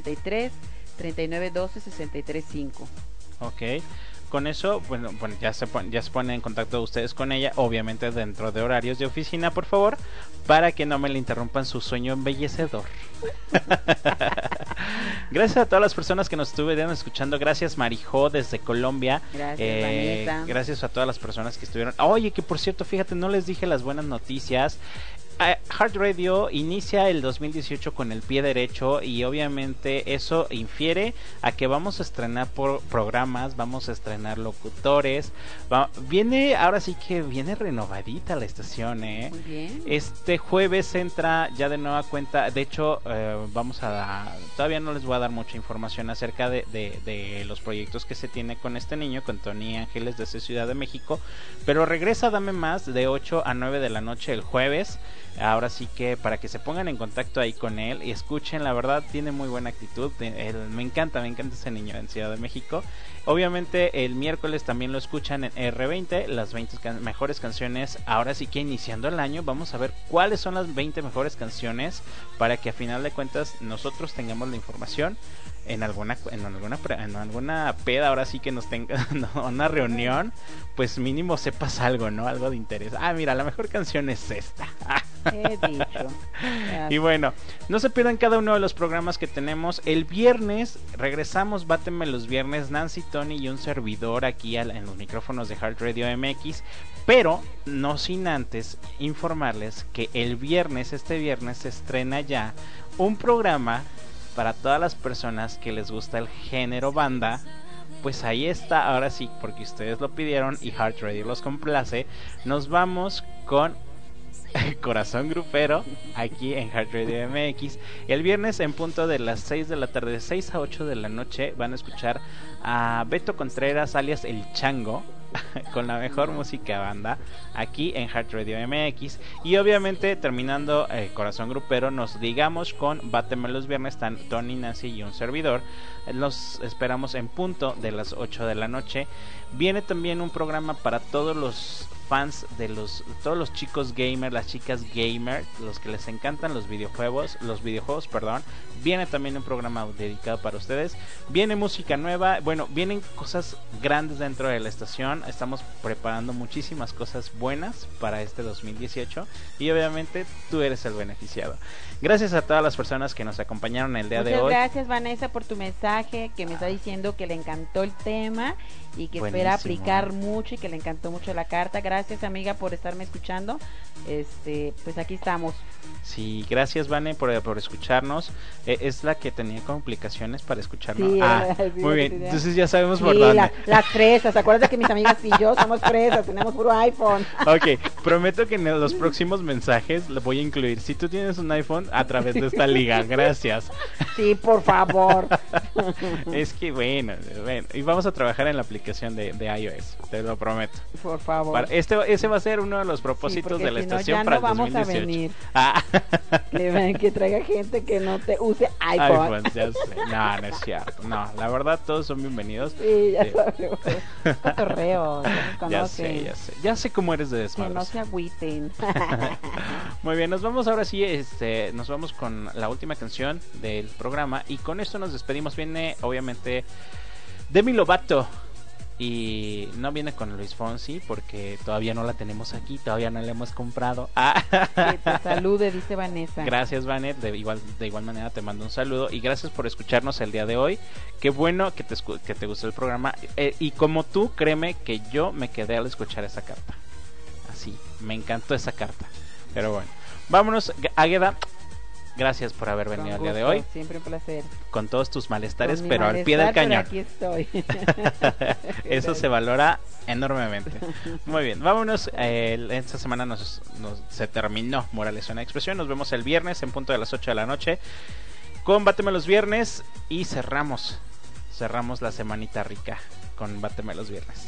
339-12-63-5. Ok. Con eso, bueno, ya se ponen en contacto ustedes con ella, obviamente dentro de horarios de oficina, por favor, para que no me le interrumpan su sueño embellecedor. Gracias a todas las personas que nos estuvieron escuchando. Gracias, Marijó, desde Colombia. Gracias, Vanessa. Gracias a todas las personas que estuvieron. Oye, que por cierto, fíjate, no les dije las buenas noticias. Heart Radio inicia el 2018 con el pie derecho y obviamente eso infiere a que vamos a estrenar programas, vamos a estrenar locutores, ahora sí que viene renovadita la estación, Muy bien. Este jueves entra ya de nueva cuenta, de hecho todavía no les voy a dar mucha información acerca de los proyectos que se tiene con este niño, con Tony Ángeles desde Ciudad de México, pero regresa Dame Más de 8 a 9 de la noche el jueves. Ahora sí que para que se pongan en contacto ahí con él y escuchen, la verdad tiene muy buena actitud. Me encanta ese niño en Ciudad de México. Obviamente el miércoles también lo escuchan en R20, las 20 mejores canciones. Ahora sí que iniciando el año vamos a ver cuáles son las 20 mejores canciones para que a final de cuentas nosotros tengamos la información en alguna peda, ahora sí que nos tenga una reunión, pues mínimo sepas algo, ¿no? Algo de interés. Mira, la mejor canción es esta. He dicho. Y bueno, no se pierdan cada uno de los programas que tenemos. El viernes regresamos, Báteme los viernes, Nancy, Tony y un servidor aquí en los micrófonos de Heart Radio MX. Pero no sin antes informarles que este viernes se estrena ya un programa para todas las personas que les gusta el género banda. Pues ahí está, ahora sí, porque ustedes lo pidieron y Heart Radio los complace. Nos vamos con Corazón Grupero aquí en Heart Radio MX. El viernes en punto de las 6 de la tarde, de 6 a 8 de la noche, van a escuchar a Beto Contreras alias El Chango con la mejor música banda aquí en Heart Radio MX. Y obviamente terminando Corazón Grupero, nos digamos con Báteme los viernes, están Tony, Nancy y un servidor. Los esperamos en punto de las 8 de la noche. Viene también un programa para todos los fans de todos los chicos gamer, las chicas gamer, los que les encantan los videojuegos, perdón. Viene también un programa dedicado para ustedes. Viene música nueva, bueno, vienen cosas grandes dentro de la estación. Estamos preparando muchísimas cosas buenas para este 2018 y obviamente tú eres el beneficiado. Gracias a todas las personas que nos acompañaron el día de hoy. Muchas gracias, Vanessa, por tu mensaje, que me está diciendo que le encantó el tema y que espera aplicar mucho y que le encantó mucho la carta. Gracias, amiga, por estarme escuchando. Pues aquí estamos. Sí, gracias, Vane, por escucharnos. Es la que tenía complicaciones para escucharnos. Sí, muy bien. Entonces ya sabemos por dónde. Las fresas. Acuérdate que mis amigas y yo somos fresas, tenemos puro iPhone. Ok, prometo que en los próximos mensajes le voy a incluir, si tú tienes un iPhone, a través de esta liga. Gracias. Sí, por favor. Es que bueno, y vamos a trabajar en la aplicación de iOS, te lo prometo. Por favor. Ese va a ser uno de los propósitos de la estación para el 2018. A venir. Que traiga gente que no te use iPhone. Ya sé. No es cierto. No, la verdad todos son bienvenidos. Sí, ya sabemos. Cotorreo, ya sé. Ya sé cómo eres de desmadre. Que no se agüiten. Muy bien, nos vamos ahora sí, nos vamos con la última canción del programa y con esto nos despedimos. Viene obviamente Demi Lovato. Y no viene con Luis Fonsi porque todavía no la tenemos aquí, todavía no la hemos comprado. Que te salude, dice Vanessa. Gracias, Vanet, de igual manera te mando un saludo y gracias por escucharnos el día de hoy. Qué bueno que te gustó el programa y como tú, créeme que yo me quedé al escuchar esa carta. Así, me encantó esa carta. Pero bueno, vámonos, Águeda. Gracias por haber venido el día de hoy. Siempre un placer. Con todos tus malestares, pero al pie del cañón. Aquí estoy. Eso se valora enormemente. Muy bien, vámonos. Esta semana se terminó Morales una expresión. Nos vemos el viernes en punto de las 8 de la noche. Con Báteme los viernes. Y cerramos la semanita rica con Báteme los viernes.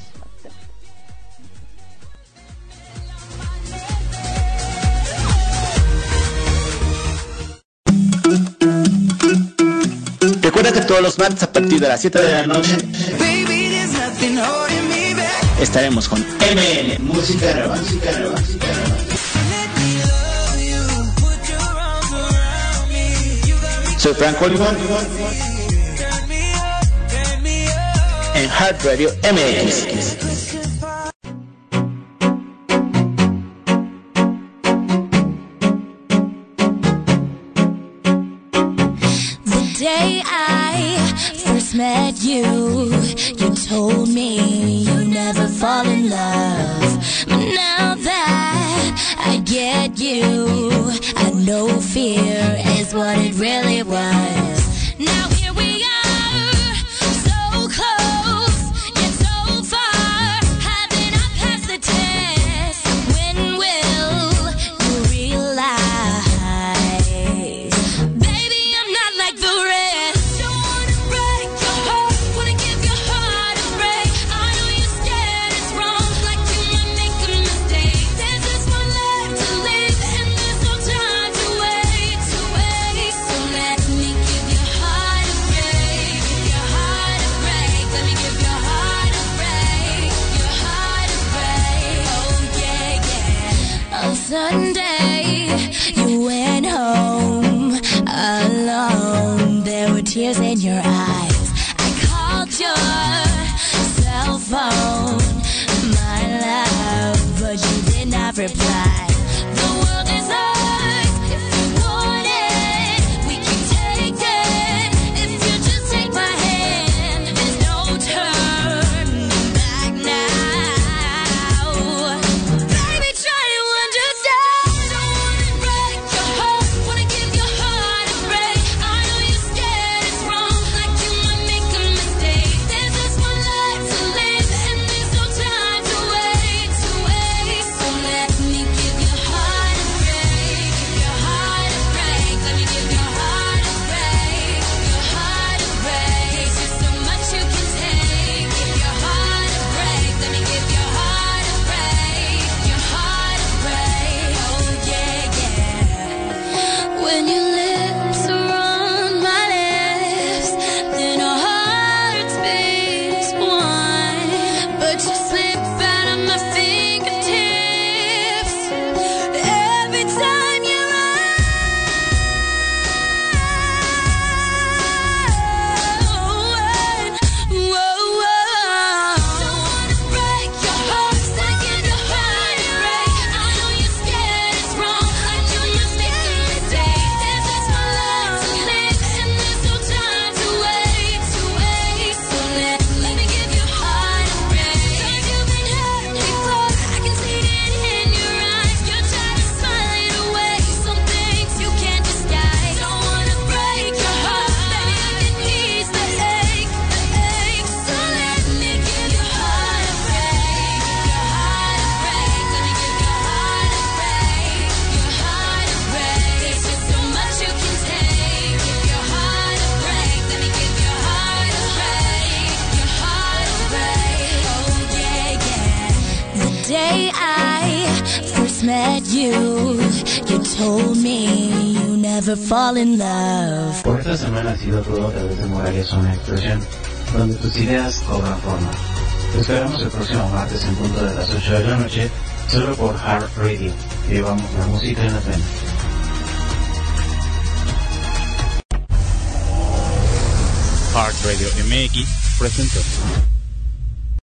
Recuerda que todos los martes a partir de las 7 de la noche estaremos con MN Música Nueva. Soy Franco Olivón en Heart Radio MX. Day I first met you, you told me you never fall in love. But now that I get you, I know fear is what it really was. Now here we are, so close, yet so far. How did I pass the test? When will you realize? day I first met you, you told me you never fall in love. Por esta semana ha sido todo a través de Moralia Zona Expresión, donde tus ideas cobran forma. Te esperamos el próximo martes en punto de las 8 de la noche, solo por Heart Radio. Llevamos la música en las venas. Heart Radio MX presentó.